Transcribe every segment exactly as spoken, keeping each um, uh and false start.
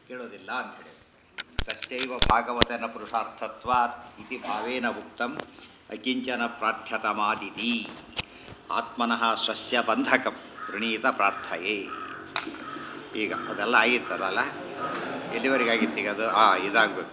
ಕೇಳೋದಿಲ್ಲ ಅಂತ ಹೇಳಿ ತಸ್ಯೈವ ಭಾಗವತನ ಪುರುಷಾರ್ಥತ್ವಾತ್ ಇತಿ ಭಾವೇನ ಉಕ್ತಂ ಅಕಿಂಚನ ಪ್ರಾರ್ಥ್ಯತಮಾದಿತಿ ಆತ್ಮನಃ ಸ್ವಸ್ಯ ಬಂಧಕಂ ಪ್ರಣೀತ ಪ್ರಾರ್ಥಯೇ. ಈಗ ಅದೆಲ್ಲ ಆಗಿತ್ತದಲ್ಲ, ಎಲ್ಲಿವರೆಗೆ ಆಗಿತ್ತು ಈಗ ಅದು? ಆ ಇದಾಗಬೇಕು.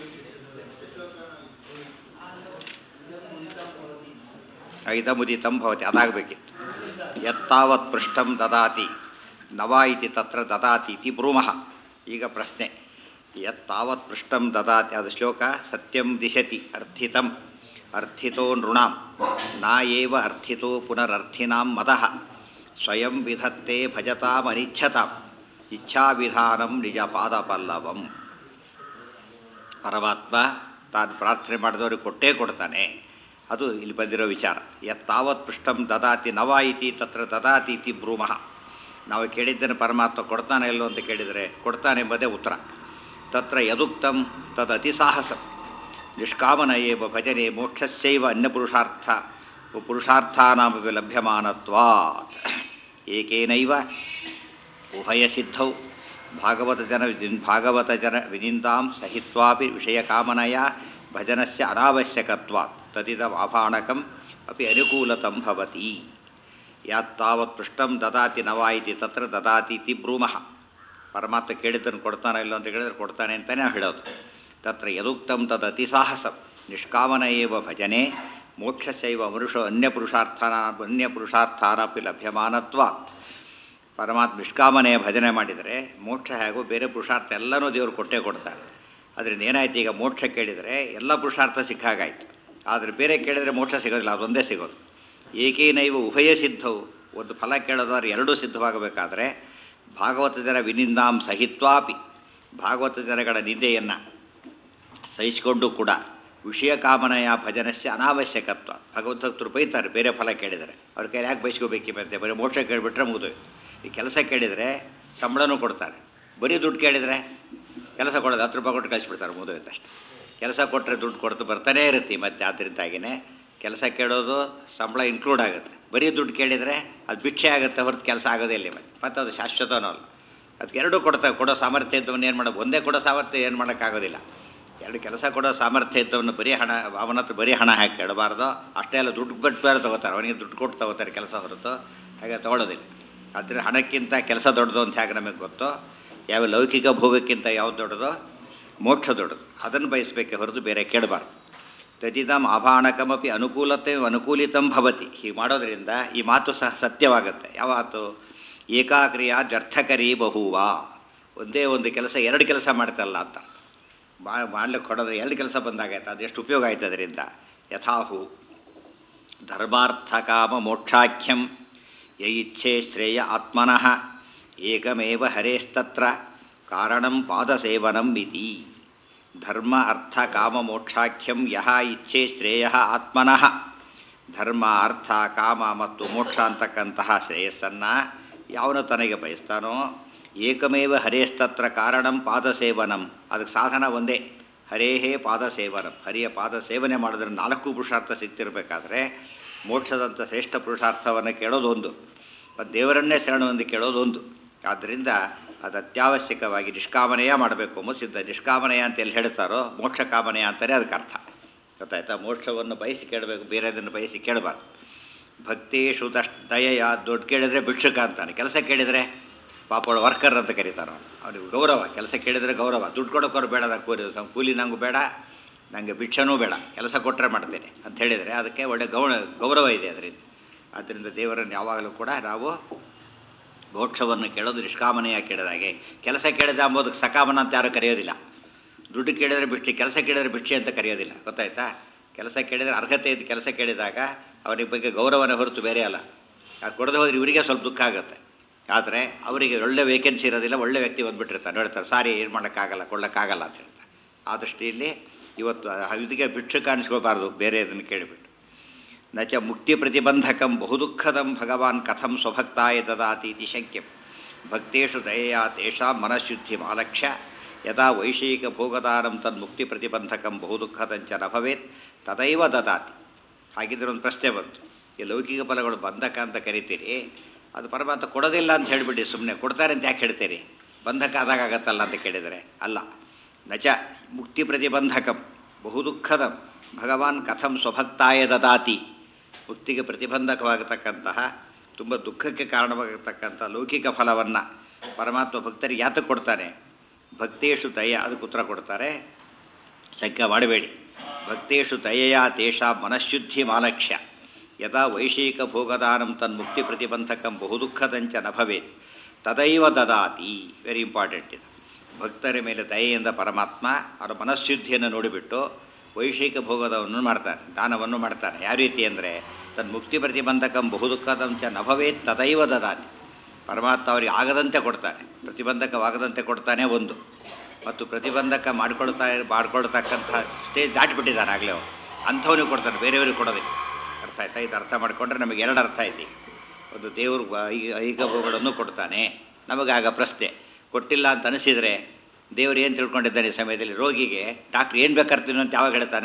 ಇದಮುದಿತಂ ಭವತಿ, ಅದಾಗಬೇಕಿತ್ತು. ಯತ್ತಾವತ್ ಪೃಷ್ಟಂ ದದಾತಿ ನವ ಇತಿ ತತ್ರ ದದಾತಿ ಇತಿ ಬ್ರೂಮಃ. ಈಗ ಪ್ರಶ್ನೆ, ಯತ್ತಾವತ್ ಪೃಷ್ಟಂ ದದಾತಿ, ಅದು ಶ್ಲೋಕ ಸತ್ಯಂ ದಿಶತಿ ಅರ್ಥಿತಂ ಅರ್ಥಿತೋ ನೃಣಾಂ ನಾ ಏವ ಅರ್ಥಿತೋ ಪುನರರ್ಥಿನಾಂ ಮದಃ ಸ್ವಯಂ ವಿಧತ್ತೆ ಭಜತಾಂ ಅನಿಚ್ಛತಾಂ ಇಚ್ಛಾವಿಧಾನಂ ನಿಜ ಪಾದಪಲ್ಲವಂ. ಪರಮಾತ್ಮ ತಾನು ಪ್ರಾರ್ಥನೆ ಮಾಡಿದವ್ರಿಗೆ ಕೊಟ್ಟೇ ಕೊಡ್ತಾನೆ. ಅದು ಇಲ್ಲಿ ಬಂದಿರೋ ವಿಚಾರ. ಯತ್ತಾವತ್ ಪೃಷ್ಟಂ ದದಾತಿ ನವ ಇತಿ ತತ್ರ ದದಾತಿ ಇತಿ ಬ್ರೂಮಃ. ನಾವು ಕೇಳಿದ್ದನ್ನು ಪರಮಾತ್ಮ ಕೊಡ್ತಾನೆ ಇಲ್ಲೋ ಅಂತ ಕೇಳಿದರೆ ಕೊಡ್ತಾನೆ ಎಂಬುದೇ ಉತ್ತರ. ತತ್ರ ಯದುಕ್ತಂ ತದತಿ ಸಾಹಸಂ ನಿಷ್ಕಾಮನ ಏವ ಭಜನೆ ಮೋಕ್ಷಸ್ಯೈವ ಅನ್ಯಪುರುಷಾರ್ಥ ಪುರುಷಾರ್ಥಾನಾಮಪಿ ಲಭ್ಯಮಾನತ್ವಾತ್ ಏಕೇನೈವ ಉಭಯಸಿದ್ಧೌ ಭಾಗವತ ಜನ ಭಾಗವತ ಜನ ವಿನಿಂದಾಂ ಸಹಿತ್ವಾಪಿ ವಿಷಯಕಾಮನಯ ಭಜನಸ್ಯ ಅನಾವಶ್ಯಕತ್ವಾತ್ ತದಿದಂ ಆಭಾಣಕಂ ಅಪಿ ಅನುಕೂಲತಂ ಭವತಿ. ಯಾತ್ತಾವತ್ ಪೃಷ್ಟಂ ದದಾತಿ ನವ ಇತಿ ತತ್ರ ದದಾತಿ ಇತಿ ಬ್ರೂಮಃ. ಪರಮಾತ್ಮ ಕೇಳಿದ್ದನ್ನು ಕೊಡ್ತಾನೆ ಇಲ್ಲ ಅಂತ ಹೇಳಿದ್ರೆ ಕೊಡ್ತಾನೆ ಅಂತಲೇ ಹೇಳೋದು. ತತ್ರ ಯದುಕ್ತಂ ತದತಿ ಸಾಹಸಂ ನಿಷ್ಕಾಮನ ಏವ ಭಜನೆ ಮೋಕ್ಷಸ್ಯೈವ ಮನುಷ್ಯ ಅನ್ಯಪುರುಷಾರ್ಥಾನ ಅನ್ಯಪುರುಷಾರ್ಥಾನಪಿ ಲಭ್ಯಮಾನತ್ವಾತ್. ಪರಮಾತ್ಮ ನಿಷ್ಕಾಮನೆಯ ಭಜನೆ ಮಾಡಿದರೆ ಮೋಕ್ಷ ಹೇಗೋ ಬೇರೆ ಪುರುಷಾರ್ಥ ಎಲ್ಲನೂ ದೇವರು ಕೊಟ್ಟೇ ಕೊಡ್ತಾರೆ. ಅದರಿಂದ ಏನಾಯ್ತು, ಈಗ ಮೋಕ್ಷ ಕೇಳಿದರೆ ಎಲ್ಲ ಪುರುಷಾರ್ಥ ಸಿಕ್ಕಾಗಾಯ್ತು. ಆದರೆ ಬೇರೆ ಕೇಳಿದರೆ ಮೋಕ್ಷ ಸಿಗೋದಿಲ್ಲ, ಅದೊಂದೇ ಸಿಗೋದು. ಏಕೇನೈವ ಉಭಯ ಸಿದ್ಧವು, ಒಂದು ಫಲ ಕೇಳೋದಾದ್ರೆ ಎರಡೂ ಸಿದ್ಧವಾಗಬೇಕಾದ್ರೆ ಭಾಗವತ ಜನ ವಿನಿಂದಾಂ ಸಹಿತ್ವಾಪಿ, ಭಾಗವತ ಜನಗಳ ನಿಂದೆಯನ್ನು ಸಹಿಸಿಕೊಂಡು ಕೂಡ ವಿಷಯ ಕಾಮನೆಯ ಭಜನಸ್ಯ ಅನಾವಶ್ಯಕತ್ವ. ಭಗವಂತರು ಬೈತಾರೆ ಬೇರೆ ಫಲ ಕೇಳಿದರೆ, ಅವ್ರ ಕೈ ಯಾಕೆ ಬಯಸ್ಕೋಬೇಕಿ ಮತ್ತೆ, ಬರೀ ಮೋಕ್ಷ ಕೇಳಿಬಿಟ್ರೆ ಮುಗಿದು. ಈ ಕೆಲಸ ಕೇಳಿದರೆ ಸಂಬಳನೂ ಕೊಡ್ತಾರೆ, ಬರೀ ದುಡ್ಡು ಕೇಳಿದರೆ ಕೆಲಸ ಕೊಡೋದು ಹತ್ತು ರೂಪಾಯಿ ಕೊಟ್ಟು ಕಳಿಸ್ಬಿಡ್ತಾರೆ, ಮುಗಿದೋಯ್ತಷ್ಟೆ. ಕೆಲಸ ಕೊಟ್ಟರೆ ದುಡ್ಡು ಕೊಡ್ತು ಬರ್ತಾನೇ ಇರುತ್ತೆ ಮತ್ತೆ. ಆದ್ದರಿಂದಾಗಿಯೇ ಕೆಲಸ ಕೇಳೋದು ಸಂಬಳ ಇನ್ಕ್ಲೂಡ್ ಆಗುತ್ತೆ. ಬರೀ ದುಡ್ಡು ಕೇಳಿದರೆ ಅದು ಭಿಕ್ಷೆ ಆಗುತ್ತೆ ಹೊರತು ಕೆಲಸ ಆಗೋದೇ ಇಲ್ಲ ಮತ್ತೆ. ಮತ್ತು ಅದು ಶಾಶ್ವತನೂ ಅಲ್ಲ. ಅದಕ್ಕೆ ಎರಡೂ ಕೊಡ್ತಾ ಕೊಡೋ ಸಾಮರ್ಥ್ಯ ಇದ್ದವನ್ನ ಏನು ಮಾಡೋದು, ಒಂದೇ ಕೊಡೋ ಸಾಮರ್ಥ್ಯ ಏನು ಮಾಡೋಕ್ಕಾಗೋದಿಲ್ಲ. ಎರಡು ಕೆಲಸ ಕೊಡೋ ಸಾಮರ್ಥ್ಯ ಇದ್ದವನು ಬರೀ ಹಣ, ಅವನ ಹತ್ರ ಬರೀ ಹಣ ಹಾಕಿ ಕೇಳಬಾರ್ದು. ಅಷ್ಟೇ ಅಲ್ಲ, ದುಡ್ಡು ಬಿಟ್ಟು ಬೇರೆ ತೊಗೋತಾರೆ, ಅವನಿಗೆ ದುಡ್ಡು ಕೊಟ್ಟು ತೊಗೋತಾರೆ ಕೆಲಸ ಹೊರತು ಹಾಗೆ ತೊಗೊಳೋದಿಲ್ಲ. ಆದರೆ ಹಣಕ್ಕಿಂತ ಕೆಲಸ ದೊಡ್ಡದು ಅಂತ ಹೇಗೆ ನಮಗೆ ಗೊತ್ತು. ಯಾವ ಲೌಕಿಕ ಭೋಗಕ್ಕಿಂತ ಯಾವ್ದು ದೊಡ್ಡದು, ಮೋಕ್ಷ ದೊಡ್ಡದು. ಅದನ್ನು ಬಯಸಬೇಕೆ ಹೊರತು ಬೇರೆ ಕೇಳಬಾರ್ದು. ತದಿದಂ ಆಭಾಣಕಮಪಿ ಅನುಕೂಲತೆ ಅನುಕೂಲಿತಂ ಭವತಿ. ಹೀಗೆ ಮಾಡೋದ್ರಿಂದ ಈ ಮಾತು ಸಹ ಸತ್ಯವಾಗುತ್ತೆ. ಯಾವ ಮಾತು? ಏಕಾಕ್ರಿಯಾ ಜರ್ಥಕರಿ ಬಹುವಾ. ಒಂದೇ ಒಂದು ಕೆಲಸ ಎರಡು ಕೆಲಸ ಮಾಡ್ತಲ್ಲ ಅಂತ ಬಾ ಮಾಡ್ಲಿಕ್ಕೆ ಕೊಡೋದ್ರೆ ಎರಡು ಕೆಲಸ ಬಂದಾಗಾಯ್ತು, ಅದು ಎಷ್ಟು ಉಪಯೋಗ ಆಯ್ತು ಅದರಿಂದ. ಯಥಾಹು ಧರ್ಮಾರ್ಥ ಕಾಮ ಮೋಕ್ಷಾಖ್ಯಂ ಯ ಇಚ್ಛೆ ಶ್ರೇಯ ಆತ್ಮನಃ ಏಕಮೇವ ಹರೇಸ್ತತ್ರ ಕಾರಣಂ ಪಾದಸೇವನಂ ಇತಿ. ಧರ್ಮ ಅರ್ಥ ಕಾಮ ಮೋಕ್ಷಾಖ್ಯಂ ಯಹ ಇಚ್ಛೆ ಶ್ರೇಯ ಆತ್ಮನಃ. ಧರ್ಮ ಅರ್ಥ ಕಾಮ ಮತ್ತು ಮೋಕ್ಷ ಅಂತಕ್ಕಂತಹ ಶ್ರೇಯಸ್ಸನ್ನು ಯಾವನು ತನಗೆ ಬಯಸ್ತಾನೋ ಏಕಮೇವ ಹರೇಸ್ತತ್ರ ಕಾರಣಂ ಪಾದಸೇವನಂ. ಅದಕ್ಕೆ ಸಾಧನ ಒಂದೇ, ಹರೇಹೇ ಪಾದಸೇವನಂ. ಹರಿಯ ಪಾದ ಸೇವನೆ ಮಾಡಿದ್ರೆ ನಾಲ್ಕು ಪುರುಷಾರ್ಥ ಸಿಗ್ತಿರ್ಬೇಕಾದ್ರೆ ಮೋಕ್ಷದಂಥ ಶ್ರೇಷ್ಠ ಪುರುಷಾರ್ಥವನ್ನು ಕೇಳೋದೊಂದು, ಮತ್ತು ದೇವರನ್ನೇ ಶರಣವೆಂದು ಕೇಳೋದೊಂದು. ಆದ್ದರಿಂದ ಅದು ಅತ್ಯವಶ್ಯಕವಾಗಿ ನಿಷ್ಕಾಮನೆಯ ಮಾಡಬೇಕು ಎಂಬುದು ಸಿದ್ಧ. ನಿಷ್ಕಾಮನೆಯ ಅಂತ ಎಲ್ಲಿ ಹೇಳ್ತಾರೋ ಮೋಕ್ಷ ಕಾಮನೆಯ ಅಂತಲೇ ಅದಕ್ಕೆ ಅರ್ಥ. ಗೊತ್ತಾಯ್ತಾ? ಮೋಕ್ಷವನ್ನು ಬಯಸಿ ಕೇಳಬೇಕು, ಬೇರೆದನ್ನು ಬಯಸಿ ಕೇಳಬಾರ್ದು. ಭಕ್ತೇಶು ದಶ್ ದಯೆಯ. ದೊಡ್ಡ ಕೇಳಿದರೆ ಭಿಕ್ಷುಕ ಅಂತಾನೆ, ಕೆಲಸ ಕೇಳಿದರೆ ಪಾಪಳ ವರ್ಕರ್ ಅಂತ ಕರೀತಾರೆ. ಅವನಿಗೆ ಗೌರವ, ಕೆಲಸ ಕೇಳಿದರೆ ಗೌರವ. ದುಡ್ಡು ಕೊಡೋಕ್ಕೋರು ಬೇಡ, ನಾನು ಕೂಲಿ ಕೂಲಿ ನಂಗೂ ಬೇಡ, ನನಗೆ ಭಿಕ್ಷನೂ ಬೇಡ, ಕೆಲಸ ಕೊಟ್ಟರೆ ಮಾಡ್ತೇನೆ ಅಂತ ಹೇಳಿದರೆ ಅದಕ್ಕೆ ಒಳ್ಳೆ ಗೌಣ ಗೌರವ ಇದೆ ಅದರಿಂದ. ಆದ್ದರಿಂದ ದೇವರನ್ನು ಯಾವಾಗಲೂ ಕೂಡ ನಾವು ಮೋಕ್ಷವನ್ನು ಕೇಳೋದು ನಿಷ್ಕಾಮನೆಯ ಕೇಳಿದಾಗೆ. ಕೆಲಸ ಕೇಳಿದ ಅಂಬೋದಕ್ಕೆ ಸಕಾಮನ ಅಂತ ಯಾರು ಕರೆಯೋದಿಲ್ಲ. ದುಡ್ಡು ಕೇಳಿದರೆ ಭಿಕ್ಷೆ, ಕೆಲಸ ಕೇಳಿದರೆ ಭಿಕ್ಷೆ ಅಂತ ಕರೆಯೋದಿಲ್ಲ. ಗೊತ್ತಾಯ್ತಾ? ಕೆಲಸ ಕೇಳಿದರೆ ಅರ್ಹತೆ ಇದ್ದು ಕೆಲಸ ಕೇಳಿದಾಗ ಅವರಿಗೆ ಬಗ್ಗೆ ಗೌರವನ ಹೊರತು ಬೇರೆ ಅಲ್ಲ. ಅದು ಕೊಡದೆ ಹೋದ್ರೆ ಇವರಿಗೆ ಸ್ವಲ್ಪ ದುಃಖ ಆಗುತ್ತೆ. ಆದರೆ ಅವರಿಗೆ ಒಳ್ಳೆ ವೇಕೆನ್ಸಿ ಇರೋದಿಲ್ಲ, ಒಳ್ಳೆ ವ್ಯಕ್ತಿ ಬಂದುಬಿಟ್ಟಿರ್ತಾರೆ, ಹೇಳ್ತಾರೆ ಸಾರಿ ಏನು ಮಾಡೋಕ್ಕಾಗಲ್ಲ, ಕೊಡೋಕ್ಕಾಗಲ್ಲ ಅಂತ ಹೇಳ್ತಾರೆ. ಆ ದೃಷ್ಟಿಯಲ್ಲಿ ಇವತ್ತು ಇದಕ್ಕೆ ಭಿಕ್ಷುಕ ಅನಿಸ್ಕೋಬಾರ್ದು ಬೇರೆ ಅದನ್ನು ಕೇಳಿಬಿಟ್ಟು. ನಚ ಮುಕ್ತಿ ಪ್ರತಿಬಂಧಕಂ ಬಹುದುಃಖದಂ ಭಗವಾನ್ ಕಥಂ ಸ್ವಭಕ್ತಾಯ ದದಾತಿ ಇತಿ ಶಕ್ಯಂ. ಭಕ್ತೇಷು ದಯೆಯ ತೇಷಾಂ ಮನಃಶುದ್ಧಿ ಆಲಕ್ಷ್ಯ ಯದಾ ವೈಷಯಿಕ ಭೋಗದಾನಂ ತನ್ಮುಕ್ತಿ ಪ್ರತಿಬಂಧಕಂ ಬಹುದುಃಖದಂಚ ನ ಭವೇತ್ ತದೈವ ದದಾತಿ. ಹಾಗಿದ್ರೆ ಒಂದು ಪ್ರಶ್ನೆ ಬಂತು, ಈ ಲೌಕಿಕ ಫಲಗಳು ಬಂಧಕ ಅಂತ ಕರಿತೀರಿ, ಅದು ಪರಮಾತ್ಮ ಕೊಡೋದಿಲ್ಲ ಅಂತ ಹೇಳಿಬಿಡಿ, ಸುಮ್ಮನೆ ಕೊಡ್ತಾರೆ ಅಂತ ಯಾಕೆ ಹೇಳ್ತೀರಿ? ಬಂಧಕ ಆದಾಗ ಆಗತ್ತಲ್ಲ ಅಂತ ಕೇಳಿದರೆ ಅಲ್ಲ. ನಚ ಮುಕ್ತಿ ಪ್ರತಿಬಂಧಕಂ ಬಹು ದುಃಖದಂ ಭಗವಾನ್ ಕಥಂ ಸ್ವಭಕ್ತಾಯ ದದಾತಿ. ಮುಕ್ತಿಗೆ ಪ್ರತಿಬಂಧಕವಾಗತಕ್ಕಂತಹ ತುಂಬ ದುಃಖಕ್ಕೆ ಕಾರಣವಾಗತಕ್ಕಂಥ ಲೌಕಿಕ ಫಲವನ್ನು ಪರಮಾತ್ಮ ಭಕ್ತರಿಗೆ ಯಾತಕ್ಕೆ ಕೊಡ್ತಾನೆ? ಭಕ್ತೇಶು ದಯ, ಅದಕ್ಕೆ ಉತ್ತರ ಕೊಡ್ತಾರೆ. ಶಂಕ ಮಾಡಬೇಡಿ. ಭಕ್ತೇಶು ದಯೆಯ ತೇಷಾ ಮನಃಶುದ್ಧಿ ಮಾಲಕ್ಷ್ಯ ಯದಾ ವೈಷಯಿಕ ಭೋಗದಾನಂ ತನ್ಮುಕ್ತಿ ಪ್ರತಿಬಂಧಕಂ ಬಹು ದುಃಖದಂಚ ನ ಭವೇತ್ ತದೈವ ದದಾತಿ. ವೆರಿ ಇಂಪಾರ್ಟೆಂಟ್ ಇದು. ಭಕ್ತರ ಮೇಲೆ ದಯೆಯಿಂದ ಪರಮಾತ್ಮ ಅವರ ಮನಃಶುದ್ಧಿಯನ್ನು ನೋಡಿಬಿಟ್ಟು ವೈಷಯಿಕ ಭೋಗದವನ್ನು ಮಾಡ್ತಾನೆ, ದಾನವನ್ನು ಮಾಡ್ತಾನೆ. ಯಾವ ರೀತಿ ಅಂದರೆ ತನ್ನ ಮುಕ್ತಿ ಪ್ರತಿಬಂಧಕಂ ಬಹು ದುಃಖದಂಚ ನ ಭವೇತ್ ತದೈವ ದದಾತಿ. ಪರಮಾತ್ಮ ಅವರಿಗೆ ಆಗದಂತೆ ಕೊಡ್ತಾನೆ, ಪ್ರತಿಬಂಧಕವಾಗದಂತೆ ಕೊಡ್ತಾನೆ ಒಂದು. ಮತ್ತು ಪ್ರತಿಬಂಧಕ ಮಾಡಿಕೊಳ್ತಾ ಮಾಡ್ಕೊಳ್ತಕ್ಕಂಥ ಸ್ಟೇಜ್ ದಾಟಿಬಿಟ್ಟಿದ್ದಾರೆ ಆಗಲೇ ಅವರು, ಅಂಥವನಿಗೆ ಕೊಡ್ತಾನೆ, ಬೇರೆಯವ್ರಿಗೆ ಕೊಡೋದಿಲ್ಲ. ಅರ್ಥ ಆಯ್ತಾ? ಇದು ಅರ್ಥ ಮಾಡಿಕೊಂಡ್ರೆ ನಮಗೆ ಎರಡು ಅರ್ಥ ಐತಿ. ಒಂದು ದೇವರು ಐಹಿಕ ಭೋಗಗಳನ್ನು ಕೊಡ್ತಾನೆ, ನಮಗಾಗ ಪ್ರಶ್ನೆ ಕೊಟ್ಟಿಲ್ಲ ಅಂತ ಅನಿಸಿದರೆ ದೇವರು ಏನು ತಿಳ್ಕೊಂಡಿದ್ದಾನೆ ಈ ಸಮಯದಲ್ಲಿ? ರೋಗಿಗೆ ಡಾಕ್ಟ್ರ್ ಏನು ಬೇಕಾದ್ರೆ ತಿನ್ನು ಅಂತ ಯಾವಾಗ ಹೇಳ್ತಾನೆ?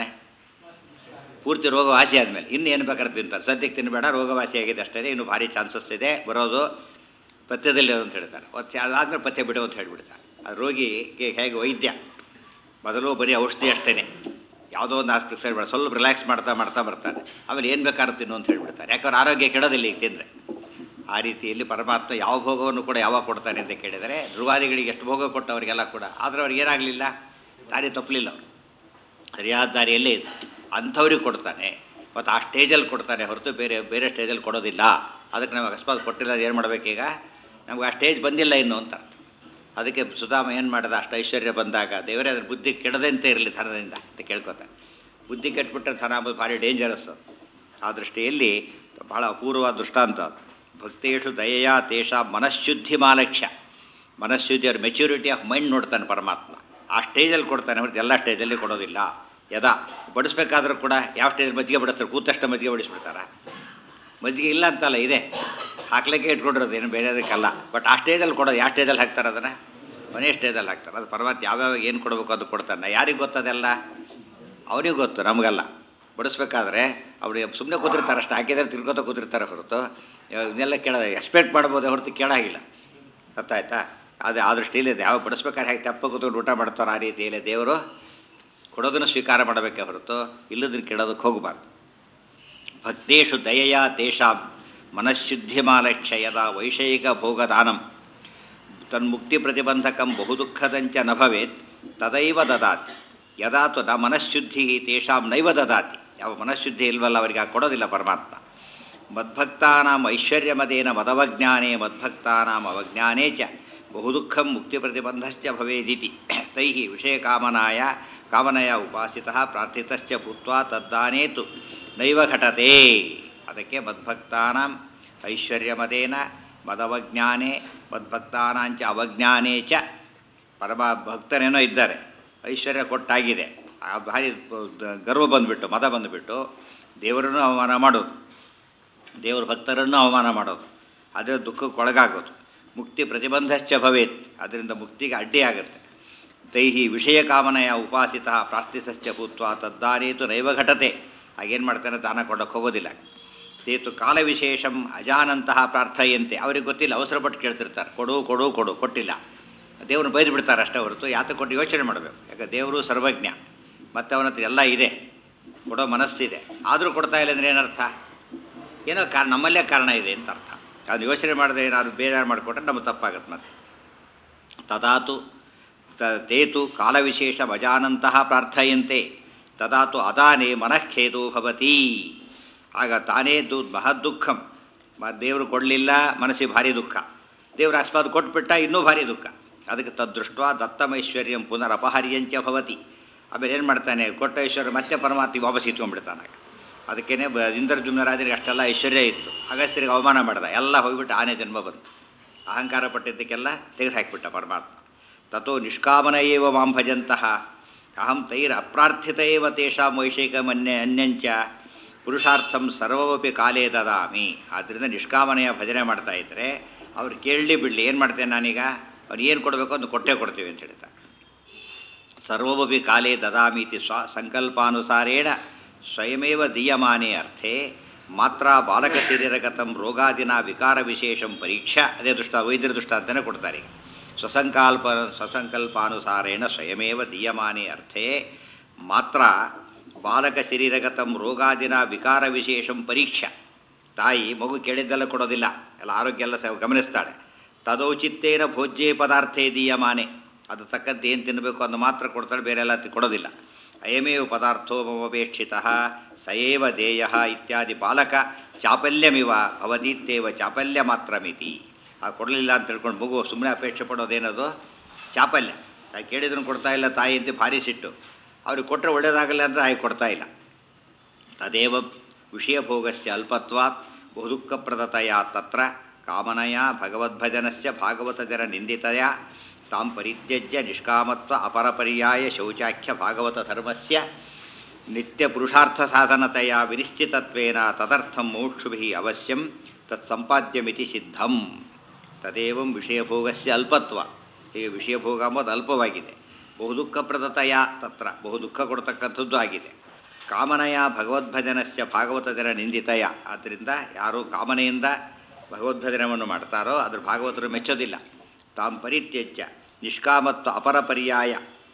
ಪೂರ್ತಿ ರೋಗ ವಾಸಿ ಆದಮೇಲೆ ಇನ್ನು ಏನು ಬೇಕಾದ್ರೆ ತಿಂತಾರೆ. ಸದ್ಯಕ್ಕೆ ತಿನ್ನಬೇಡ, ರೋಗವಾಸಿ ಆಗಿದೆ ಅಷ್ಟೇ, ಇನ್ನು ಭಾರಿ ಚಾನ್ಸಸ್ ಇದೆ ಬರೋದು, ಪಥ್ಯದಲ್ಲಿ ಅಂತ ಹೇಳ್ತಾರೆ. ಅದಾದಮೇಲೆ ಪಥ್ಯ ಬಿಡು ಅಂತ ಹೇಳಿಬಿಡ್ತಾರೆ. ಆ ರೋಗಿಗೆ ಹೇಗೆ ವೈದ್ಯ ಮೊದಲು ಬರೀ ಔಷಧಿ ಅಷ್ಟೇ, ಯಾವುದೋ ಒಂದು ಆಸ್ಪತ್ರೆ ಸೇರಿಬೇಡ, ಸ್ವಲ್ಪ ರಿಲ್ಯಾಕ್ಸ್ ಮಾಡ್ತಾ ಮಾಡ್ತಾ ಬರ್ತಾನೆ, ಆಮೇಲೆ ಏನು ಬೇಕಾದ್ರೂ ತಿನ್ನು ಅಂತ ಹೇಳಿಬಿಡ್ತಾರೆ. ಯಾಕಂದ್ರೆ ಆರೋಗ್ಯ ಕೆಡೋದಿಲ್ಲ ಈಗ ತಿಂದರೆ. ಆ ರೀತಿಯಲ್ಲಿ ಪರಮಾತ್ಮ ಯಾವ ಭೋಗವನ್ನು ಕೂಡ ಯಾವಾಗ ಕೊಡ್ತಾನೆ ಅಂತ ಕೇಳಿದರೆ, ಧ್ರುವಾದಿಗಳಿಗೆ ಎಷ್ಟು ಭೋಗ ಕೊಟ್ಟವರಿಗೆಲ್ಲ ಕೂಡ, ಆದರೆ ಅವ್ರಿಗೆ ಏನಾಗಲಿಲ್ಲ, ದಾರಿ ತಪ್ಪಲಿಲ್ಲ, ಅವರು ಸರಿಯಾದ ದಾರಿಯಲ್ಲೇ ಇದೆ. ಅಂಥವ್ರಿಗೆ ಕೊಡ್ತಾನೆ. ಮತ್ತು ಆ ಸ್ಟೇಜಲ್ಲಿ ಕೊಡ್ತಾನೆ ಹೊರತು ಬೇರೆ ಬೇರೆ ಸ್ಟೇಜಲ್ಲಿ ಕೊಡೋದಿಲ್ಲ. ಅದಕ್ಕೆ ನಮಗೆ ಅಕಸ್ಮಾತ್ ಕೊಟ್ಟಿಲ್ಲ, ಏನು ಮಾಡಬೇಕೀಗ? ನಮ್ಗೆ ಆ ಸ್ಟೇಜ್ ಬಂದಿಲ್ಲ ಇನ್ನು ಅಂತ ಅರ್ಥ. ಅದಕ್ಕೆ ಸುಧಾಮ ಏನು ಮಾಡಿದ, ಅಷ್ಟು ಐಶ್ವರ್ಯ ಬಂದಾಗ ದೇವರೇ ಅದ್ರ ಬುದ್ಧಿ ಕೆಡದಂತೆ ಇರಲಿ ಧನದಿಂದ ಅಂತ ಕೇಳ್ಕೊತಾನೆ. ಬುದ್ಧಿ ಕೆಟ್ಬಿಟ್ರೆ ಧನ ಅಂಬೋದು ಭಾರಿ ಡೇಂಜರಸ್. ಆ ದೃಷ್ಟಿಯಲ್ಲಿ ಭಾಳ ಅಪೂರ್ವವಾದ ದೃಷ್ಟಾಂತ. ಭಕ್ತೇಶು ದಯೆಯ ತೇಷಾ ಮನಃಶುದ್ಧಿ ಮಾಲಕ್ಷ್ಯ. ಮನಃಶುದ್ಧಿ ಅವ್ರ ಮೆಚ್ಯೂರಿಟಿ ಆಫ್ ಮೈಂಡ್ ನೋಡ್ತಾನೆ ಪರಮಾತ್ಮ. ಆ ಸ್ಟೇಜಲ್ಲಿ ಕೊಡ್ತಾನೆ ಹೊರತು ಎಲ್ಲ ಸ್ಟೇಜಲ್ಲಿ ಕೊಡೋದಿಲ್ಲ. ಯದಾ ಬಡಿಸ್ಬೇಕಾದ್ರೂ ಕೂಡ ಯಾವ ಸ್ಟೇಜಲ್ಲಿ ಮಜ್ಜಿಗೆ ಬಡಿಸ್ತಾರೆ? ಕೂತಷ್ಟು ಮಜ್ಜಿಗೆ ಬಡಿಸ್ಬಿಡ್ತಾರ? ಮಜ್ಜಿಗೆ ಇಲ್ಲ ಅಂತಲ್ಲ, ಇದೆ, ಹಾಕ್ಲಿಕ್ಕೆ ಇಟ್ಕೊಂಡಿರೋದು, ಏನು ಬೇರೆದಕ್ಕಲ್ಲ. ಬಟ್ ಆ ಸ್ಟೇಜಲ್ಲಿ ಕೊಡೋದು ಯಾವ ಸ್ಟೇಜಲ್ಲಿ ಹಾಕ್ತಾರೆ? ಅದನ್ನು ಮನೆ ಸ್ಟೇಜಲ್ಲಿ ಹಾಕ್ತಾರೆ. ಅದು ಪರಮಾತ್ಮ ಯಾವ್ಯಾವ ಏನು ಕೊಡಬೇಕು ಅದು ಕೊಡ್ತಾನೆ. ಯಾರಿಗೆ ಗೊತ್ತದೆಲ್ಲ? ಅವನಿಗೆ ಗೊತ್ತು, ನಮಗಲ್ಲ. ಬಡಿಸ್ಬೇಕಾದ್ರೆ ಅವ್ರಿಗೆ ಸುಮ್ಮನೆ ಕೂತಿರ್ತಾರೆ, ಅಷ್ಟು ಹಾಕಿದರೆ ತಿರ್ಗೋತ ಕೂತಿರ್ತಾರೆ ಹೊರತು ಇದನ್ನೆಲ್ಲ ಕೇಳೋ ಎಕ್ಸ್ಪೆಕ್ಟ್ ಮಾಡ್ಬೋದೇ ಹೊರತು ಕೇಳಾಗಿಲ್ಲ. ಗೊತ್ತಾಯ್ತಾ? ಅದೇ ಆ ದೃಷ್ಟಿಯಲ್ಲಿ ಯಾವ ಬಡಿಸ್ಬೇಕಾದ್ರೆ ಹೇಗೆ ತೆಪ್ಪ ಕೂತ್ಕೊಂಡು ಊಟ ಮಾಡ್ತಾರೋ ಆ ರೀತಿಯಲ್ಲಿ ದೇವರು ಕೊಡೋದನ್ನು ಸ್ವೀಕಾರ ಮಾಡಬೇಕೇ ಹೊರತು ಇಲ್ಲದನ್ನು ಕೇಳೋದಕ್ಕೆ ಹೋಗಬಾರ್ದು. ಭಕ್ತೇಶು ದಯೆಯ ತೇಷಾಂ ಮನಃಶುದ್ಧಿ ಮಾಲಕ್ಷ್ಯಯದ ವೈಷಯಿಕ ಭೋಗದಾನಂ ತನ್ಮುಕ್ತಿ ಪ್ರತಿಬಂಧಕಂ ಬಹು ದುಃಖದಂಚ ನ ಭವೇತ್ ತದೈವ ದದಾತಿ. ಯದಾತು ನ ಮನಃಶುದ್ಧಿ ತೇಷಾಂ ನೈವ ದದಾತಿ. ಯಾವ ಮನಃಶುದ್ಧಿ ಇಲ್ವಲ್ಲ ಅವರಿಗೆ ಕೊಡೋದಿಲ್ಲ ಪರಮಾತ್ಮ. ಮದ್ಭಕ್ತಾನಾಂ ಐಶ್ವರ್ಯಮದೇನ ಮದವಜ್ಞಾನೇ ಮದ್ಭಕ್ತಾನಾಂ ಅವಜ್ಞಾನೇ ಚ ಬಹು ದುಃಖಂ ಮುಕ್ತಿ ಪ್ರತಿಬಂಧಶ್ಚ ಭವೇದಿತಿ. ತೈಹಿ ವಿಷಯಕಾಮನಾಯ ಕಾಮನಯ ಉಪಾಸಿತಃ ಪ್ರಾರ್ಥಿತಶ್ಚ ಭೂತ್ವಾ ತದ್ದಾನೇತು ನೈವ ಘಟತೆ. ಅದಕ್ಕೆ ಮದ್ಭಕ್ತಾನಾಂ ಐಶ್ವರ್ಯಮದೇನ ಮದವಜ್ಞಾನೇ ಮದ್ಭಕ್ತಾನಾಂಚ ಅವಜ್ಞಾನೇ ಚ. ಪರಮ ಭಕ್ತರೇನೋ ಇದ್ದಾರೆ, ಐಶ್ವರ್ಯ ಕೊಟ್ಟಾಗಿದೆ, ಆ ಭಾರಿ ಗರ್ವ ಬಂದುಬಿಟ್ಟು ಮದ ಬಂದುಬಿಟ್ಟು ದೇವರನ್ನು ಅವಮಾನ ಮಾಡೋದು, ದೇವರ ಭಕ್ತರನ್ನು ಅವಮಾನ ಮಾಡೋದು, ಅದರ ದುಃಖಕ್ಕೆ ಒಳಗಾಗೋದು. ಮುಕ್ತಿ ಪ್ರತಿಬಂಧಶ್ಚ ಭವೇತ್, ಅದರಿಂದ ಮುಕ್ತಿಗೆ ಅಡ್ಡಿ ಆಗುತ್ತೆ. ತೈಹಿ ವಿಷಯ ಕಾಮನೆಯ ಉಪಾಸಿತ ಪ್ರಾರ್ಥಿಸಶ್ಚ ಭೂತ್ವ ತದ್ದಾನೇತು ನೈವ ಘಟತೆ. ಹಾಗೇನು ಮಾಡ್ತಾನೆ, ದಾನ ಕೊಡೋಕ್ಕೆ ಹೋಗೋದಿಲ್ಲ. ತೇತು ಕಾಲ ವಿಶೇಷಂ ಅಜಾನಂತಹ ಪ್ರಾರ್ಥಯಂತೆ. ಅವ್ರಿಗೆ ಗೊತ್ತಿಲ್ಲ, ಅವಸರಪಟ್ಟು ಕೇಳ್ತಿರ್ತಾರೆ, ಕೊಡು ಕೊಡು ಕೊಡು, ಕೊಟ್ಟಿಲ್ಲ, ದೇವ್ರನ್ನ ಬೈದು ಬಿಡ್ತಾರೆ ಅಷ್ಟೇ ಹೊರತು ಯಾತ ಕೊಟ್ಟು ಯೋಚನೆ ಮಾಡಬೇಕು. ಯಾಕೆ ದೇವರು ಸರ್ವಜ್ಞ, ಮತ್ತು ಅವನ ಹತ್ರ ಎಲ್ಲ ಇದೆ, ಕೊಡೋ ಮನಸ್ಸಿದೆ, ಆದರೂ ಕೊಡ್ತಾ ಇಲ್ಲ ಅಂದರೆ ಏನರ್ಥ? ಏನೋ ಕಾರಣ, ನಮ್ಮಲ್ಲೇ ಕಾರಣ ಇದೆ ಅಂತ ಅರ್ಥ. ಅದು ಯೋಚನೆ ಮಾಡದೆ ಏನಾದ್ರು ಬೇಜಾರು ಮಾಡಿಕೊಟ್ರೆ ನಮಗೆ ತಪ್ಪಾಗತ್ತೆ. ಮತ್ತೆ ತದಾತು ತೇತು ಕಾಲವಿಶೇಷ ಅಜಾನಂತಹ ಪ್ರಾರ್ಥಯಂತೆ ತದಾತು ಅದಾನೇ ಮನಃಖೇದೋ ಭವತಿ. ಆಗ ತಾನೇ ದು ಮಹದ್ದುಃಖಂ. ದೇವರು ಕೊಡಲಿಲ್ಲ, ಮನಸ್ಸಿಗೆ ಭಾರಿ ದುಃಖ. ದೇವರು ಅಕಸ್ಮಾತ್ ಕೊಟ್ಬಿಟ್ಟ, ಇನ್ನೂ ಭಾರಿ ದುಃಖ. ಅದಕ್ಕೆ ತದ್ದೃಷ್ಟ ದತ್ತಮೈಶ್ವರ್ಯಂ ಪುನರಪಹರ್ಯಂಚ ಭವತಿ. ಆಮೇಲೆ ಏನು ಮಾಡ್ತಾನೆ, ಕೊಟ್ಟ ಐಶ್ವರ್ಯ ಮತ್ತೆ ಪರಮಾತ್ಮ ವಾಪಸ್ ಇಟ್ಕೊಂಡ್ಬಿಡ್ತಾನೆ. ಅದಕ್ಕೇನೆ ಬ ಇಂದ್ರಜುಮ್ನ ರಾಜರಿಗೆ ಅಷ್ಟೆಲ್ಲ ಐಶ್ವರ್ಯ ಇತ್ತು, ಅಗಸ್ತ್ಯರಿಗೆ ಅವಮಾನ ಮಾಡ್ದ, ಎಲ್ಲ ಹೋಗಿಬಿಟ್ಟು ಆನೆ ಜನ್ಮ ಬಂತು. ಅಹಂಕಾರ ಪಟ್ಟಿದ್ದಕ್ಕೆಲ್ಲ ತೆಗೆದು ಹಾಕಿಬಿಟ್ಟ ಪರಮಾತ್ಮ. ತಥೋ ನಿಷ್ಕಾಮನ ಏವ ಮಾಂ ಭಜಂತಹ ಅಹಂ ತೈರ್ ಅಪ್ರಾರ್ಥಿತ ಏವ ತೇಷಾಂ ವೈಷಯಿಕಮನ್ಯ ಅನ್ಯಂಚ ಪುರುಷಾರ್ಥಂ ಸರ್ವಮಪಿ ಕಾಲೇ ದದಾಮಿ. ಆದ್ದರಿಂದ ನಿಷ್ಕಾಮನೆಯ ಭಜನೆ ಮಾಡ್ತಾ ಇದ್ದರೆ ಅವ್ರು ಕೇಳಲಿ ಬಿಡಲಿ, ಏನು ಮಾಡ್ತೇನೆ ನಾನೀಗ, ಅವ್ರು ಏನು ಕೊಡಬೇಕು ಅಂತ ಕೊಟ್ಟೇ ಕೊಡ್ತೀವಿ ಅಂತ ಹೇಳ್ತಾರೆ. ಸರ್ವಮಪಿ ಕಾಲೇ ದದಾಮಿ ಇತಿ ಸ್ವ ಸಂಕಲ್ಪಾನುಸಾರೇಣ ಸ್ವಯಮೇವ ದೀಯಮಾನೇ ಅರ್ಥೇ ಮಾತ್ರ ಬಾಲಕ ಶರೀರಗತಂ ರೋಗಾದಿನ ವಿಕಾರ ವಿಶೇಷಂ ಪರೀಕ್ಷಾ. ಅದೇ ದೃಷ್ಟ ವೈದ್ಯರ ದೃಷ್ಟ ಅಂತಲೇ ಕೊಡ್ತಾರೆ. ಸ್ವಸಂಕಲ್ಪ ಸ್ವಸಂಕಲ್ಪಾನುಸಾರೇಣ ಸ್ವಯಮೇವ ದೀಯಮಾನೆ ಅರ್ಥೇ ಮಾತ್ರ ಬಾಲಕ ಶರೀರಗತಂ ರೋಗಾದಿನ ವಿಕಾರ ವಿಶೇಷಂ ಪರೀಕ್ಷಾ. ತಾಯಿ ಮಗು ಕೇಳಿದ್ದೆಲ್ಲ ಕೊಡೋದಿಲ್ಲ, ಎಲ್ಲ ಆರೋಗ್ಯ ಎಲ್ಲ ಸ ಗಮನಿಸ್ತಾಳೆ. ತದೌಚಿತ್ತೇನ ಭೋಜ್ಯೇ ಪದಾರ್ಥೇ ದೀಯಮಾನೆ, ಅದು ತಕ್ಕಂತೆ ಏನು ತಿನ್ನಬೇಕು ಅದು ಮಾತ್ರ ಕೊಡ್ತಾಳೆ, ಬೇರೆ ಎಲ್ಲ ಕೊಡೋದಿಲ್ಲ. ಅಯಮೇವ ಪದಾರ್ಥೋ ಮಮಪೇಕ್ಷಿತ ಸಯೇವ ದೇಯ ಇತ್ಯಾದಿ ಬಾಲಕ ಚಾಪಲ್ಯಮಿವ ಅವಧೀತ್ತೇವ ಚಾಪಲ್ಯ ಮಾತ್ರ ಮಿತಿ. ಆ ಕೊಡಲಿಲ್ಲ ಅಂತ ತಿಳ್ಕೊಂಡು ಮಗು ಸುಮ್ಮನೆ ಅಪೇಕ್ಷೆ ಪಡೋದೇನದು ಚಾಪಲ್ಯ. ತಾಯಿ ಕೇಳಿದ್ರು ಕೊಡ್ತಾ ಇಲ್ಲ ತಾಯಿ ಅಂತ ಭಾರಿ ಸಿಟ್ಟು. ಅವ್ರಿಗೆ ಕೊಟ್ಟರೆ ಒಳ್ಳೇದಾಗಲ್ಲ ಅಂದರೆ ಆಗಿ ಕೊಡ್ತಾ ಇಲ್ಲ. ತದೇವ ವಿಷಯಭೋಗಸ್ಯ ಅಲ್ಪತ್ವಾತ್ ಬಹುದುಃಖಪ್ರದತೆಯ ತತ್ರ ಕಾಮನಯ ಭಗವದ್ಭಜನಸ್ಯ ಭಾಗವತಜನ ನಿಂದಿತಯ ತಾಂ ಪರಿತ್ಯಜ್ಯ ನಿಷ್ಕಾಮತ್ವ ಅಪರಪರ್ಯಾಯ ಶೌಚಾಖ್ಯ ಭಾಗವತ ಧರ್ಮಸ್ಯ ನಿತ್ಯ ಪುರುಷಾರ್ಥ ಸಾಧನತೆಯ ವಿನಿಶ್ಚಿತತ್ವೇನ ತದರ್ಥಂ ಮೋಕ್ಷುಭಿಃ ಅವಶ್ಯಂ ತತ್ಸಂಪಾದ್ಯಮಿತಿ ಸಿದ್ಧಂ. ತದೇವಂ ವಿಷಯಭೋಗಸ್ಯ ಅಲ್ಪತ್ವ, ಹೀಗೆ ವಿಷಯಭೋಗ ಅಂಬೋದು ಅಲ್ಪವಾಗಿದೆ. ಬಹುದುಃಖಪ್ರದತೆಯ ತತ್ರ ಬಹು ದುಃಖ ಕೊಡ್ತಕ್ಕಂಥದ್ದು ಆಗಿದೆ. ಕಾಮನೆಯ ಭಗವದ್ಭಜನಸ್ಯ ಭಾಗವತಜನ ನಿಂದಿತಯ, ಆದ್ದರಿಂದ ಯಾರು ಕಾಮನೆಯಿಂದ ಭಗವದ್ಭಜನವನ್ನು ಮಾಡ್ತಾರೋ ಅದ್ರ ಭಾಗವತರು ಮೆಚ್ಚೋದಿಲ್ಲ. ತಾಂ ಪರಿತ್ಯಜ್ಯ ನಿಷ್ಕಾಮತ್ವ ಅಪರಪರ್ಯಾಯ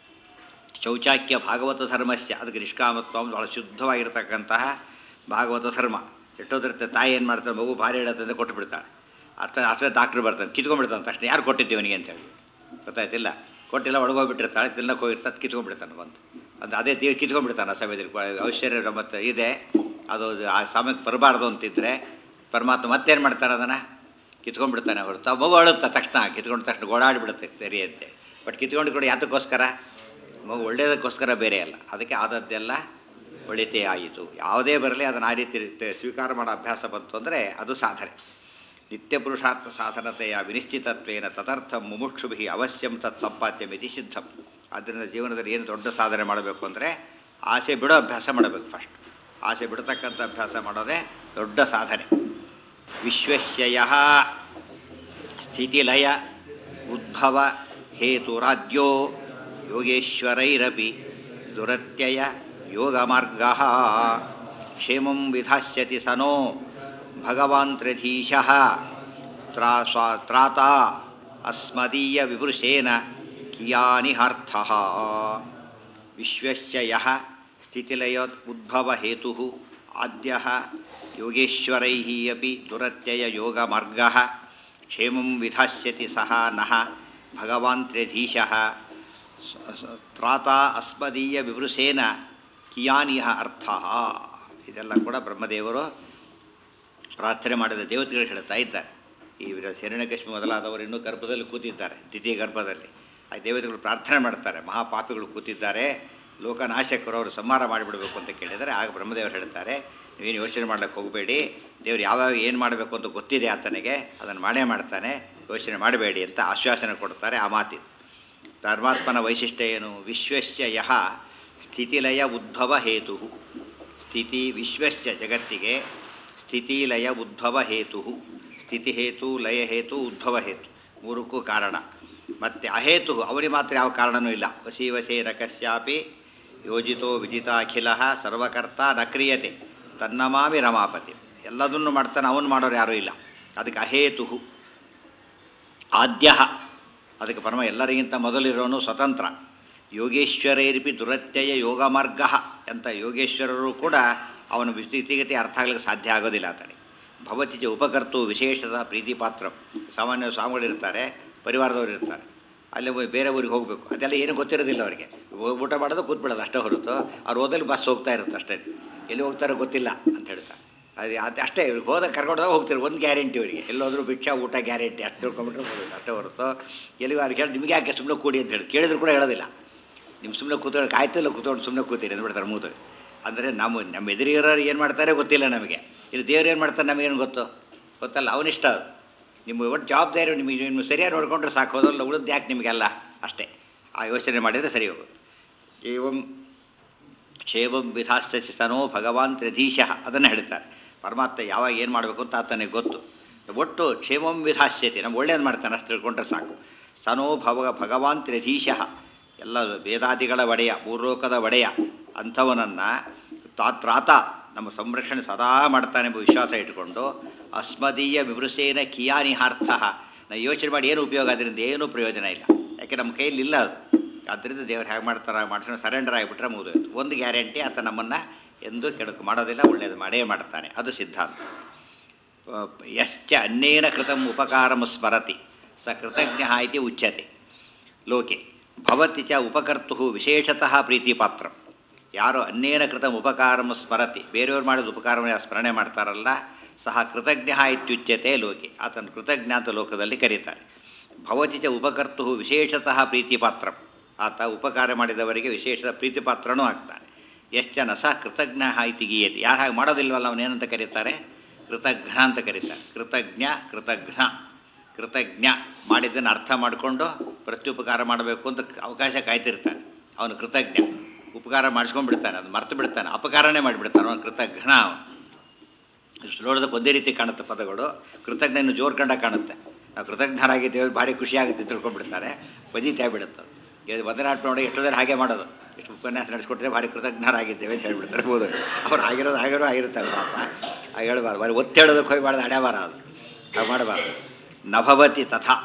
ಶೌಚಾಕ್ಯ ಭಾಗವತ ಧರ್ಮಸ್ಯ, ಅದಕ್ಕೆ ನಿಷ್ಕಾಮತ್ವ ಬಹಳ ಶುದ್ಧವಾಗಿರ್ತಕ್ಕಂತಹ ಭಾಗವತ ಧರ್ಮ. ಎಷ್ಟೋದಿರುತ್ತೆ ತಾಯಿ ಏನು ಮಾಡ್ತಾರೆ, ಮಗು ಭಾರಿ ಹೇಳತ್ತಂದ್ರೆ ಕೊಟ್ಟು ಬಿಡ್ತಾಳೆ. ಅರ್ಥ ಅಷ್ಟೇ ಡಾಕ್ಟ್ರ್ ಬರ್ತಾನೆ ಕಿತ್ಕೊಂಡ್ಬಿಡ್ತಾನೆ ತಕ್ಷಣ, ಯಾರು ಕೊಟ್ಟಿದ್ದೀವಿ ಅವನಿಗೆ ಅಂತೇಳಿ ಗೊತ್ತಾಯ್ತಿಲ್ಲ. ಕೊಟ್ಟಿಲ್ಲ ಒಳಗೋಗ್ಬಿಟ್ಟಿರ್ತಾಳೆ, ತಿನ್ನಕ್ಕೆ ಹೋಗಿರ್ತಾರೆ ಕಿತ್ಕೊಂಡ್ಬಿಡ್ತಾನೆ ಬಂದು. ಅದು ಅದೇ ತೀರ್ ಕಿತ್ಕೊಂಡ್ಬಿಡ್ತಾನೆ ಆ ಸಮಯದಲ್ಲಿ. ಐಶ್ವರ್ಯ ಮತ್ತು ಇದೆ ಅದು ಆ ಸಮಯಕ್ಕೆ ಬರಬಾರ್ದು ಅಂತಿದ್ರೆ ಪರಮಾತ್ಮ ಮತ್ತೇನು ಮಾಡ್ತಾರೆ, ಅದನ್ನು ಕಿತ್ಕೊಂಡ್ಬಿಡ್ತಾನೆ ಹೊರತು. ಮಗು ಅಳುತ್ತಾ ತಕ್ಷಣ, ಕಿತ್ಕೊಂಡ ತಕ್ಷಣ ಗೋಡಾಡಿಬಿಡುತ್ತೆ ಸರಿ ಅಂತೆ. ಬಟ್ ಕಿತ್ಕೊಂಡು ಕೂಡ ಯಾತಕ್ಕೋಸ್ಕರ, ಮಗು ಒಳ್ಳೆಯದಕ್ಕೋಸ್ಕರ ಬೇರೆ ಅಲ್ಲ. ಅದಕ್ಕೆ ಆದದ್ದೆಲ್ಲ ಒಳಿತೇ ಆಯಿತು. ಯಾವುದೇ ಬರಲಿ ಅದನ್ನು ಆ ರೀತಿ ಸ್ವೀಕಾರ ಮಾಡೋ ಅಭ್ಯಾಸ ಬಂತು ಅಂದರೆ ಅದು ಸಾಧನೆ. ನಿತ್ಯ ಪುರುಷಾರ್ಥ ಸಾಧನತೆಯ ವಿನಿಶ್ಚಿತತ್ವೇನ ತದರ್ಥ ಮುಮುಕ್ಷುಭಿಃ ಅವಶ್ಯಂ ತತ್ ಸಂಪಾದ್ಯಮಿತಿ ಸಿದ್ಧಂ. ಆದ್ದರಿಂದ ಜೀವನದಲ್ಲಿ ಏನು ದೊಡ್ಡ ಸಾಧನೆ ಮಾಡಬೇಕು ಅಂದರೆ ಆಸೆ ಬಿಡೋ ಅಭ್ಯಾಸ ಮಾಡಬೇಕು. ಫಸ್ಟ್ ಆಸೆ ಬಿಡತಕ್ಕಂಥ ಅಭ್ಯಾಸ ಮಾಡೋದೇ ದೊಡ್ಡ ಸಾಧನೆ. ವಿಶ್ವಸ್ಯ ಸ್ಥಿತಿಲಯ ಉದ್ಭವ ಹೇತುರಾದ್ಯೋ ಯೋಗೇಶ್ವರೈರಪಿ ದುರತ್ಯಯ ಯೋಗಮಾರ್ಗಃ ಕ್ಷೇಮಂ ವಿಧಾಸ್ಯತಿ ಸನೋ ಭಗವಾನ್ ತ್ರಿಧೀಶಃ ತ್ರಾಸ್ವಾ ತ್ರಾತಾ ಅಸ್ಮದೀಯ ವಿವೃಷೇನ ಕಿಯಾನಿಹಾರ್ಥಃ. ವಿಶ್ವಸ್ಯ ಯಃ ಸ್ಥಿತಿಲಯೋತ್ ಉದ್ಭವ ಹೇತುಃ ಆದ್ಯಃ ಯೋಗೇಶ್ವರೈಃ ಅಪಿ ದುರತ್ಯಯ ಯೋಗಮಾರ್ಗಃ ಕ್ಷೇಮಂ ವಿಧಾಸ್ಯತಿ ಸಹ ನಃ ಭಗವಾನ್ ತ್ರಿಧೀಶಃ ತ್ರಾತಾ ಅಸ್ಮದೀಯ ವಿವೃಷೇನ ಕಿಯಾನಿಹ ಅರ್ಥಃ. ಇದೆಲ್ಲ ಕೂಡ ಬ್ರಹ್ಮದೇವರು ಪ್ರಾರ್ಥನೆ ಮಾಡಿದ ದೇವತೆಗಳು ಹೇಳ್ತಾ ಇದ್ದಾರೆ. ಈ ಹಿರಣ್ಯಕಶಿಪು ಮೊದಲಾದವರು ಇನ್ನೂ ಗರ್ಭದಲ್ಲಿ ಕೂತಿದ್ದಾರೆ, ದ್ವಿತೀಯ ಗರ್ಭದಲ್ಲಿ. ಆ ದೇವತೆಗಳು ಪ್ರಾರ್ಥನೆ ಮಾಡ್ತಾರೆ, ಮಹಾಪಾಪಿಗಳು ಕೂತಿದ್ದಾರೆ, ಲೋಕನಾಶಕರು ಅವರು ಸಂಹಾರ ಮಾಡಿಬಿಡಬೇಕು ಅಂತ ಕೇಳಿದರೆ ಆಗ ಬ್ರಹ್ಮದೇವರು ಹೇಳ್ತಾರೆ, ನೀವೇನು ಯೋಚನೆ ಮಾಡ್ಲಿಕ್ಕೆ ಹೋಗಬೇಡಿ, ದೇವರು ಯಾವಾಗ ಏನು ಮಾಡಬೇಕು ಅಂತ ಗೊತ್ತಿದೆ ಆತನಿಗೆ, ಅದನ್ನು ಮಾಡೇ ಮಾಡ್ತಾನೆ, ಯೋಚನೆ ಮಾಡಬೇಡಿ ಅಂತ ಆಶ್ವಾಸನೆ ಕೊಡ್ತಾರೆ. ಆ ಮಾತಿದೆ. ಧರ್ಮಾತ್ಮನ ವೈಶಿಷ್ಟ್ಯ ಏನು? ವಿಶ್ವಸ್ಯ ಯಃ ಸ್ಥಿತಿಲಯ ಉದ್ಭವ ಹೇತು. ಸ್ಥಿತಿ ವಿಶ್ವಸ್ಯ ಜಗತ್ತಿಗೆ ಸ್ಥಿತಿಲಯ ಉದ್ಭವ ಹೇತು. ಸ್ಥಿತಿ ಹೇತು, ಲಯ ಹೇತು, ಉದ್ಭವ ಹೇತು ಮೂರಕ್ಕೂ ಕಾರಣ. ಮತ್ತು ಅಹೇತು ಅವರಿಗೆ ಮಾತ್ರ ಯಾವ ಕಾರಣವೂ ಇಲ್ಲ. ವಸಿ ವಸೇನ ಕಸ್ಯಾಪಿ ಯೋಜಿತೋ ವಿಜಿತಾಖಿಲ ಸರ್ವಕರ್ತ ನ ಕ್ರಿಯತೆ ತನ್ನಮಾಮಿ ರಮಾಪತಿ. ಎಲ್ಲದನ್ನು ಮಾಡ್ತಾನೆ, ಅವನು ಮಾಡೋರು ಯಾರೂ ಇಲ್ಲ. ಅದಕ್ಕೆ ಅಹೇತು. ಆದ್ಯ ಅದಕ್ಕೆ ಪರಮ ಎಲ್ಲರಿಗಿಂತ ಮೊದಲಿರೋನು ಸ್ವತಂತ್ರ. ಯೋಗೇಶ್ವರೈರಿಪಿ ದುರತ್ಯಯ ಯೋಗ ಮಾರ್ಗ ಅಂತ ಯೋಗೇಶ್ವರರು ಕೂಡ ಅವನ ಸ್ಥಿತಿಗತಿ ಅರ್ಥ ಆಗಲಿಕ್ಕೆ ಸಾಧ್ಯ ಆಗೋದಿಲ್ಲ. ಆತನಿಗೆ ಭವತಿಜ ಉಪಕರ್ತು ವಿಶೇಷದ ಪ್ರೀತಿ ಪಾತ್ರ. ಸಾಮಾನ್ಯ ಸ್ವಾಮಿಗಳಿರ್ತಾರೆ, ಪರಿವಾರದವರು ಇರ್ತಾರೆ, ಅಲ್ಲಿ ಬೇರೆ ಊರಿಗೆ ಹೋಗಬೇಕು, ಅದೆಲ್ಲ ಏನು ಗೊತ್ತಿರೋದಿಲ್ಲ ಅವರಿಗೆ. ಊಟ ಮಾಡೋದು ಕೂತ್ಬಿಡೋದು ಅಷ್ಟೇ ಹೊರತು ಅವ್ರು ಓದಲ್ಲಿ ಬಸ್ ಹೋಗ್ತಾ ಇರುತ್ತೆ ಅಷ್ಟೇ. ಎಲ್ಲಿ ಹೋಗ್ತಾರೋ ಗೊತ್ತಿಲ್ಲ ಅಂತ ಹೇಳ್ತಾರೆ. ಅದು ಅದು ಅಷ್ಟೇ. ಇವ್ರಿಗೆ ಹೋದಾಗ ಕರ್ಕೊಂಡೋದಾಗ ಹೋಗ್ತೀರಿ, ಒಂದು ಗ್ಯಾರಂಟಿ ಅವರಿಗೆ. ಎಲ್ಲೋದ್ರೂ ಭಿಕ್ಷಾ ಊಟ ಗ್ಯಾರಂಟಿ ಅಷ್ಟು ತಿಳ್ಕೊಂಬಿಟ್ರೆ ಹೋಗೋದು ಅಷ್ಟೇ ಹೊರತು ಎಲ್ಲಿಗೂ ಅವ್ರಿಗೆ ಹೇಳಿ ನಿಮಗೆ ಯಾಕೆ ಸುಮ್ಮನೆ ಕೂಡಿ ಅಂತ ಹೇಳಿ ಕೇಳಿದ್ರು ಕೂಡ ಹೇಳೋದಿಲ್ಲ. ನಿಮ್ಮ ಸುಮ್ಮನೆ ಕೂತ್ಕೊಂಡು ಕಾಯ್ತಿಲ್ಲ, ಕೂತ್ಕೊಂಡು ಸುಮ್ಮನೆ ಕೂತೀರಿ ಅಂದ್ಬಿಡ್ತಾರೆ ಮೂತು. ಅಂದರೆ ನಮ್ಮ ನಮ್ಮ ಎದುರಿರೋರು ಏನು ಮಾಡ್ತಾರೆ ಗೊತ್ತಿಲ್ಲ ನಮಗೆ. ಇದು ದೇವ್ರು ಏನು ಮಾಡ್ತಾರೆ ನಮಗೇನು ಗೊತ್ತು ಗೊತ್ತಲ್ಲ, ಅವನಿಷ್ಟ. ಅದು ನಿಮ್ಮ ಒಟ್ಟು ಜವಾಬ್ದಾರಿ ನಿಮಗೆ ನಿಮ್ಮ ಸರಿಯಾಗಿ ನೋಡಿಕೊಂಡ್ರೆ ಸಾಕು, ಹೋದಲ್ಲ ಉಳಿದು ಯಾಕೆ ನಿಮಗೆಲ್ಲ ಅಷ್ಟೇ. ಆ ಯೋಚನೆ ಮಾಡಿದರೆ ಸರಿ ಹೋಗೋದು. ಏವಂ ಕ್ಷೇಮಂ ವಿಧಾಸ್ಯಸಿ ಸನೋ ಭಗವಾನ್ ತ್ರಿಧೀಶಃ ಅದನ್ನು ಹೇಳ್ತಾರೆ. ಪರಮಾತ್ಮ ಯಾವಾಗ ಏನು ಮಾಡಬೇಕು ಅಂತ ಆತನಿಗೆ ಗೊತ್ತು. ಒಟ್ಟು ಕ್ಷೇಮಂ ವಿಧಾಸ್ಯತಿ, ನಮ್ಗೆ ಒಳ್ಳೇದು ಮಾಡ್ತಾನೆ ಅಷ್ಟು ತಿಳ್ಕೊಂಡ್ರೆ ಸಾಕು. ಸನೋ ಭವ ಭಗವಾನ್ ತ್ರಿಧೀಶಃ ಎಲ್ಲ ವೇದಾದಿಗಳ ಒಡೆಯ, ಮೂರ್ಲೋಕದ ಒಡೆಯ ಅಂಥವನನ್ನು ತಾತ್ರಾತ ನಮ್ಮ ಸಂರಕ್ಷಣೆ ಸದಾ ಮಾಡ್ತಾನೆ ಎಂಬ ವಿಶ್ವಾಸ ಇಟ್ಟುಕೊಂಡು ಅಸ್ಮದೀಯ ವಿವೃಷೇನ ಕಿಯಾನಿಹಾರ್ಥ ನಾವು ಯೋಚನೆ ಮಾಡಿ ಏನು ಉಪಯೋಗ ಅದರಿಂದ ಏನೂ ಪ್ರಯೋಜನ ಇಲ್ಲ. ಯಾಕೆ ನಮ್ಮ ಕೈಯಲ್ಲಿ ಇಲ್ಲ ಅದು. ಆದ್ದರಿಂದ ದೇವ್ರು ಹೇಗೆ ಮಾಡ್ತಾರೆ ಮಾಡಿಸೋ ಸರೆಂಡರ್ ಆಗಿಬಿಟ್ರೆ ಮುಗಿದೋಯ್ತು. ಒಂದು ಗ್ಯಾರಂಟಿ ಆತ ನಮ್ಮನ್ನು ಎಂದೂ ಕೆಡಕು ಮಾಡೋದಿಲ್ಲ, ಒಳ್ಳೆಯದು ಮಾಡೇ ಮಾಡ್ತಾನೆ. ಅದು ಸಿದ್ಧಾಂತ. ಯಶ್ಚ ಅನ್ಯೇನ ಕೃತಂ ಉಪಕಾರಂ ಸ್ಮರತಿ ಸ ಕೃತಜ್ಞ ಇತಿ ಉಚ್ಯತೆ ಲೋಕೆ ಭವತಿ ಚ ಉಪಕರ್ತು ವಿಶೇಷತಃ ಪ್ರೀತಿಪಾತ್ರ. ಯಾರು ಅನ್ಯೇನ ಕೃತಂ ಉಪಕಾರಂ ಸ್ಮರತಿ, ಬೇರೆಯವ್ರು ಮಾಡಿದ ಉಪಕಾರವನ್ನು ಸ್ಮರಣೆ ಮಾಡ್ತಾರಲ್ಲ, ಸಹ ಕೃತಜ್ಞ ಇತ್ಯುಚ್ಯತೆ ಲೋಕೆ, ಆತನ ಕೃತಜ್ಞ ಅಂತ ಲೋಕದಲ್ಲಿ ಕರೀತಾರೆ. ಭವತಿ ಚ ಉಪಕರ್ತು ವಿಶೇಷತಃ ಪ್ರೀತಿಪಾತ್ರ, ಆತ ಉಪಕಾರ ಮಾಡಿದವರಿಗೆ ವಿಶೇಷ ಪ್ರೀತಿಪಾತ್ರನೂ ಆಗ್ತಾನೆ. ಎಷ್ಟನ ಸಹ ಕೃತಜ್ಞ ಇತಿ ಗೀಯತೆ, ಯಾರು ಹಾಗೆ ಮಾಡೋದಿಲ್ವಲ್ಲ ಅವನೇನಂತ ಕರೀತಾರೆ? ಕೃತಜ್ಞ ಅಂತ ಕರೀತಾರೆ. ಕೃತಜ್ಞ ಕೃತಜ್ಞ ಕೃತಜ್ಞ ಮಾಡಿದ್ದನ್ನು ಅರ್ಥ ಮಾಡಿಕೊಂಡು ಪ್ರತ್ಯುಪಕಾರ ಮಾಡಬೇಕು ಅಂತ ಅವಕಾಶ ಕಾಯ್ತಿರ್ತಾನೆ ಅವನು ಕೃತಜ್ಞ. ಉಪಕಾರ ಮಾಡಿಸ್ಕೊಂಡ್ಬಿಡ್ತಾನೆ, ಅದು ಮರ್ತು ಬಿಡ್ತಾನೆ, ಅಪಕಾರನೇ ಮಾಡಿಬಿಡ್ತಾನೆ ಅವನು ಕೃತಜ್ಞ. ಅವನು ಇಷ್ಟು ನೋಡೋದಕ್ಕೆ ಒಂದೇ ರೀತಿ ಕಾಣುತ್ತೆ ಪದಗಳು, ಕೃತಜ್ಞ ಇನ್ನು ಜೋರು ಕಂಡ ಕಾಣುತ್ತೆ. ನಾವು ಕೃತಜ್ಞರಾಗಿದ್ದೇವೆ ಭಾರಿ ಖುಷಿಯಾಗುತ್ತೆ ತಿಳ್ಕೊಂಡ್ಬಿಡ್ತಾರೆ, ಬದೀತಾ ಬಿಡುತ್ತೆ. ಇದು ಬದಲಾಟ ನೋಡಿ ಎಷ್ಟೋ ಜನ ಹಾಗೆ ಮಾಡೋದು, ಎಷ್ಟು ಉಪನ್ಯಾಸ ನಡೆಸ್ಕೊಟ್ರೆ ಭಾರಿ ಕೃತಜ್ಞರಾಗಿದ್ದೇವೆ ಅಂತ ಹೇಳ್ಬಿಡ್ತಾರೆ. ಬೋದು ಅವ್ರು ಆಗಿರೋದು ಆಗಿರೋ ಆಗಿರ್ತಾರೆ ಪಾಪ, ಹಾಗೆ ಹೇಳ್ಬಾರ್ದು, ಬರೀ ಒತ್ತು ಹೇಳೋದಕ್ಕೆ ಹೋಗ್ಬಾರ್ದು, ಹಡೆಯಬಾರ ಅದು ಹಾಗೆ ಮಾಡಬಾರ್ದು. ನಭವತಿ ತಥಾ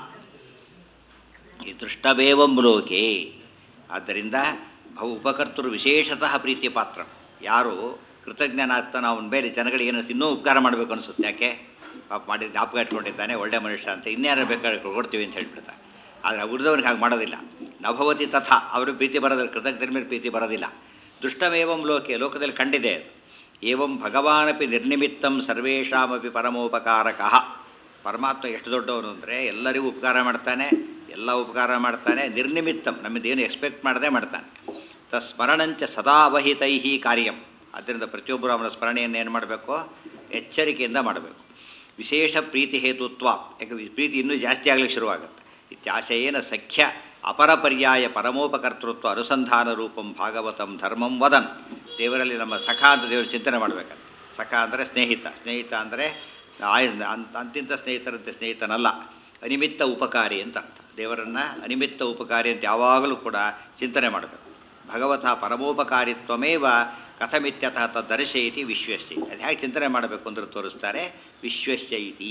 ಈ ದೃಷ್ಟವೇವಂ ಲೋಕೆ. ಆದ್ದರಿಂದ ಭವ ಉಪಕರ್ತರು ವಿಶೇಷತಃ ಪ್ರೀತಿ ಪಾತ್ರ. ಯಾರು ಕೃತಜ್ಞನಾಗ್ತಾನೆ ಅವನ ಮೇಲೆ ಜನಗಳಿಗೆ ಏನೋ ಇನ್ನೂ ಉಪಕಾರ ಮಾಡಬೇಕು ಅನಿಸುತ್ತೆ. ಯಾಕೆ ಪಾಪ ಮಾಡಿ ಜ್ಞಾಪಕ ಇಟ್ಕೊಂಡಿದ್ದಾನೆ ಒಳ್ಳೆ ಮನುಷ್ಯ ಅಂತ, ಇನ್ಯಾರು ಬೇಕಾದ್ರೆ ಕೊಡ್ತೀವಿ ಅಂತ ಹೇಳ್ಬಿಡ್ತಾರೆ. ಆದರೆ ಉಳಿದವನಿಗೆ ಹಾಗೆ ಮಾಡೋದಿಲ್ಲ. ನಭವತಿ ತಥಾ, ಅವರು ಪ್ರೀತಿ ಬರೋದಿಲ್ಲ, ಕೃತಜ್ಞರ ಮೇಲೆ ಪ್ರೀತಿ ಬರೋದಿಲ್ಲ. ದೃಷ್ಟವೇವಂ ಲೋಕೆ, ಲೋಕದಲ್ಲಿ ಕಂಡಿದೆ. ಏವಂ ಭಗವಾನಪಿ ನಿರ್ನಿಮಿತ್ತಂ ಸರ್ವೇಷಾಮಪಿ ಪರಮೋಪಕಾರಕಃ. ಪರಮಾತ್ಮ ಎಷ್ಟು ದೊಡ್ಡವನು ಅಂದರೆ ಎಲ್ಲರಿಗೂ ಉಪಕಾರ ಮಾಡ್ತಾನೆ, ಎಲ್ಲ ಉಪಕಾರ ಮಾಡ್ತಾನೆ. ನಿರ್ನಿಮಿತ್ತಂ, ನಮ್ಮದೇನು ಎಕ್ಸ್ಪೆಕ್ಟ್ ಮಾಡದೆ ಮಾಡ್ತಾನೆ. ತಸ್ಮರಣಂಚ ಸದಾ ಅವಹಿತೈ ಕಾರ್ಯಂ. ಆದ್ದರಿಂದ ಪ್ರತಿಯೊಬ್ಬರು ಅವನ ಸ್ಮರಣೆಯನ್ನು ಏನು ಮಾಡಬೇಕು? ಎಚ್ಚರಿಕೆಯಿಂದ ಮಾಡಬೇಕು. ವಿಶೇಷ ಪ್ರೀತಿ ಹೇತುತ್ವ, ಯಾಕೆ ಪ್ರೀತಿ ಇನ್ನೂ ಜಾಸ್ತಿ ಆಗಲಿಕ್ಕೆ ಶುರುವಾಗುತ್ತೆ. ಇತ್ಯಾಶಯೇನ ಸಖ್ಯ ಅಪರಪರ್ಯಾಯ ಪರಮೋಪಕರ್ತೃತ್ವ ಅನುಸಂಧಾನ ರೂಪಂ ಭಾಗವತಂ ಧರ್ಮಂ ವದನ್. ದೇವರಲ್ಲಿ ನಮ್ಮ ಸಖ ಅಂತ ದೇವರು ಚಿಂತನೆ ಮಾಡಬೇಕಂತ. ಸಖ ಅಂದರೆ ಸ್ನೇಹಿತ, ಸ್ನೇಹಿತ ಅಂದರೆ ಅಂತಿಂತ ಸ್ನೇಹಿತರಂತೆ ಸ್ನೇಹಿತನಲ್ಲ, ಅನಿಮಿತ್ತ ಉಪಕಾರಿ ಅಂತ ಅರ್ಥ. ದೇವರನ್ನು ಅನಿಮಿತ್ತ ಉಪಕಾರಿ ಅಂತ ಯಾವಾಗಲೂ ಕೂಡ ಚಿಂತನೆ ಮಾಡಬೇಕು. ಭಗವತ ಪರಮೋಪಕಾರಿತ್ವಮೇವ ಕಥಮಿತ್ಯತಃ ತದ್ದರ್ಶಯತಿ ವಿಶ್ವಸ್ಯ. ಅದು ಹೇಗೆ ಚಿಂತನೆ ಮಾಡಬೇಕು ಅಂದ್ರೆ ತೋರಿಸ್ತಾರೆ. ವಿಶ್ವಸ್ಯ ಇತಿ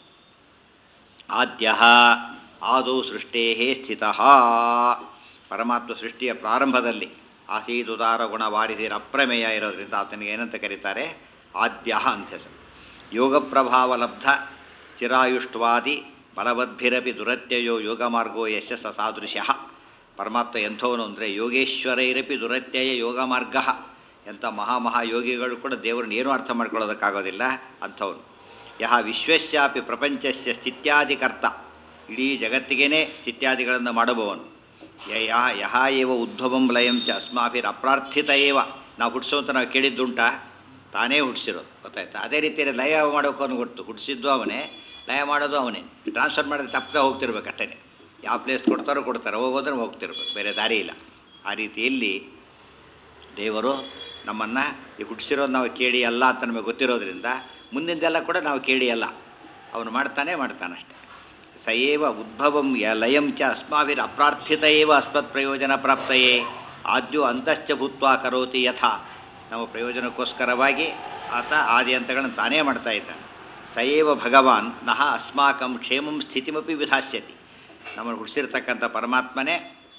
ಆದ್ಯ ಆದೌ ಸೃಷ್ಟೇ ಸ್ಥಿತಃ. ಪರಮಾತ್ಮ ಸೃಷ್ಟಿಯ ಪ್ರಾರಂಭದಲ್ಲಿ ಆಸೀದುದಾರ ಗುಣ ವಾರಿಸಿರ ಅಪ್ರಮೇಯ ಇರೋದ್ರಿಂದ ಆತನಿಗೆ ಏನಂತ ಕರೀತಾರೆ? ಆದ್ಯ ಅಂತ ಹೆಸರು. ಯೋಗ ಪ್ರಭಾವ ಲಬ್ಧ ಚಿರಾಯುಷ್ಟ್ವಾದಿ ಬಲವದ್ಭಿರಪಿ ದುರತ್ಯಯೋ ಯೋಗ ಮಾರ್ಗೋ ಯಶಸ್ಸ ಸಾದೃಶ್ಯ. ಪರಮಾತ್ಮ ಎಂಥವನು ಅಂದರೆ ಯೋಗೇಶ್ವರೈರಪಿ ದುರತ್ಯಯ ಯೋಗ ಮಾರ್ಗ. ಎಂಥ ಮಹಾಮಹಾಯೋಗಿಗಳು ಕೂಡ ದೇವರನ್ನ ಏನೂ ಅರ್ಥ ಮಾಡ್ಕೊಳ್ಳೋದಕ್ಕಾಗೋದಿಲ್ಲ ಅಂಥವನು. ಯಹ ವಿಶ್ವಸ್ಯಾಪಿ ಪ್ರಪಂಚಸ್ಯ ಸ್ಥಿತ್ಯಾದಿಕರ್ತ, ಇಡೀ ಜಗತ್ತಿಗೇನೆ ಸ್ಥಿತ್ಯಾದಿಗಳನ್ನು ಮಾಡಬವನು. ಯಹ ಯಹ ಏವ ಉದ್ಭವಂ ಲಯಂ ಚ ಅಸ್ಮಾಭಿರ್ ಅಪ್ರಾರ್ಥಿತ ಏವ. ನಾವು ಹುಟ್ಟಿಸೋಂತ ನಾವು ಕೇಳಿದ್ದುಂಟಾ? ತಾನೇ ಹುಟ್ಟಿಸಿರೋದು, ಗೊತ್ತಾಯ್ತಾ? ಅದೇ ರೀತಿಯಲ್ಲಿ ಲಯ ಮಾಡೋಕೆ ಅವನು ಗೊತ್ತು, ಹುಟ್ಟಿಸಿದ್ದು ಅವನೇ, ಲಯ ಮಾಡೋದು ಅವನೇ. ಟ್ರಾನ್ಸ್ಫರ್ ಮಾಡಿದ್ರೆ ತಪ್ಪದೆ ಹೋಗ್ತಿರ್ಬೇಕು ಅಷ್ಟೇ. ಯಾವ ಪ್ಲೇಸ್ ಕೊಡ್ತಾರೋ ಕೊಡ್ತಾರೆ, ಹೋಗೋದ್ರೆ ಹೋಗ್ತಿರ್ಬೇಕು, ಬೇರೆ ದಾರಿ ಇಲ್ಲ. ಆ ರೀತಿಯಲ್ಲಿ ದೇವರು ನಮ್ಮನ್ನು ಈ ಹುಟ್ಟಿಸಿರೋದು ನಾವು ಕೇಳಿ ಅಲ್ಲ ಅಂತ ನಮಗೆ ಗೊತ್ತಿರೋದ್ರಿಂದ ಮುಂದಿಂದೆಲ್ಲ ಕೂಡ ನಾವು ಕೇಳಿ ಅಲ್ಲ, ಅವನು ಮಾಡ್ತಾನೆ ಮಾಡ್ತಾನಷ್ಟೆ. ಸಯೇವ ಉದ್ಭವಂ ಯ ಲಯಂ ಚ ಅಸ್ಮಾವಿರ್ ಅಪ್ರಾರ್ಥಿತ ಏವ ಅಸ್ಮತ್ ಪ್ರಯೋಜನ ಪ್ರಾಪ್ತಯೇ ಆದ್ಯೋ ಅಂತಶ್ಚ ಭೂತ್ವಾ ಕರೋತಿ ಯಥಾ. ನಮ್ಮ ಪ್ರಯೋಜನಕ್ಕೋಸ್ಕರವಾಗಿ ಆತ ಆದಿ ಅಂತಗಳನ್ನು ತಾನೇ ಮಾಡ್ತಾ ಇದ್ದಾನೆ. ಸಯೇವ ಭಗವಾನ್ ನಹ ಅಸ್ಮಾಕಂ ಕ್ಷೇಮಂ ಸ್ಥಿತಿಮಪಿ ವಿಧಾಸ್ಯತಿ. ನಮ್ಮನ್ನು ಹುಟ್ಟಿಸಿರ್ತಕ್ಕಂಥ ಪರಮಾತ್ಮನೇ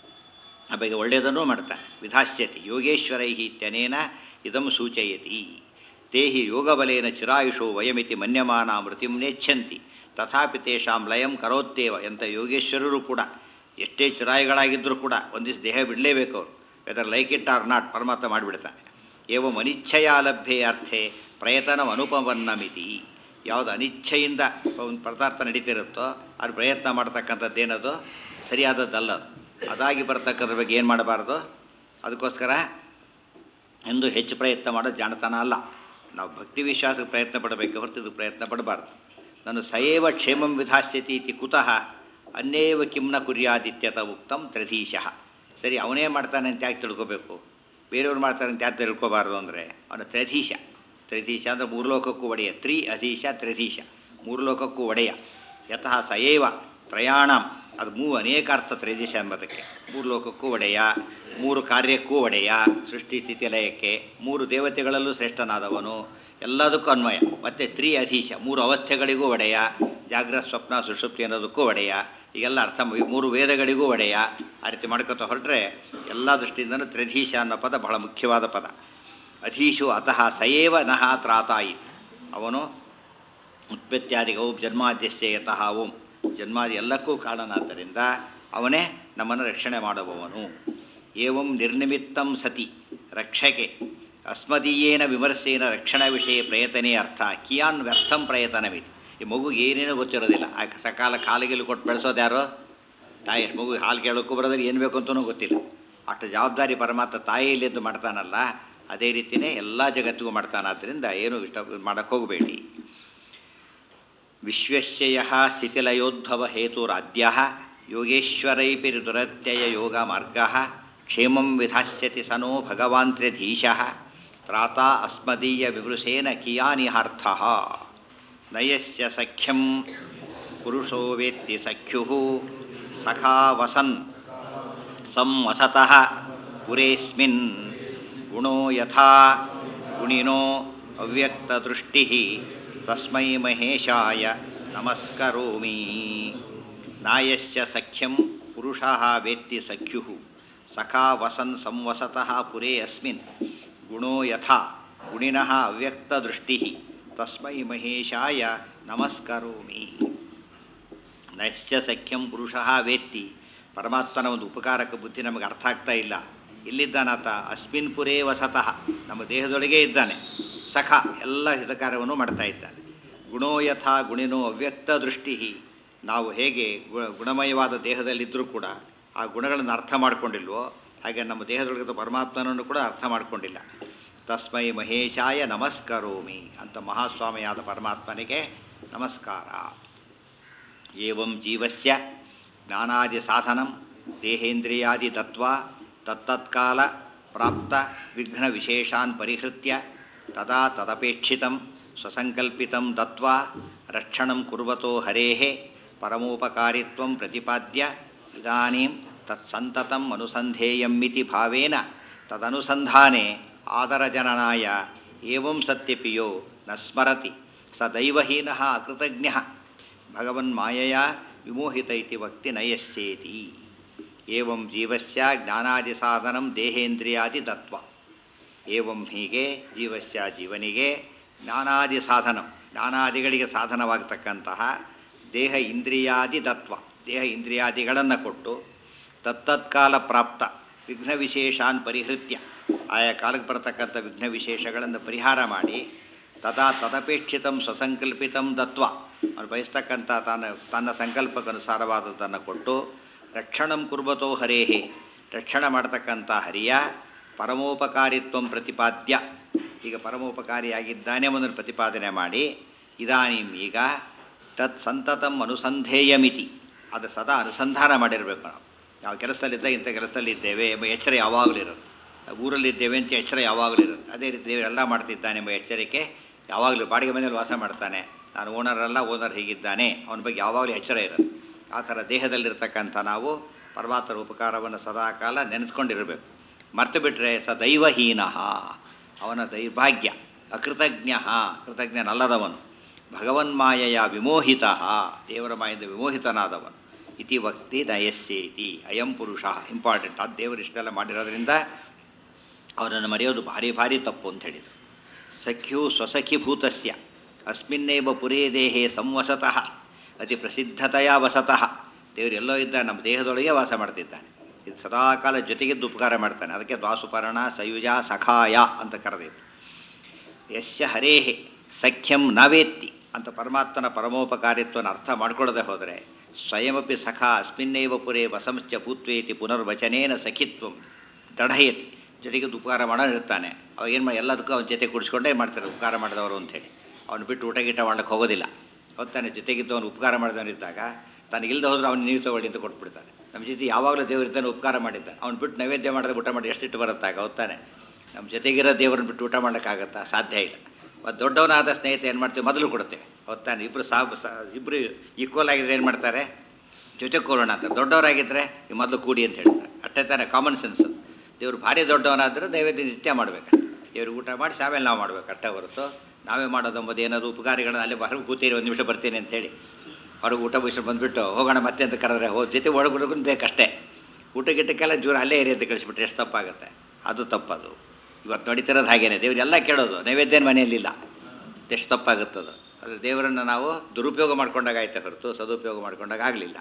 ಆ ಬಗ್ಗೆ ಒಳ್ಳೆಯದನ್ನೂ ಮಾಡ್ತಾನೆ. ವಿಧಾಸ್ಯತಿ ಯೋಗೇಶ್ವರೈ ಇತ್ಯನೇನ ಇದಂ ಸೂಚಯತಿ. ತೇಹಿ ಯೋಗಬಲೇನ ಚಿರಾಯುಷೋ ವಯಮಿತಿ ಮನ್ಯಮಾನ ಮೃತಿಂ ನೇಚ್ಛಂತಿ ತಥಾಪಿ ತೇಷಾಂ ಲಯಂ ಕರೋತ್ತೇವ. ಎಂಥ ಯೋಗೇಶ್ವರರು ಕೂಡ ಎಷ್ಟೇ ಚಿರಾಯುಗಳಾಗಿದ್ದರೂ ಕೂಡ ಒಂದಿಷ್ಟು ದೇಹ ಬಿಡಲೇಬೇಕು ಅವರು, whether like it or not, ಪರಮಾತ್ಮ ಮಾಡಿಬಿಡ್ತಾನೆ. ಏವಂ ಅನಿಚ್ಛೆಯ ಲಭ್ಯೆ ಅರ್ಥೆ ಪ್ರಯತ್ನ ಅನುಪವನ್ನಮಿತಿ. ಯಾವುದು ಅನಿಚ್ಛೆಯಿಂದ ಒಂದು ಪದಾರ್ಥ ನಡೀತಿರುತ್ತೋ ಅದು ಪ್ರಯತ್ನ ಮಾಡ್ತಕ್ಕಂಥದ್ದೇನದು ಸರಿಯಾದದ್ದಲ್ಲ. ಅದಾಗಿ ಬರ್ತಕ್ಕಂಥ ಬಗ್ಗೆ ಏನು ಮಾಡಬಾರ್ದು, ಅದಕ್ಕೋಸ್ಕರ ಎಂದು ಹೆಚ್ಚು ಪ್ರಯತ್ನ ಮಾಡೋದು ಜಾಣತನ ಅಲ್ಲ. ನಾವು ಭಕ್ತಿ ವಿಶ್ವಾಸಕ್ಕೆ ಪ್ರಯತ್ನ ಪಡಬೇಕು ಹೊರತು ಇದು ಪ್ರಯತ್ನ ಪಡಬಾರ್ದು. ನಾನು ಸಯೇವ ಕ್ಷೇಮಂ ವಿಧಾಸ್ಯತಿ ಇತಿ ಕುತಃ ಅನ್ಯೇವ ಕಿಮ್ನ ಕುರ್ಯಾದಿತ್ಯತ ಉಕ್ತಂ ತ್ರಧೀಶಃ. ಸರಿ, ಅವನೇ ಮಾಡ್ತಾನೆ ಅಂತ ಯಾಕೆ ತಿಳ್ಕೋಬೇಕು, ಬೇರೆಯವ್ರು ಮಾಡ್ತಾರೆ ಅಂತ ಯಾಕೆ ತಿಳ್ಕೋಬಾರ್ದು ಅಂದರೆ ಅವನು ತ್ರಧೀಶ. ತ್ರಧೀಶ ಅಂದರೆ ಮೂರು ಲೋಕಕ್ಕೂ ಒಡೆಯ. ತ್ರಿ ಅಧೀಶ ತ್ರಧೀಶ, ಮೂರು ಲೋಕಕ್ಕೂ ಒಡೆಯ. ಯತಃ ಸಯೇವ ತ್ರಯಾಣಂ, ಅದು ಮೂ ಅನೇಕಾರ್ಥ ತ್ರೈದೇಶ ಎಂಬುದಕ್ಕೆ. ಮೂರು ಲೋಕಕ್ಕೂ ಒಡೆಯ, ಮೂರು ಕಾರ್ಯಕ್ಕೂ ಒಡೆಯ, ಸೃಷ್ಟಿ ಸ್ಥಿತಿ ಲಯಕ್ಕೆ, ಮೂರು ದೇವತೆಗಳಲ್ಲೂ ಶ್ರೇಷ್ಠನಾದವನು, ಎಲ್ಲದಕ್ಕೂ ಅನ್ವಯ. ಮತ್ತು ತ್ರಿ ಅಧೀಶ, ಮೂರು ಅವಸ್ಥೆಗಳಿಗೂ ಒಡೆಯ, ಜಾಗ್ರತ ಸ್ವಪ್ನ ಸುಷುಪ್ತಿ ಅನ್ನೋದಕ್ಕೂ ಒಡೆಯ, ಈಗೆಲ್ಲ ಅರ್ಥ ಈ ಮೂರು ವೇದಗಳಿಗೂ ಒಡೆಯ. ಆ ರೀತಿ ಮಾಡ್ಕೊತ ಹೊರಟ್ರೆ ಎಲ್ಲ ದೃಷ್ಟಿಯಿಂದನೂ ತ್ರಿಧೀಶ ಅನ್ನೋ ಪದ ಬಹಳ ಮುಖ್ಯವಾದ ಪದ. ಅಧೀಶು ಅತಃ ಸಯೇವ ನಹ ತ್ರಾತಾಯಿ, ಅವನು ಉತ್ಪತ್ತಿಯಾದಿಗವು ಜನ್ಮಾದ್ಯಶ್ಚೇ ಯತಃ ಓಂ, ಜನ್ಮಾದಿ ಎಲ್ಲಕ್ಕೂ ಕಾರಣನಾದ್ದರಿಂದ ಅವನೇ ನಮ್ಮನ್ನು ರಕ್ಷಣೆ ಮಾಡುವವನು. ಏವಂ ನಿರ್ನಿಮಿತ್ತಂ ಸತಿ ರಕ್ಷಕೆ ಅಸ್ಮದೀಯೇನ ವಿಮರ್ಶೇನ ರಕ್ಷಣಾ ವಿಷಯ ಪ್ರಯತನೇ ಅರ್ಥ ಕಿಯಾನ್ ವ್ಯರ್ಥಂ ಪ್ರಯತನವಿದೆ. ಈ ಮಗುಗೆ ಏನೇನೋ ಗೊತ್ತಿರೋದಿಲ್ಲ, ಆ ಸಕಾಲ ಕಾಲಿಗೆಲ್ಲ ಕೊಟ್ಟು ಬೆಳೆಸೋದು ಯಾರು? ತಾಯಿ. ಮಗು ಹಾಲು ಕೇಳೋಕ್ಕೂ ಬರೋದ್ರೆ ಏನು ಬೇಕು ಅಂತಲೂ ಗೊತ್ತಿಲ್ಲ. ಅಷ್ಟು ಜವಾಬ್ದಾರಿ ಪರಮಾತ್ಮ ತಾಯಿಯಲ್ಲಿದ್ದು ಮಾಡ್ತಾನಲ್ಲ, ಅದೇ ರೀತಿಯೇ ಎಲ್ಲ ಜಗತ್ತಿಗೂ ಮಾಡ್ತಾನಾದ್ದರಿಂದ ಏನು ಇಷ್ಟ ಮಾಡೋಕ್ಕೆ ಹೋಗಬೇಡಿ. ವಿಶ್ವಸ್ಯ ಸ್ಥಿತಿಲಯೋದ್ಭವ ಹೇತುರಾದ್ಯ ಯೋಗೇಶ್ವರೈಪಿ ದುರತ್ಯಯ ಯೋಗ ಮಾರ್ಗ ಕ್ಷೇಮಂ ವಿಧಾಸ್ಯತಿ ಸನೋ ಭಗವಾನ್ ತ್ರಿಧೀಶಃ ತ್ರಾತಾ ಅಸ್ಮದೀಯ ವಿವೃಷೇನ ಕಿಯಾನಿಹಾರ್ಥ. ನಯಸ್ಯ ಸಖ್ಯಂ ಪುರುಷೋ ವೇತ್ತಿ ಸಖ್ಯುಃ ಸಖಾ ವಸನ್ ಸಂವಸತಃ ಪುರೇಸ್ಮಿನ್ ಗುಣೋ ಯಥಾ ಗುಣಿನೋ ಅವ್ಯಕ್ತದೃಷ್ಟಿಃ ತಸ್ಮೈ ಮಹೇಶಾಯ ನಮಸ್ಕರೋಮಿ. ನಾಯಸ್ಯ ಸಖ್ಯಂ ಪುರುಷಃ ವೇತ್ತಿ ಸಖ್ಯುಃ ಸಖಾ ವಸನ್ ಸಂವಸತಃ ಪುರೇ ಅಸ್ಮಿನ್ ಗುಣೋ ಯಥಾ ಗುಣಿನಃ ಅವ್ಯಕ್ತದೃಷ್ಟಿಃ ತಸ್ಮೈ ಮಹೇಶಾಯ ನಮಸ್ಕರೋಮಿ. ನೈಶ್ಚ ಸಖ್ಯಂ ಪುರುಷಃ ವೇತ್ತಿ, ಪರಮಾತ್ಮನ ಒಂದು ಉಪಕಾರಕ ಬುದ್ಧಿ ನಮಗೆ ಅರ್ಥ ಆಗ್ತಾ ಇಲ್ಲ. ಇಲ್ಲಿದ್ದಾನಾತ ಅಸ್ಮಿನ್ ಪುರೇ ವಸತಃ, ನಮ್ಮ ದೇಹದೊಳಗೆ ಇದ್ದಾನೆ. ಸಖ ಎಲ್ಲ ಹಿತಕಾರ್ಯವನ್ನು ಮಾಡ್ತಾ ಇದ್ದಾನೆ. ಗುಣೋ ಯಥಾ ಗುಣಿನೋ ಅವ್ಯಕ್ತ ದೃಷ್ಟಿ, ನಾವು ಹೇಗೆ ಗುಣಮಯವಾದ ದೇಹದಲ್ಲಿದ್ದರೂ ಕೂಡ ಆ ಗುಣಗಳನ್ನು ಅರ್ಥ ಮಾಡಿಕೊಂಡಿಲ್ವೋ ಹಾಗೆ ನಮ್ಮ ದೇಹದೊಳಗಿದ್ದ ಪರಮಾತ್ಮನನ್ನು ಕೂಡ ಅರ್ಥ ಮಾಡಿಕೊಂಡಿಲ್ಲ. ತಸ್ಮೈ ಮಹೇಶಾಯ ನಮಸ್ಕರೋಮಿ ಅಂತ ಮಹಾಸ್ವಾಮಿಯಾದ ಪರಮಾತ್ಮನಿಗೆ ನಮಸ್ಕಾರ. ಏವಂ ಜೀವಸ್ಯ ಜ್ಞಾನಾದಿ ಸಾಧನಂ ದೇಹೇಂದ್ರಿಯಾದಿ ತತ್ವ ತತ್ತತ್ಕಾಲ ಪ್ರಾಪ್ತ ವಿಘ್ನ ವಿಶೇಷಾನ್ ಪರಿಹೃತ್ಯ ತದಾ ತದಪೇಕ್ಷಿತಂ ಸ್ವಸಂಕಲ್ಪಿತಂ ದತ್ವಾ ರಕ್ಷಣಂ ಕುರ್ವತೋ ಹರೇಃ ಪರಮೋಪಕಾರಿತ್ವಂ ಪ್ರತಿಪಾದ್ಯ ಇದಾನೀಂ ತತ್ಸಂತತಂ ಅನುಸಂಧೇಯಮಿತಿ ಭಾವೇನ ತದನುಸಂಧಾನೆ ಆದರಜನನಾಯ ಏವಂ ಸತ್ಯಪಿಯೋ ನ ಸ್ಮರತಿ ಸ ದೈವಹೀನಃ ಅಕೃತಜ್ಞಃ ಭಗವನ್ಮಾಯೆಯ ವಿಮೋಹಿತ ಇತಿ ವಕ್ತಿ ನಯಸ್ಯೇತಿ. ಏವಂ ಜೀವಸ್ಯ ಜ್ಞಾನಾದಿ ಸಾಧನಂ ದೇಹೇಂದ್ರಿಯಾದಿ ತತ್ವ. ಏವಂ ಹೀಗೆ ಜೀವಸ್ಯ ಜೀವನಿಗೆ ಜ್ಞಾನಾದಿ ಸಾಧನಂ ಜ್ಞಾನಾದಿಗಳಿಗೆ ಸಾಧನವಾಗತಕ್ಕಂತಹ ದೇಹ ಇಂದ್ರಿಯಾದಿ ತತ್ವ ದೇಹ ಇಂದ್ರಿಯಾದಿಗಳನ್ನು ಕೊಟ್ಟು ತತ್ತತ್ಕಾಲ ಪ್ರಾಪ್ತ ವಿಘ್ನ ವಿಶೇಷಾನ್ ಪರಿಹೃತ್ಯ ಆಯಾ ಕಾಲಕ್ಕೆ ಬರತಕ್ಕಂಥ ವಿಘ್ನ ವಿಶೇಷಗಳನ್ನು ಪರಿಹಾರ ಮಾಡಿ ತದಾ ತದಪೇಕ್ಷಿತಂ ಸ್ವಸಂಕಲ್ಪಿತಂ ದತ್ವ ಅವನು ಬಯಸ್ತಕ್ಕಂಥ ತನ್ನ ತನ್ನ ಸಂಕಲ್ಪಕ್ಕನುಸಾರವಾದದ್ದನ್ನು ಕೊಟ್ಟು ರಕ್ಷಣಂ ಕುರ್ಬತೋ ಹರೇಹೇ ರಕ್ಷಣೆ ಮಾಡತಕ್ಕಂಥ ಹರಿಯ ಪರಮೋಪಕಾರಿತ್ವಂ ಪ್ರತಿಪಾದ್ಯ ಈಗ ಪರಮೋಪಕಾರಿಯಾಗಿದ್ದಾನೆ ಎಂಬುದನ್ನು ಪ್ರತಿಪಾದನೆ ಮಾಡಿ ಇದಾನೀಂ ಈಗ ತತ್ ಸಂತತಂ ಅನುಸಂಧೇಯಮಿತಿ ಅದು ಸದಾ ಅನುಸಂಧಾನ ಮಾಡಿರಬೇಕು. ನಾವು ಯಾವ ಕೆಲಸದಲ್ಲಿದ್ದ ಇಂಥ ಕೆಲಸದಲ್ಲಿದ್ದೇವೆ ಎಂಬ ಎಚ್ಚರ ಯಾವಾಗಲೂ ಇರೋದು. ಊರಲ್ಲಿದ್ದೇವೆ ಅಂತ ಎಚ್ಚರ ಯಾವಾಗಲೂ ಇರೋದು. ಅದೇ ರೀತಿ ದೇವರೆಲ್ಲ ಮಾಡ್ತಿದ್ದಾನೆ ಎಂಬ ಎಚ್ಚರಿಕೆ ಯಾವಾಗಲೂ. ಬಾಡಿಗೆ ಮನೆಯಲ್ಲಿ ವಾಸ ಮಾಡ್ತಾನೆ, ನಾನು ಓನರಲ್ಲ, ಓನರ್ ಹೀಗಿದ್ದಾನೆ, ಅವನ ಬಗ್ಗೆ ಯಾವಾಗಲೂ ಎಚ್ಚರ ಇರೋದು. ಆ ಥರ ದೇಹದಲ್ಲಿರ್ತಕ್ಕಂಥ ನಾವು ಪರಮಾತ್ಮರ ಉಪಕಾರವನ್ನು ಸದಾಕಾಲ ನೆನೆದುಕೊಂಡಿರಬೇಕು. ಮರ್ತು ಬಿಟ್ಟರೆ ಸ ದೈವಹೀನ, ಅವನ ದೈರ್ಭಾಗ್ಯ, ಅಕೃತಜ್ಞ, ಕೃತಜ್ಞನಲ್ಲದವನು, ಭಗವನ್ಮಾಯೆಯ ವಿಮೋಹಿತ, ದೇವರ ಮಾಯಿಂದ ವಿಮೋಹಿತನಾದವನು. ಇತಿ ವಕ್ತಿ ನಯಸ್ಯೇತಿ ಅಯಂ ಪುರುಷ. ಇಂಪಾರ್ಟೆಂಟ್, ಅದು ದೇವರು ಇಷ್ಟೆಲ್ಲ ಮಾಡಿರೋದ್ರಿಂದ ಅವರನ್ನು ಮರೆಯೋದು ಭಾರಿ ಭಾರಿ ತಪ್ಪು ಅಂತ ಹೇಳಿದರು. ಸಖ್ಯು ಸ್ವಸಖಿಭೂತಸ್ಯ ಅಸ್ಮಿನ್ನೇವ ಪುರೇ ದೇಹೇ ಸಂವಸತಃ ಅತಿ ಪ್ರಸಿದ್ಧತೆಯ ವಸತಃ. ದೇವರು ಎಲ್ಲೋ ಇದ್ದ ನಮ್ಮ ದೇಹದೊಳಗೆ ವಾಸ ಮಾಡ್ತಿದ್ದಾನೆ. ಇದು ಸದಾಕಾಲ ಜೊತೆಗಿದ್ದು ಉಪಕಾರ ಮಾಡ್ತಾನೆ. ಅದಕ್ಕೆ ದ್ವಾಸುಪರ್ಣ ಸಯುಜ ಸಖಾಯ ಅಂತ ಕರೆದಿತ್ತು. ಯಶ್ಯ ಹರೇಹೇ ಸಖ್ಯಂ ನವೇತ್ತಿ ಅಂತ ಪರಮಾತ್ಮನ ಪರಮೋಪಕಾರಿತ್ವವನ್ನು ಅರ್ಥ ಮಾಡ್ಕೊಳ್ಳದೆ ಹೋದರೆ ಸ್ವಯಮಪಿ ಸಖಾ ಅಸ್ಮಿನ್ನೇವ ಪುರೇ ವಸಂಶ್ಚ ಭೂತ್ವೇತಿ ಪುನರ್ವಚನೇನ ಸಖಿತ್ವಂ ದಢಯತಿ. ಜೊತೆಗಿದ್ದು ಉಪಕಾರ ಮಾಡೋನಿರ್ತಾನೆ. ಅವಾಗ ಏನು ಮಾಡಿ ಎಲ್ಲದಕ್ಕೂ ಅವನ ಜೊತೆ ಕುಡಿಸ್ಕೊಂಡೇ ಮಾಡ್ತಾರೆ ಉಪಕಾರ ಮಾಡಿದವರು ಅಂಥೇಳಿ. ಅವನು ಬಿಟ್ಟು ಊಟ ಗೀಟ ಮಾಡ್ಲಿಕ್ಕೆ ಹೋಗೋದಿಲ್ಲ. ಹೋಗ್ತಾನೆ ಜೊತೆಗಿದ್ದು ಅವನು ಉಪಕಾರ ಮಾಡಿದವನಿದ್ದಾಗ ತನಗಿಲ್ಲದೆ ಹೋದ್ರೆ ಅವ್ನು ನೀರು ತಗೊಳ್ಳಿ ಅಂತ ಕೊಟ್ಬಿಡ್ತಾನೆ. ನಮ್ಮ ಜೊತೆ ಯಾವಾಗಲೂ ದೇವರಿದ್ದಾನೆ ಉಪಕಾರ ಮಾಡಿದ್ದಾನೆ. ಅವ್ನು ಬಿಟ್ಟು ನೈವೇದ್ಯ ಮಾಡಿದ್ರೆ ಊಟ ಮಾಡಿ ಎಷ್ಟಿಟ್ಟು ಬರುತ್ತಾಗ ಹೋಗ್ತಾನೆ. ನಮ್ಮ ಜೊತೆಗಿರೋ ದೇವರನ್ನ ಬಿಟ್ಟು ಊಟ ಮಾಡೋಕ್ಕಾಗತ್ತಾ? ಸಾಧ್ಯ ಇಲ್ಲ. ಮತ್ತು ದೊಡ್ಡವನಾದ ಸ್ನೇಹಿತ ಏನು ಮಾಡ್ತೀವಿ, ಮೊದಲು ಕೊಡ್ತೇವೆ. ಹೋಗ್ತಾನೆ ಇಬ್ಬರು ಸಾಬ್ ಇಬ್ಬರು ಈಕ್ವಲ್ ಆಗಿದ್ರೆ ಏನು ಮಾಡ್ತಾರೆ, ಜೊತೆ ಕೂರೋಣ ಅಂತ. ದೊಡ್ಡವರಾಗಿದ್ದರೆ ಈ ಮೊದಲು ಕೂಡಿ ಅಂತ ಹೇಳ್ತಾರೆ. ಅಷ್ಟೇ ತಾನೇ ಕಾಮನ್ ಸೆನ್ಸ್. ದೇವರು ಭಾರಿ ದೊಡ್ಡವನಾದರೂ ನೈವೇದ್ಯ ನಿತ್ಯ ಮಾಡಬೇಕು. ದೇವ್ರಿಗೆ ಊಟ ಮಾಡಿಸಿ ಆಮೇಲೆ ನಾವು ಮಾಡಬೇಕು. ಅಷ್ಟೇ ಹೊರತು ನಾವೇ ಮಾಡೋದು ಎಂಬುದು ಏನಾದರೂ ಉಪಕಾರಿಗಳನ್ನ ಅಲ್ಲಿ ಹೊರಗೆ ಕೂತೀರಿ ಒಂದು ನಿಮಿಷ ಬರ್ತೀನಿ ಅಂತೇಳಿ ಹೊರಗೆ ಊಟ ಬೀಸ್ ಬಂದುಬಿಟ್ಟು ಹೋಗೋಣ ಮತ್ತೆ ಅಂತ ಕರೆದ್ರೆ ಹೋ ಜೊತೆ ಒಳಗೆ ಹುಡುಗನ ಬೇಕಷ್ಟೇ. ಊಟ ಗಿಟ್ಟಕ್ಕೆಲ್ಲ ಜೂರ ಅಲ್ಲೇ ಏರಿ ಅಂತ ಕಳಿಸ್ಬಿಟ್ರೆ ಎಷ್ಟು ತಪ್ಪಾಗುತ್ತೆ. ಅದು ತಪ್ಪದು. ಇವತ್ತು ನಡೀತಿರೋದು ಹಾಗೇನೆ. ದೇವ್ರು ಎಲ್ಲ ಕೇಳೋದು, ನೈವೇದ್ಯನ ಮನೆಯಲ್ಲಿಲ್ಲ. ಎಷ್ಟು ತಪ್ಪಾಗುತ್ತದು. ಅದು ದೇವರನ್ನು ನಾವು ದುರುಪಯೋಗ ಮಾಡ್ಕೊಂಡಾಗ ಆಯ್ತಾ ಹೊರತು ಸದುಪಯೋಗ ಮಾಡ್ಕೊಂಡಾಗ ಆಗಲಿಲ್ಲ.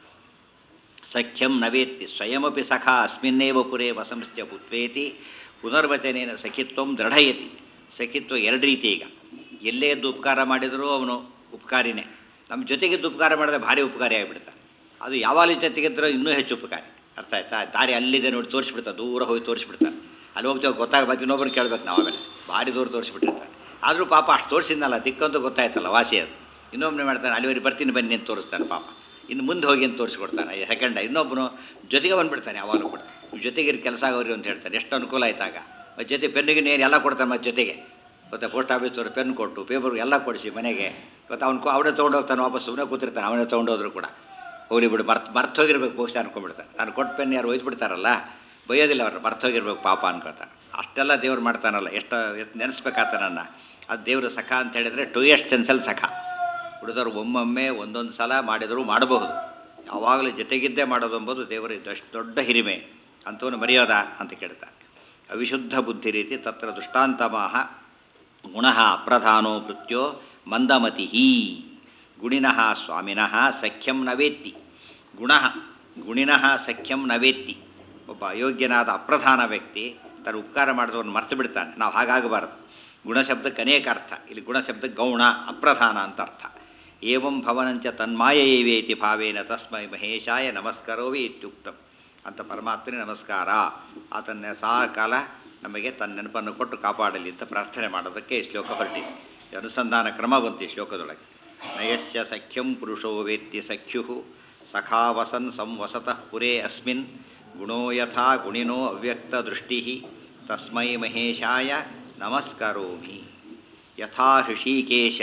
ಸಖ್ಯಂ ನವೇತ್ತಿ ಸ್ವಯಮಪಿ ಸಖಾ ಅಸ್ಮಿನ್ನೇವ ಪುರೇ ವಸಂಸ್ತ್ಯ ಪುತ್ವೇತಿ ಪುನರ್ವಚನೇನ ಸಖಿತ್ವಂ ದೃಢಯತಿ. ಸಖಿತ್ವ ಎರಡು ರೀತಿ. ಈಗ ಎಲ್ಲೇ ಎದ್ದು ಉಪಕಾರ ಮಾಡಿದರೂ ಅವನು ಉಪಕಾರಿನೇ. ನಮ್ಮ ಜೊತೆಗಿದ್ದು ಉಪಕಾರ ಮಾಡಿದ್ರೆ ಭಾರಿ ಉಪಕಾರಿ ಆಗಿಬಿಡ್ತಾನೆ. ಅದು ಯಾವಾಗಲೂ ಜೊತೆಗಿದ್ದರೂ ಇನ್ನೂ ಹೆಚ್ಚು ಉಪಕಾರಿ. ಅರ್ಥ ಆಯ್ತಾ? ದಾರಿ ಅಲ್ಲಿದೆ ನೋಡಿ ತೋರಿಸ್ಬಿಡ್ತಾನೆ, ದೂರ ಹೋಗಿ ತೋರಿಸ್ಬಿಡ್ತಾನೆ. ಅಲ್ಲಿ ಹೋಗ್ತೇವೆ ಗೊತ್ತಾಗಬೇಕು, ಇನ್ನೊಬ್ಬರು ಕೇಳ್ಬೇಕು ನಾವು. ಆಮೇಲೆ ಭಾರಿ ದೂರ ತೋರಿಸ್ಬಿಟ್ಟಿರ್ತಾನೆ. ಆದರೂ ಪಾಪ ಅಷ್ಟು ತೋರಿಸಿದ್ನಲ್ಲ ದಿಕ್ಕಂತೂ ಗೊತ್ತಾಯ್ತಲ್ಲ, ವಾಸಿ ಅದು. ಇನ್ನೊಬ್ಬನೇ ಮಾಡ್ತಾನೆ, ಅಲ್ಲಿವರೆಗೆ ಬರ್ತೀನಿ ಬನ್ನಿ ಅಂತ ತೋರಿಸ್ತಾನೆ ಪಾಪ. ಇನ್ನು ಮುಂದೆ ಹೋಗಿ ಅಂತ ತೋರಿಸ್ಕೊಡ್ತಾನೆ ಸೆಕೆಂಡ. ಇನ್ನೊಬ್ಬನು ಜೊತೆಗೆ ಬಂದುಬಿಡ್ತಾನೆ ಯಾವಾಗಲೂ ಕೂಡ. ಜೊತೆಗಿರು ಕೆಲಸ ಆಗೋರಿ ಅಂತ ಹೇಳ್ತಾನೆ. ಎಷ್ಟು ಅನುಕೂಲ ಆಯ್ತಾಗ. ಮತ್ತು ಜೊತೆ ಪೆನ್ನಿಗೆ ನೀರು ಎಲ್ಲ ಕೊಡ್ತಾನೆ. ಮತ್ತು ಜೊತೆಗೆ ಮತ್ತು ಪೋಸ್ಟ್ ಆಫೀಸವ್ರು ಪೆನ್ ಕೊಟ್ಟು ಪೇಪರ್ ಎಲ್ಲ ಕೊಡಿಸಿ ಮನೆಗೆ. ಮತ್ತು ಅವ್ನು ಅವನೇ ತೊಗೊಂಡೋಗ್ತಾನೆ, ವಾಪಸ್ ಸುಮ್ಮನೆ ಕೂತಿರ್ತಾನೆ. ಅವನೇ ತೊಗೊಂಡೋದ್ರು ಕೂಡ ಹೋಗ್ಲಿ ಬಿಡು, ಮರ್ತು ಮರ್ತು ಹೋಗಿರ್ಬೇಕು ಬಹುಶಃ ಅನ್ಕೊಂಡ್ಬಿಡ್ತಾನೆ. ನಾನು ಕೊಟ್ಟು ಪೆನ್ ಯಾರು ಒಯ್ದುಬಿಡ್ತಾರಲ್ಲ, ಬೈಯೋದಿಲ್ಲ ಅವ್ರು, ಮರ್ತು ಹೋಗಿರ್ಬೇಕು ಪಾಪ ಅನ್ಕೊತಾನೆ. ಅಷ್ಟೆಲ್ಲ ದೇವ್ರು ಮಾಡ್ತಾನಲ್ಲ, ಎಷ್ಟು ಎಷ್ಟು ನೆನೆಸ್ಬೇಕಾತ ನನ್ನ. ಅದು ದೇವರು ಸಖ ಅಂತ ಹೇಳಿದರೆ ಟು ಎಸ್ಟ್ ಸೆನ್ಸಲ್ಲಿ ಸಖ. ಹುಡುಗರು ಒಮ್ಮೊಮ್ಮೆ ಒಂದೊಂದು ಸಲ ಮಾಡಿದರೂ ಮಾಡಬಹುದು. ಯಾವಾಗಲೂ ಜೊತೆಗಿದ್ದೇ ಮಾಡೋದು ಎಂಬುದು ದೇವರಿಗೆ ಅಷ್ಟು ದೊಡ್ಡ ಹಿರಿಮೆ. ಅಂಥವನು ಮರೆಯೋದ ಅಂತ ಕೇಳ್ತಾನೆ. ಅವಿಶುದ್ಧ ಬುದ್ಧಿ ರೀತಿ ತತ್ರ ದುಷ್ಟಾಂತಮಾಹ ಗುಣಃ ಅಪ್ರಧಾನೋ ಮೃತ್ಯೋ ಮಂದಮತಿ. ಗುಣಿನಃ ಸ್ವಾಮಿನಃ ಸಖ್ಯಂ ನವೇತ್ತಿ. ಗುಣ ಗುಣಿನಃ ಸಖ್ಯಂ ನವೇತ್ತಿ. ಒಬ್ಬ ಅಯೋಗ್ಯನಾದ ಅಪ್ರಧಾನ ವ್ಯಕ್ತಿ ತನ್ನ ಉಪಕಾರ ಮಾಡಿದವನು ಮರ್ತು ಬಿಡ್ತಾನೆ. ನಾವು ಹಾಗಾಗಬಾರದು. ಗುಣಶಬ್ದಕ್ಕೆ ಅನೇಕ ಅರ್ಥ. ಇಲ್ಲಿ ಗುಣಶಬ್ದಕ್ಕೆ ಗೌಣ ಅಪ್ರಧಾನ ಅಂತ ಅರ್ಥ. ಏವಂ ಭವನಂಚ ತನ್ಮಾಯೈವೇತಿ ಭಾವೇನ ತಸ್ಮೈ ಮಹೇಶಾಯ ನಮಸ್ಕರೋವಿ ಇತ್ಯುಕ್ತಂ ಅಂತ ಪರಮಾತ್ಮನೇ ನಮಸ್ಕಾರ. ಆತನ ಸಾಕಾಲ ನಮಗೆ ತನ್ನ ನೆನಪನ್ನು ಕೊಟ್ಟು ಕಾಪಾಡಲಿ ಅಂತ ಪ್ರಾರ್ಥನೆ ಮಾಡೋದಕ್ಕೆ ಈ ಶ್ಲೋಕ ಹೊರಟಿದೆ. ಅನುಸಂಧಾನ ಕ್ರಮ ಬಂತು ಈ ಶ್ಲೋಕದೊಳಗೆ. ನಯಸ್ಯ ಸಖ್ಯಂ ಪುರುಷೋ ವೇತ್ತಿ ಸಖ್ಯು ಸಖಾವಸನ್ ಸಂವಸತಃ ಪುರೇ ಅಸ್ಮಿನ್ ಗುಣೋ ಯಥಾ ಗುಣಿನೋ ಅವ್ಯಕ್ತ ದೃಷ್ಟಿ ತಸ್ಮೈ ಮಹೇಶಾಯ ನಮಸ್ಕರೋಮಿ. ಯಥಾ ಹೃಷೀಕೇಶ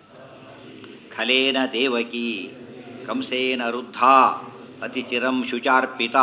ಖಲೇನ ದೇವಕೀ ಕಂಸೇನ ರುದ್ಧಾ ಅತಿಚಿರಂ ಶುಚಾರ್ಪಿತಾ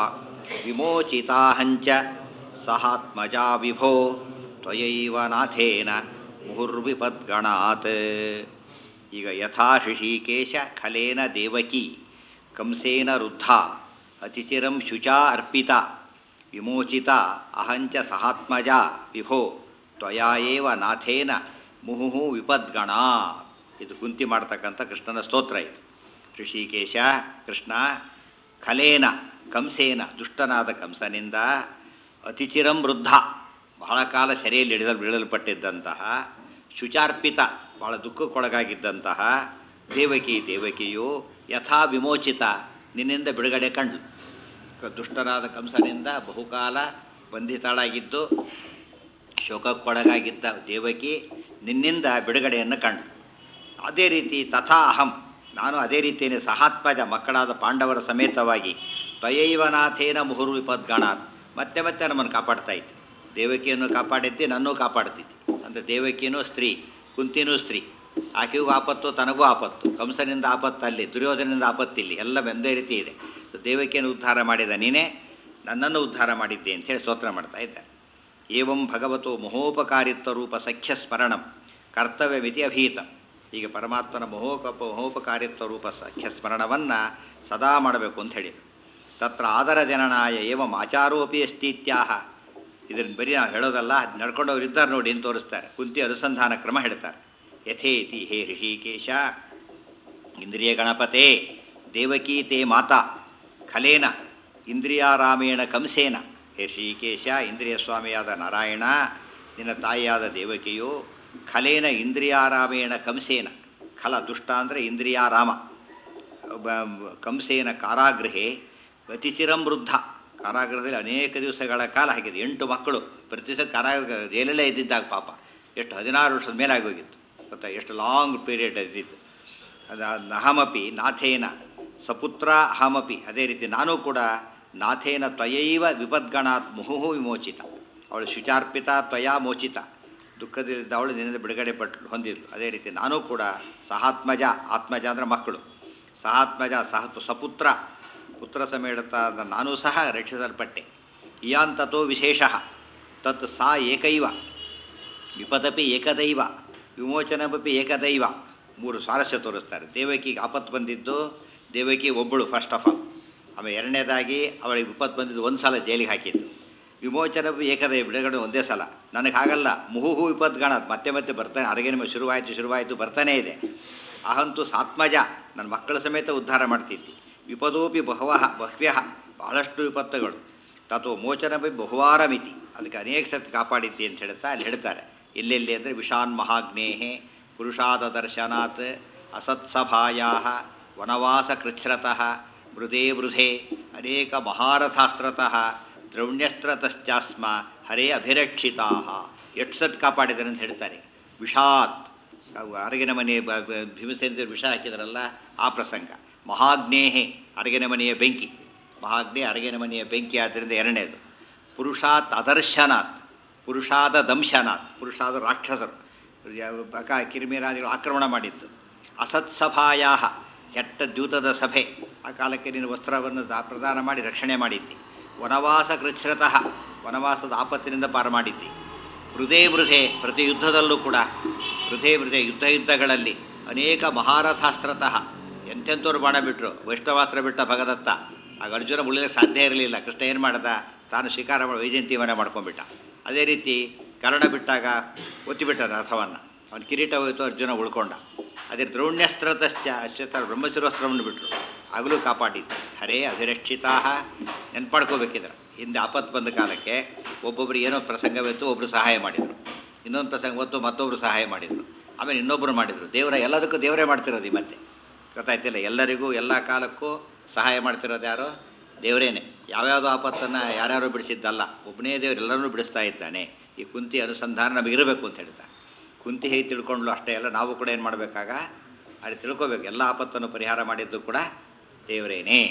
ವಿಮೋಚಿತಾಹಂಚ ಸಹಾತ್ಮಜಾ ವಿಭೋ ತ್ವಯೈವ ನಾಥೇನ ಮುಹುರ್ವಿಪದ್ಗಣಾತ್. ಈಗ ಯಥಾ ಹೃಷೀಕೇಶ ಖಲೇನ ದೇವಕೀ ಕಂಸೇನ ರುದ್ಧಾ ಅತಿಚಿರಂ ಶುಚಾ ಅರ್ಪಿತ ವಿಮೋಚಿತ ಅಹಂಚ ಸಹಾತ್ಮಜ ವಿಭೋ ತ್ವಯಾ ಏವ ನಾಥೇನ ಮುಹುಹು ವಿಪದ್ಗಣ. ಇದು ಕುಂತಿ ಮಾಡ್ತಕ್ಕಂಥ ಕೃಷ್ಣನ ಸ್ತೋತ್ರ. ಇದು ಋಷಿಕೇಶ ಕೃಷ್ಣ ಖಲೇನ ಕಂಸೇನ ದುಷ್ಟನಾದ ಕಂಸನಿಂದ ಅತಿಚಿರಂ ವೃದ್ಧ ಬಹಳ ಕಾಲ ಸೆರೆಯಲ್ಲಿ ಹಿಡಿದಲು ಬೀಳಲ್ಪಟ್ಟಿದ್ದಂತಹ ಶುಚಾರ್ಪಿತ ಬಹಳ ದುಃಖಕ್ಕೊಳಗಾಗಿದ್ದಂತಹ ದೇವಕಿ ದೇವಕಿಯು ಯಥಾ ವಿಮೋಚಿತ ನಿನ್ನಿಂದ ಬಿಡುಗಡೆ ಕಂಡು. ದುಷ್ಟನಾದ ಕಂಸನಿಂದ ಬಹುಕಾಲ ಬಂಧಿತಳಾಗಿದ್ದು ಶೋಕಕ್ಕೊಳಗಾಗಿದ್ದ ದೇವಕಿ ನಿನ್ನಿಂದ ಬಿಡುಗಡೆಯನ್ನು ಕಂಡು. ಅದೇ ರೀತಿ ತಥಾ ಅಹಂ ನಾನು ಅದೇ ರೀತಿಯೇ ಸಹಾತ್ಮಜ ಮಕ್ಕಳಾದ ಪಾಂಡವರ ಸಮೇತವಾಗಿ ತ್ವಯೈವನಾಥೇನ ಮುಹುರ್ ವಿಪದ್ಗಣಾತ್ ಮತ್ತೆ ಮತ್ತೆ ನಮ್ಮನ್ನು ಕಾಪಾಡ್ತಾ ಇದ್ದೆ. ದೇವಕಿಯನ್ನು ಕಾಪಾಡಿದ್ದೆ, ನನ್ನೂ ಕಾಪಾಡ್ತಿದ್ದೆ. ಅಂದರೆ ದೇವಕಿಯೂ ಸ್ತ್ರೀ, ಕುಂತಿನೂ ಸ್ತ್ರೀ. ಆಕೆಗೂ ಆಪತ್ತು, ತನಗೂ ಆಪತ್ತು. ಕಂಸನಿಂದ ಆಪತ್ತಲ್ಲಿ, ದುರ್ಯೋಧನದಿಂದ ಆಪತ್ತಿಲ್ಲಿ, ಎಲ್ಲ ಒಂದೇ ರೀತಿ ಇದೆ. ಸೊ ದೇವಕಿಯನ್ನು ಉದ್ಧಾರ ಮಾಡಿದ ನೀನೇ ನನ್ನನ್ನು ಉದ್ಧಾರ ಮಾಡಿದ್ದೆ ಅಂಥೇಳಿ ಸ್ತೋತ್ರ ಮಾಡ್ತಾ ಇದ್ದ. ಏವಂ ಭಗವತೋ ಮಹೋಪಕಾರಿತ್ವ ರೂಪ ಸಖ್ಯ ಸ್ಮರಣಂ ಕರ್ತವ್ಯಮಿತಿ ಅಭೀತಂ. ಈಗ ಪರಮಾತ್ಮನ ಮಹೋಕಪ ಮಹೋಪಕಾರಿತ್ವ ರೂಪ ಸಖ್ಯ ಸ್ಮರಣವನ್ನು ಸದಾ ಮಾಡಬೇಕು ಅಂತ ಹೇಳಿದರು. ತತ್ರ ಆದರ ಜನನಾಯ ಏವಂ ಆಚಾರೋಪಿ ಅಸ್ತೀತ್ಯಾಹ. ಇದನ್ನು ಬರೀ ನಾವು ಹೇಳೋದಲ್ಲ, ನಡ್ಕೊಂಡವ್ರು ಇದ್ದಾರೆ ನೋಡಿ ಅಂತ ತೋರಿಸ್ತಾರೆ. ಕುಂತಿ ಅನುಸಂಧಾನ ಕ್ರಮ ಹೇಳ್ತಾರೆ. ಯಥೇತಿ ಹೇ ಋಷಿಕೇಶ ಇಂದ್ರಿಯ ಗಣಪತೆ ದೇವಕೀ ತೇ ಮಾತಾ ಖಲೇನ ಇಂದ್ರಿಯಾರಾಮೇಣ ಕಂಸೇನ. ಹೇ ಋಷಿಕೇಶ ಇಂದ್ರಿಯ ಸ್ವಾಮಿಯಾದ ನಾರಾಯಣ ನಿನ್ನ ತಾಯಿಯಾದ ದೇವಕಿಯು ಖಲೇನ ಇಂದ್ರಿಯಾರಾಮೇಣ ಕಂಸೇನ. ಖಲ ದುಷ್ಟ ಅಂದರೆ ಇಂದ್ರಿಯಾರಾಮ. ಕಂಸೇನ ಕಾರಾಗೃಹೇ ಅತಿಚಿರಂ ವೃದ್ಧ. ಕಾರಾಗೃಹದಲ್ಲಿ ಅನೇಕ ದಿವಸಗಳ ಕಾಲ ಆಗಿದೆ. ಎಂಟು ಮಕ್ಕಳು ಪ್ರತಿ ದಿವಸ ಕಾರಾಗೃಹ ಜೈಲಲ್ಲೇ ಇದ್ದಿದ್ದಾಗ ಪಾಪ ಎಷ್ಟು ಹದಿನಾರು ವರ್ಷದ ಮೇಲಾಗೋಗಿತ್ತು ಗೊತ್ತಾ, ಎಷ್ಟು ಲಾಂಗ್ ಪೀರಿಯಡ್ ಇದ್ದಿತ್ತು. ಅದು ಅಹಮಪಿ ನಾಥೇನ ಸಪುತ್ರ ಅಹಮಪಿ. ಅದೇ ರೀತಿ ನಾನು ಕೂಡ ನಾಥೇನ ತ್ವಯೈವ ವಿಪದ್ಗಣಾತ್ ಮುಹುಹು ವಿಮೋಚಿತ. ಅವಳು ಶುಚಾರ್ಪಿತ ತ್ವಯಾ ಮೋಚಿತ. ದುಃಖದಿಂದ ಅವಳು ನಿನ್ನಿಂದ ಬಿಡುಗಡೆ ಪಟ್ಟು ಹೊಂದಿದ್ಲು. ಅದೇ ರೀತಿ ನಾನೂ ಕೂಡ ಸಹಾತ್ಮಜ, ಆತ್ಮಜ ಅಂದರೆ ಮಕ್ಕಳು, ಸಹಾತ್ಮಜ ಸಹ ಸಪುತ್ರ ಪುತ್ರ ಸಮೇತ ನಾನೂ ಸಹ ರಕ್ಷಿಸಲ್ಪಟ್ಟೆ. ಇಯಾಂತತೋ ವಿಶೇಷ ತತ್ ಸಾ ಏಕೈವ ವಿಪದಪಿ ಏಕದೈವ ವಿಮೋಚನಪಿ ಏಕದೈವ ಮೂರು ಸ್ವಾರಸ್ಯ ತೋರಿಸ್ತಾರೆ. ದೇವಕಿಗೆ ಆಪತ್ತು ಬಂದಿದ್ದು ದೇವಕಿ ಒಬ್ಬಳು ಫಸ್ಟ್ ಆಫ್ ಆಲ್. ಆಮೇಲೆ ಎರಡನೇದಾಗಿ ಅವಳಿಗೆ ವಿಪತ್ತು ಬಂದಿದ್ದು ಒಂದು ಸಲ ಜೈಲಿಗೆ ಹಾಕಿದ್ದು. ವಿಮೋಚನ ಏಕದ ಬಿಡುಗಡೆ ಒಂದೇ ಸಲ. ನನಗೆ ಹಾಗಲ್ಲ, ಮುಹುಹು ವಿಪದ್ಗಣ ಮತ್ತೆ ಮತ್ತೆ ಬರ್ತಾನೆ. ಅರಗೆ ನಿಮಗೆ ಶುರುವಾಯಿತು ಶುರುವಾಯಿತು ಬರ್ತಾನೇ ಇದೆ. ಅಹಂತು ಸಾತ್ಮಜ, ನನ್ನ ಮಕ್ಕಳ ಸಮೇತ ಉದ್ಧಾರ ಮಾಡ್ತಿದ್ದಿ. ವಿಪದೋಪಿ ಬಹವಃ ಬಹ್ವ್ಯಃ, ಬಹಳಷ್ಟು ವಿಪತ್ತುಗಳು. ತಥೋ ಮೋಚನ ಬಿ ಬಹುವಾರ ಮಿತಿ, ಅದಕ್ಕೆ ಅನೇಕ ಸತಿ ಕಾಪಾಡಿದ್ದಿ ಅಂತ ಹೇಳ್ತಾ ಅಲ್ಲಿ ಹೇಳ್ತಾರೆ. ಎಲ್ಲೆಲ್ಲಿ ಅಂದರೆ ವಿಷಾನ್ ಮಹಾಗ್ನೇಹೆ ಪುರುಷಾದ ದರ್ಶನಾತ್ ಅಸತ್ಸಭಾಯಾ ವನವಾಸ ಕೃಚ್ಛ್ರತಃ ಮೃದೇ ವೃಧೆ ಅನೇಕ ಮಹಾರಥಾಸ್ತ್ರತಃ ದ್ರೌಣ್ಯಸ್ತ್ರತಶ್ಚಾಸ್ಮ ಹರೇ ಅಭಿರಕ್ಷಿತಾ. ಎಷ್ಟು ಸತ್ ಕಾಪಾಡಿದ್ದಾರೆ ಅಂತ ಹೇಳ್ತಾರೆ. ವಿಷಾತ್, ಅರಗಿನ ಮನೆ ಭೀಮಸೇನ ವಿಷ ಹಾಕಿದಾರಲ್ಲ ಆ ಪ್ರಸಂಗ. ಮಹಾಗ್ನೇಹೆ, ಅರಗಿನ ಮನೆಯ ಬೆಂಕಿ. ಮಹಾಗ್ನೇ ಅರಗಿನ ಮನೆಯ ಬೆಂಕಿ ಆದ್ದರಿಂದ ಎರಡನೇದು. ಪುರುಷಾತ್ ಅದರ್ಶನಾತ್, ಪುರುಷಾದ ದಂಶನಾತ್, ಪುರುಷಾದ ರಾಕ್ಷಸರು ಬಕ ಕಿರಿಮಿರಾದಿಗಳು ಆಕ್ರಮಣ ಮಾಡಿದ್ದು. ಅಸತ್ಸಭಾಯಾ, ಕೆಟ್ಟ ದ್ಯೂತದ ಸಭೆ, ಆ ಕಾಲಕ್ಕೆ ನೀನು ವಸ್ತ್ರವನ್ನು ಪ್ರದಾನ ಮಾಡಿ ರಕ್ಷಣೆ ಮಾಡಿದ್ದಿ. ವನವಾಸ ಕೃಚ್ಛ್ರತಃ, ವನವಾಸದ ಆಪತ್ತಿನಿಂದ ಪಾರು ಮಾಡಿದ್ದಿ. ವೃಧೇ ವೃಧೆ, ಪ್ರತಿ ಯುದ್ಧದಲ್ಲೂ ಕೂಡ ವೃಧೇ ವೃಧೆ, ಯುದ್ಧ ಯುದ್ಧಗಳಲ್ಲಿ ಅನೇಕ ಮಹಾರಥಾಸ್ತ್ರತಃ, ಎಂತೆಂಥವ್ರು ಬಾಣ ಬಿಟ್ಟರು. ವೈಷ್ಣವಾಸ್ತ್ರ ಬಿಟ್ಟ ಭಗದತ್ತ. ಆಗ ಅರ್ಜುನ ಉಳಿಯೋಕ್ಕೆ ಸಾಧ್ಯ ಇರಲಿಲ್ಲ. ಕೃಷ್ಣ ಏನು ಮಾಡ್ದ, ತಾನು ಶಿಕಾರ ಮಾಡಿ ವೈಜಯಂತಿ ಮನೆ ಮಾಡ್ಕೊಂಡ್ಬಿಟ್ಟ. ಅದೇ ರೀತಿ ಕರ್ಣ ಬಿಟ್ಟಾಗ ಒತ್ತಿಬಿಟ್ಟ ರಥವನ್ನು, ಅವನು ಕಿರೀಟ ಹೋಯಿತು, ಅರ್ಜುನ ಉಳ್ಕೊಂಡ. ಅದೇ ದ್ರೋಣ್ಯಸ್ತ್ರತಶ್ಚ ಅಶ್ವಸ್ತ್ರ ಬ್ರಹ್ಮಶಿರೋಸ್ತ್ರವನ್ನು ಬಿಟ್ಟರು, ಆಗಲೂ ಕಾಪಾಡಿದ್ದು. ಹರೇ ಅಭಿರಕ್ಷಿತಾ, ನೆನ್ಪಾಡ್ಕೋಬೇಕಿದ್ರೆ ಹಿಂದೆ ಆಪತ್ತು ಬಂದ ಕಾಲಕ್ಕೆ ಒಬ್ಬೊಬ್ಬರು ಏನೋ ಪ್ರಸಂಗವಿತ್ತು, ಒಬ್ಬರು ಸಹಾಯ ಮಾಡಿದರು. ಇನ್ನೊಂದು ಪ್ರಸಂಗ ಹೊತ್ತು ಮತ್ತೊಬ್ಬರು ಸಹಾಯ ಮಾಡಿದರು. ಆಮೇಲೆ ಇನ್ನೊಬ್ಬರು ಮಾಡಿದರು. ದೇವರ ಎಲ್ಲದಕ್ಕೂ ದೇವರೇ ಮಾಡ್ತಿರೋದು ಈ ಮತ್ತೆ ಗೊತ್ತಾಯ್ತಿಲ್ಲ. ಎಲ್ಲರಿಗೂ ಎಲ್ಲ ಕಾಲಕ್ಕೂ ಸಹಾಯ ಮಾಡ್ತಿರೋದು ಯಾರೋ ದೇವರೇನೆ. ಯಾವ್ಯಾವುದೋ ಆಪತ್ತನ್ನು ಯಾರ್ಯಾರೋ ಬಿಡಿಸಿದ್ದಲ್ಲ, ಒಬ್ಬನೇ ದೇವರು ಎಲ್ಲರನ್ನೂ ಬಿಡಿಸ್ತಾ ಇದ್ದಾನೆ. ಈ ಕುಂತಿ ಅನುಸಂಧಾನ ನಮಗಿರಬೇಕು ಅಂತ ಹೇಳ್ತಾರೆ. ಕುಂತಿ ಹೇಗೆ ತಿಳ್ಕೊಂಡ್ಲು ಅಷ್ಟೇ ಅಲ್ಲ, ನಾವು ಕೂಡ ಏನು ಮಾಡಬೇಕಾಗ ಅಲ್ಲಿ ತಿಳ್ಕೋಬೇಕು. ಎಲ್ಲ ಆಪತ್ತನ್ನು ಪರಿಹಾರ ಮಾಡಿದ್ದು ಕೂಡ ದೇವರೇನೇ.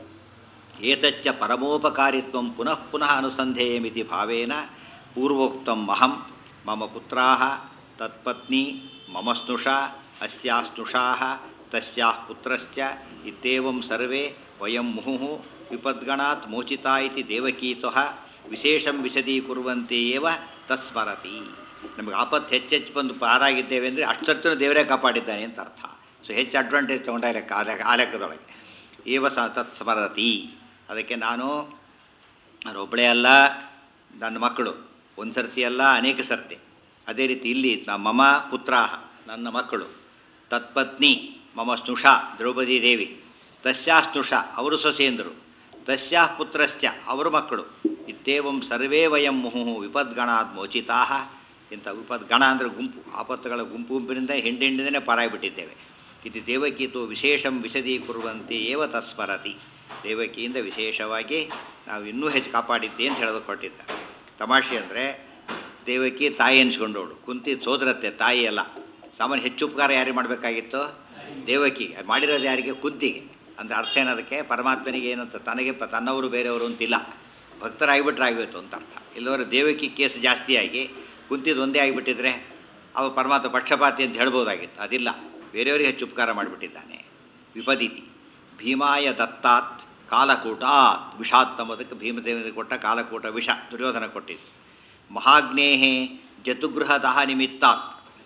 ಏತಚ್ಚ ಪರಮೋಪಕಾರಿತ್ವಂ ಪುನಃ ಪುನಃ ಅನುಸಂಧೇಯಮಿತಿ ಭಾವೇನ ಪೂರ್ವೋಕ್ತಂ ಅಹಂ ಮಮ ಪುತ್ರಾಃ ತತ್ಪತ್ನಿ ಮಮ ಸ್ನುಷಾ ಅಸ್ಯಾಃ ಸ್ನುಷಾಃ ತಸ್ಯಾಃ ಪುತ್ರಶ್ಚ ಇತ್ಯೇವಂ ಸರ್ವೇ ವಯಂ ಮುಹುಃ ವಿಪದ್ಗಣಾತ್ ಮೋಚಿತಾ ಇತಿ ದೇವಕೀತಃ ವಿಶೇಷಂ ವಿಶದೀಕುರ್ವಂತೆ ಏವ ತತ್ಸ್ಮರತಿ. ನಮಗೆ ಆಪತ್ತು ಹೆಚ್ಚೆಚ್ಚು ಬಂದು ಪಾರಾಗಿದ್ದೇವೆ ಅಂದರೆ ಅಷ್ಟೊತ್ತೂ ದೇವರೇ ಕಾಪಾಡಿದ್ದಾನೆ ಅಂತ ಅರ್ಥ. ಸೊ ಹೆಚ್ಚು ಅಡ್ವಾಂಟೇಜ್ ತೊಗೊಂಡ ಲೆಕ್ಕ ಆ ಲೆಕ್ಕ ಆ ಲೆಕ್ಕದೊಳಗೆ ಏವ ಸ ತತ್ಸ್ಮರತಿ. ಅದಕ್ಕೆ ನಾನು ನಾನು ಒಬ್ಬಳೇ ಅಲ್ಲ, ನನ್ನ ಮಕ್ಕಳು ಒಂದು ಸರ್ತಿ ಅಲ್ಲ ಅನೇಕ ಸರ್ತಿ. ಅದೇ ರೀತಿ ಇಲ್ಲಿ ಮಮ ಪುತ್ರ, ನನ್ನ ಮಕ್ಕಳು, ತತ್ಪತ್ನಿ ಮಮ ಸ್ನುಷಾ ದ್ರೌಪದಿ ದೇವಿ, ತಸ್ಯಾ ಸ್ನುಷಾ ಅವರು ಸೊಸೇಂದರು, ತಸ್ಯಾ ಪುತ್ರಶ್ಚ ಅವರ ಮಕ್ಕಳು, ಇತ್ಯೇವಂ ಸರ್ವೇ ವಯಂ ಮುಹುಃ ವಿಪದ್ಗಣಾತ್ ಮೋಚಿತಾ. ಇಂಥ ವಿಪದ್ಗಣ ಅಂದರೆ ಗುಂಪು, ಆಪತ್ತುಗಳ ಗುಂಪು ಗುಂಪಿನಿಂದ ಹಿಂಡು ಹಿಂಡಿನೇ ಪಾರಾಗಿಬಿಟ್ಟಿದ್ದೇವೆ. ಇದು ದೇವಕೀತು ವಿಶೇಷಂ ವಿಶದೀಕುರ್ವಂತೆ ಏವ ತತ್ಸ್ಮರತಿ. ದೇವಕಿಯಿಂದ ವಿಶೇಷವಾಗಿ ನಾವು ಇನ್ನೂ ಹೆಚ್ಚು ಕಾಪಾಡಿದ್ದೆ ಅಂತ ಹೇಳೋದು ಕೊಟ್ಟಿದ್ದಾರೆ. ತಮಾಷೆ ಅಂದರೆ ದೇವಕಿ ತಾಯಿ ಅನ್ಸ್ಕೊಂಡವಳು, ಕುಂತಿ ಸೋದರತ್ತೆ, ತಾಯಿ ಅಲ್ಲ. ಸಾಮಾನ್ಯ ಹೆಚ್ಚು ಉಪಕಾರ ಯಾರಿಗೆ ಮಾಡಬೇಕಾಗಿತ್ತು? ದೇವಕಿಗೆ. ಅದು ಮಾಡಿರೋದು ಯಾರಿಗೆ? ಕುಂತಿಗೆ. ಅಂದರೆ ಅರ್ಥ ಏನದಕ್ಕೆ? ಪರಮಾತ್ಮನಿಗೆ ಏನಂತ, ತನಗೆ ಪ ತನ್ನವರು ಬೇರೆಯವರು ಅಂತಿಲ್ಲ, ಭಕ್ತರಾಗಿಬಿಟ್ರೆ ಆಗಿಬಿಟ್ಟು ಅಂತ ಅರ್ಥ. ಇಲ್ಲವರೆ ದೇವಕಿ ಕೇಸ್ ಜಾಸ್ತಿಯಾಗಿ ಕುಂತಿದ್ದು ಒಂದೇ ಆಗಿಬಿಟ್ಟಿದ್ರೆ ಅವ ಪರಮಾತ್ಮ ಪಕ್ಷಪಾತಿ ಅಂತ ಹೇಳ್ಬೋದಾಗಿತ್ತು. ಅದಿಲ್ಲ, ಬೇರೆಯವರಿಗೆ ಹೆಚ್ಚು ಉಪಕಾರ ಮಾಡಿಬಿಟ್ಟಿದ್ದಾನೆ. ವಿಪದಿತಿ ಭೀಮಾಯ ದತ್ತಾತ್ ಕಾಲಕೂಟಾತ್ ವಿಷಾತ್ ಎಂಬುದಕ್ಕೆ ಭೀಮದೇವನಿಗೆ ಕೊಟ್ಟ ಕಾಲಕೂಟ ವಿಷ ದುರ್ಯೋಧನ ಕೊಟ್ಟಿದ್ದು. ಮಹಾಗ್ನೇಹೇ ಜತುಗೃಹ ದಹ ನಿಮಿತ್ತಾತ್.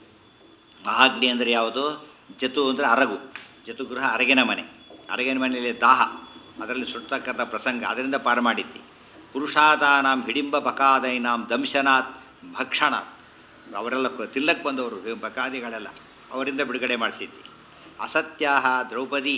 ಮಹಾಗ್ನಿ ಅಂದರೆ ಯಾವುದು? ಜತು ಅಂದರೆ ಅರಗು, ಜತುಗೃಹ ಅರಗಿನ ಮನೆ, ಅರಗಿನ ಮನೆಯಲ್ಲಿ ದಾಹ, ಅದರಲ್ಲಿ ಸುಡ್ತಕ್ಕಂಥ ಪ್ರಸಂಗ, ಅದರಿಂದ ಪಾರು ಮಾಡಿದ್ದಿ. ಪುರುಷಾದಾನಾಂ ಹಿಡಿಂಬ ಬಕಾದೈನಾಂ ದಂಶನಾತ್ ಭಕ್ಷಣಾತ್, ಅವರೆಲ್ಲ ತಿಲ್ಲಕ್ಕೆ ಬಂದವರು ಬಕಾದಿಗಳೆಲ್ಲ, ಅವರಿಂದ ಬಿಡುಗಡೆ ಮಾಡಿಸಿದ್ದಿ. ಅಸತ್ಯಾಹ ದ್ರೌಪದಿ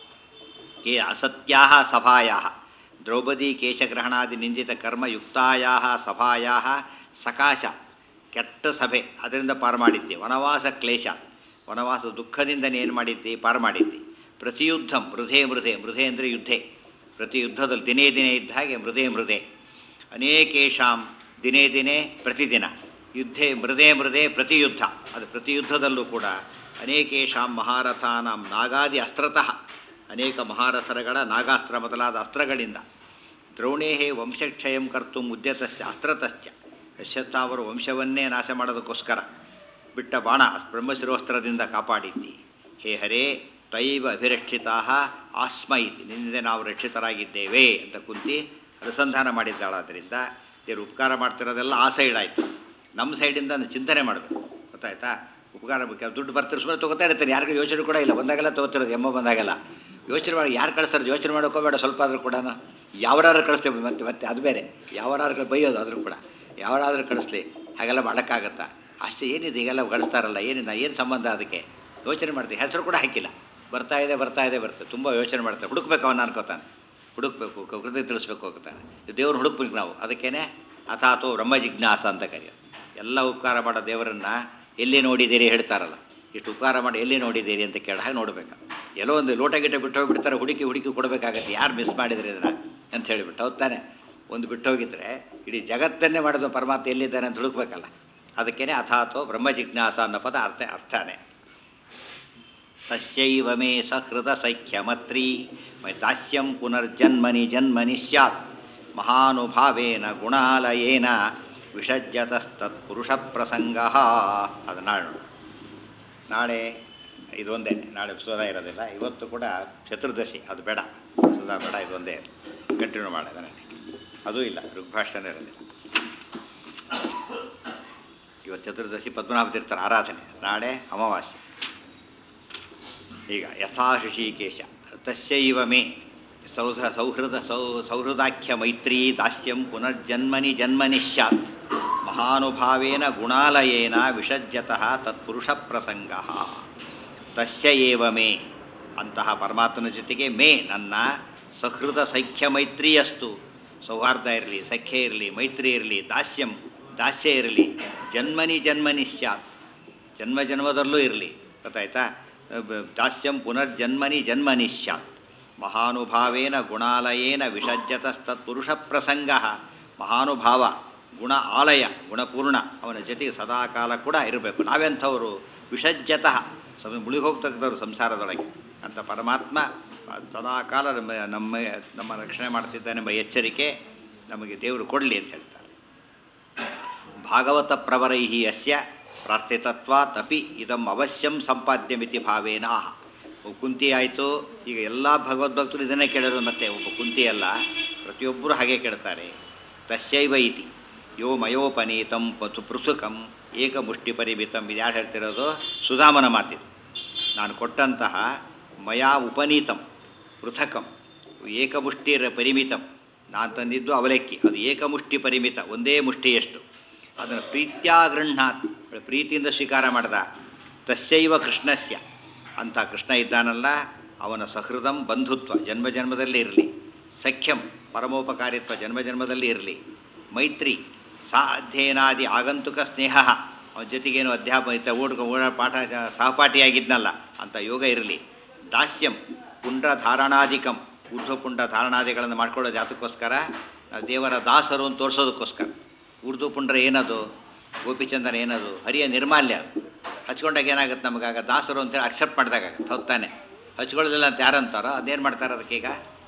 ಕೇ ಅಸತ್ಯಾಹ ಸಭಾಯಾಹ, ದ್ರೌಪದಿ ಕೇಶಗ್ರಹಣಾದಿ ನಿಂದಿತ ಕರ್ಮಯುಕ್ತಾಯಾಹ ಸಭಾಯಾಹ ಸಕಾಶ, ಕೆಟ್ಟ ಸಭೆ, ಅದರಿಂದ ಪಾರು ಮಾಡಿದ್ದೆ. ವನವಾಸ ಕ್ಲೇಶ, ವನವಾಸ ದುಃಖದಿಂದ ಏನು ಮಾಡಿದ್ದಿ? ಪಾರು ಮಾಡಿದ್ದಿ. ಪ್ರತಿಯುದ್ಧಂ ಮೃಧೆ ಮೃಧೆ, ಮೃಧೆ ಅಂದರೆ ಯುದ್ಧೆ, ಪ್ರತಿ ಯುದ್ಧದಲ್ಲಿ ದಿನೇ ದಿನೇ ಇದ್ದ ಹಾಗೆ ಮೃಧೆ ಮೃಧೆ. ಅನೇಕೇಶಾಂ ದಿನೇ ದಿನೇ ಪ್ರತಿದಿನ, ಯುದ್ಧೆ ಮೃಧೆ ಮೃಧೆ ಪ್ರತಿಯುದ್ಧ, ಅದು ಪ್ರತಿಯುದ್ಧದಲ್ಲೂ ಕೂಡ ಅನೇಕೇಶಾಂ ಮಹಾರಥಾನಾಂ ನಾಗಾದಿ ಅಸ್ತ್ರತಃ, ಅನೇಕ ಮಹಾರಥರಗಳ ನಾಗಾಸ್ತ್ರ ಮೊದಲಾದ ಅಸ್ತ್ರಗಳಿಂದ. ದ್ರೋಣೇಹೇ ವಂಶಕ್ಷಯಂ ಕರ್ತು ಉದ್ಯತಶ್ಚ ಅಸ್ತ್ರತಶ್ಚ, ಯಶಸ್ಥ ಅವರು ವಂಶವನ್ನೇ ನಾಶ ಮಾಡೋದಕ್ಕೋಸ್ಕರ ಬಿಟ್ಟ ಬಾಣ ಬ್ರಹ್ಮಶಿರೋಸ್ತ್ರದಿಂದ ಕಾಪಾಡಿದ್ದಿ. ಹೇ ಹರೇ ತೈವ ಅಭಿರಕ್ಷಿತಾ ಆಸ್ಮ ಇತಿ, ನಿನ್ನಿಂದ ನಾವು ರಕ್ಷಿತರಾಗಿದ್ದೇವೆ ಅಂತ ಕುಂತಿ ಅನುಸಂಧಾನ ಮಾಡಿದ್ದಾಳಾದ್ದರಿಂದ ದೇವರು ಉಪಕಾರ ಮಾಡ್ತಿರೋದೆಲ್ಲ ಆ ಸೈಡ್ ಆಯಿತು. ನಮ್ಮ ಸೈಡಿಂದ ಚಿಂತನೆ ಮಾಡಬೇಕು, ಗೊತ್ತಾಯ್ತಾ? ಉಪಕಾರ ಬೇಕು ದುಡ್ಡು ಬರ್ತಾರೆ ಸುಮ್ಮನೆ ತೊಗೋತಾ ಇರ್ತಾರೆ ಯಾರಿಗೂ ಯೋಚನೆ ಕೂಡ ಇಲ್ಲ ಬಂದಾಗೆಲ್ಲ ತೊಗೋತಿರೋದು ಎಮ್ಮ ಬಂದಾಗೆಲ್ಲ ಯೋಚನೆ ಮಾಡಿ ಯಾರು ಕಳಿಸ್ತಾರೆ ಯೋಚನೆ ಮಾಡೋಕೋಬೇಡ ಸ್ವಲ್ಪ ಆದರೂ ಕೂಡ ಯಾವರಾದ್ರೂ ಕಳಿಸ್ತೇವೆ ಮತ್ತೆ ಮತ್ತೆ ಅದು ಬೇರೆ ಯಾವರಾದ್ರೂ ಬೈಯೋದು ಆದರೂ ಕೂಡ ಯಾವರಾದ್ರೂ ಕಳಿಸ್ಲಿ ಹಾಗೆಲ್ಲ ಮಾಡೋಕ್ಕಾಗತ್ತಾ ಅಷ್ಟೇ ಏನಿದೆ ಈಗೆಲ್ಲ ಕಳಿಸ್ತಾರಲ್ಲ ಏನಿಲ್ಲ ಏನು ಸಂಬಂಧ ಅದಕ್ಕೆ ಯೋಚನೆ ಮಾಡ್ತೀವಿ ಹೆಸರು ಕೂಡ ಹಾಕಿಲ್ಲ ಬರ್ತಾ ಇದೆ ಬರ್ತಾ ಇದೆ ಬರ್ತದೆ ತುಂಬ ಯೋಚನೆ ಮಾಡ್ತಾರೆ ಹುಡುಕ್ಬೇಕು ಅವನ್ನ ಅನ್ಕೋತಾನೆ ಹುಡುಕ್ಬೇಕು ಕೃತಿ ತಿಳಿಸ್ಬೇಕು ಹೋಗ್ತಾನೆ ದೇವ್ರು ಹುಡುಕ್ಬೇಕು ನಾವು ಅದಕ್ಕೇನೆ ಅಥಾತೋ ಬ್ರಹ್ಮ ಜಿಜ್ಞಾಸ ಅಂತ ಕರೆಯೋದು ಎಲ್ಲ ಉಪಕಾರ ಮಾಡೋ ದೇವರನ್ನು ಎಲ್ಲಿ ನೋಡಿದ್ದೀರಿ ಹೇಳ್ತಾರಲ್ಲ ಇಷ್ಟು ಉಪಕಾರ ಮಾಡಿ ಎಲ್ಲಿ ನೋಡಿದ್ದೀರಿ ಅಂತ ಕೇಳ ಹಾಗೆ ನೋಡಬೇಕು ಎಲ್ಲೋ ಒಂದು ಲೋಟ ಗಿಟ ಬಿಟ್ಟು ಹೋಗಿಬಿಡ್ತಾರೆ ಹುಡುಕಿ ಹುಡುಕಿ ಕೊಡಬೇಕಾಗತ್ತೆ ಯಾರು ಮಿಸ್ ಮಾಡಿದ್ರಿ ಇದನ್ನು ಅಂತ ಹೇಳಿಬಿಟ್ಟು ಹೌದು ತಾನೆ ಒಂದು ಬಿಟ್ಟು ಹೋಗಿದ್ರೆ ಇಡೀ ಜಗತ್ತನ್ನೇ ಮಾಡೋದು ಪರಮಾತ್ಮ ಎಲ್ಲಿದ್ದಾನೆ ಅಂತ ಹುಡುಕ್ಬೇಕಲ್ಲ ಅದಕ್ಕೇನೆ ಅಥಾತೋ ಬ್ರಹ್ಮ ಜಿಜ್ಞಾಸ ಅನ್ನೋ ಪದ ಅರ್ಥ ಅರ್ಥನೇ ತಸ್ಯೈವ ಮೇ ಸಹೃದ ಸಖ್ಯಮತ್ರಿ ದಾಸ್ಯಂ ಪುನರ್ಜನ್ಮನಿ ಜನ್ಮನಿ ಸ್ಯಾತ್ ಮಹಾನುಭಾವೇನ ಗುಣಾಲಯೇನ ವಿಷಜ್ಯತಸ್ತತ್ ಪುರುಷ ಪ್ರಸಂಗ ಅದು ನಾಳೆ ನಾಳೆ ಇದೊಂದೇ ನಾಳೆ ಸುಧಾ ಇರೋದಿಲ್ಲ ಇವತ್ತು ಕೂಡ ಚತುರ್ದಶಿ ಅದು ಬೇಡ ಸುಧಾ ಬೇಡ ಇದೊಂದೇ ಕಂಟಿನ್ಯೂ ಮಾಡಿದಾನೆ ಅದೂ ಇಲ್ಲ ಋಗ್ಭಾಷಣ ಇರೋದಿಲ್ಲ ಇವತ್ತು ಚತುರ್ದಶಿ ಪದ್ಮನಾಭ ತೀರ್ಥರ ಆರಾಧನೆ ನಾಳೆ ಅಮಾವಾಸ್ಯೆ ಈಗ ಯಥಾ ಋಷಿಕೇಶ ತಸ್ಯೈವ ಮೇ ಸೌಧ ಸೌಹೃದ ಸೌ ಸೌಹೃದಾಖ್ಯ ಮೈತ್ರೀ ದಾಸ್ಯಂ ಪುನರ್ಜನ್ಮನಿ ಜನ್ಮನಿ ಸ್ಯಾತ್ ಮಹಾನುಭಾವೇನ ಗುಣಾಲಯೇನ ವಿಷಜ್ಯತಃ ತತ್ಪುರುಷ ಪ್ರಸಂಗ ತಸ್ಯ ಏವ ಮೇ ಅಂತಹ ಪರಮಾತ್ಮನ ಜೊತೆಗೆ ಮೇ ನನ್ನ ಸಹೃದ ಸಖ್ಯ ಮೈತ್ರಿಯಸ್ತು ಸೌಹಾರ್ದ ಇರಲಿ ಸಖ್ಯ ಇರಲಿ ಮೈತ್ರಿ ಇರಲಿ ದಾಸ್ಯಂ ದಾಸ್ಯ ಇರಲಿ ಜನ್ಮನಿ ಜನ್ಮನಿ ಸ್ಯಾತ್ ಜನ್ಮ ಜನ್ಮದಲ್ಲೂ ಇರಲಿ ಗೊತ್ತಾಯ್ತಾ ದಾಸ್ಯಂ ಪುನರ್ಜನ್ಮನಿ ಜನ್ಮನಿ ಸ್ಯಾತ್ ಮಹಾನುಭಾವೇನ ಗುಣಾಲಯೇನ ವಿಷಜ್ಯತಸ್ತತ್ಪುರುಷ ಪ್ರಸಂಗ ಮಹಾನುಭಾವ ಗುಣ ಆಲಯ ಗುಣಪೂರ್ಣ ಅವನ ಜೊತೆಗೆ ಸದಾಕಾಲ ಕೂಡ ಇರಬೇಕು ನಾವೆಂಥವರು ವಿಷಜ್ಯತಃ ಸಮ ಮುಳುಗಿ ಹೋಗ್ತಕ್ಕಂಥವ್ರು ಸಂಸಾರದೊಳಗೆ ಅಂತ ಪರಮಾತ್ಮ ಸದಾಕಾಲ ನಮ್ಮ ನಮ್ಮ ನಮ್ಮ ರಕ್ಷಣೆ ಮಾಡ್ತಿದ್ದಾನೆಂಬ ಎಚ್ಚರಿಕೆ ನಮಗೆ ದೇವರು ಕೊಡಲಿ ಅಂತ ಹೇಳ್ತಾರೆ ಭಾಗವತ ಪ್ರವರೈಹಿ ಅಸ್ಯ ಪ್ರಾರ್ಥಿತತ್ವಾತ್ ಅಪಿ ಇದಂ ಅವಶ್ಯಂ ಸಂಪಾದ್ಯಮಿತಿ ಭಾವೇನ ಕುಂತಿ ಆಯಿತು ಈಗ ಎಲ್ಲ ಭಗವದ್ಭಕ್ತರು ಇದನ್ನೇ ಕೇಳೋದು ಮತ್ತೆ ಒಬ್ಬ ಕುಂತಿ ಅಲ್ಲ ಪ್ರತಿಯೊಬ್ಬರು ಹಾಗೆ ಕೇಳ್ತಾರೆ ತಸ್ಯೈವ ಇತಿ ಯೋ ಮಯೋಪನೀತಂ ಪತು ಪೃಥುಕಂ ಏಕಮುಷ್ಟಿ ಪರಿಮಿತಂ ಇದು ಯಾರು ಹೇಳ್ತಿರೋದು ಸುಧಾಮನ ಮಾತಿದು ನಾನು ಕೊಟ್ಟಂತಹ ಮಯಾ ಉಪನೀತಂ ಪೃಥಕಂ ಏಕಮುಷ್ಟಿ ಪರಿಮಿತಂ ನಾನು ತಂದಿದ್ದು ಅವಲಕ್ಕಿ ಅದು ಏಕಮುಷ್ಟಿ ಪರಿಮಿತ ಒಂದೇ ಮುಷ್ಟಿಯಷ್ಟು ಅದನ್ನು ಪ್ರೀತ್ಯಾಗೃಹ್ಣಾತ್ ಪ್ರೀತಿಯಿಂದ ಸ್ವೀಕಾರ ಮಾಡ್ದ ತಸ್ಯೈವ ಕೃಷ್ಣಸ್ಯ ಅಂಥ ಕೃಷ್ಣ ಇದ್ದಾನಲ್ಲ ಅವನ ಸಹೃದಂ ಬಂಧುತ್ವ ಜನ್ಮ ಜನ್ಮದಲ್ಲಿ ಇರಲಿ ಸಖ್ಯಂ ಪರಮೋಪಕಾರಿತ್ವ ಜನ್ಮ ಜನ್ಮದಲ್ಲಿ ಇರಲಿ ಮೈತ್ರಿ ಸಾ ಅಧ್ಯಯನಾದಿ ಆಗಂತುಕ ಸ್ನೇಹ ಅವನ ಜೊತೆಗೇನು ಅಧ್ಯಾಪಕ ಓಡ್ಕ ಓಡ ಪಾಠ ಸಹಪಾಠಿಯಾಗಿದ್ನಲ್ಲ ಅಂಥ ಯೋಗ ಇರಲಿ ದಾಸ್ಯಂ ಪುಂಡ ಧಾರಣಾಧಿಕಂ ಊರ್ಧ್ವ ಪುಂಡ ಧಾರಣಾದಿಗಳನ್ನು ಮಾಡ್ಕೊಳ್ಳೋದು ಯಾತಕ್ಕೋಸ್ಕರ ನಾವು ದೇವರ ದಾಸರು ಅಂತ ತೋರಿಸೋದಕ್ಕೋಸ್ಕರ ಊರ್ಧ್ವ ಪುಂಡ್ರ ಏನದು ಗೋಪಿಚಂದನ ಏನದು ಹರಿಯ ನಿರ್ಮಾಲ್ಯ ಹಚ್ಕೊಂಡಾಗ ಏನಾಗುತ್ತೆ ನಮಗಾಗ ದಾಸರು ಅಂತೇಳಿ ಅಕ್ಸೆಪ್ಟ್ ಮಾಡಿದಾಗತ್ತೆ ಹೊತ್ತಾನೆ ಹಚ್ಕೊಳ್ಳೋದಿಲ್ಲ ಅಂತ ಯಾರಂತಾರೋ ಅದೇನು ಮಾಡ್ತಾರೆ ಅದಕ್ಕೀಗ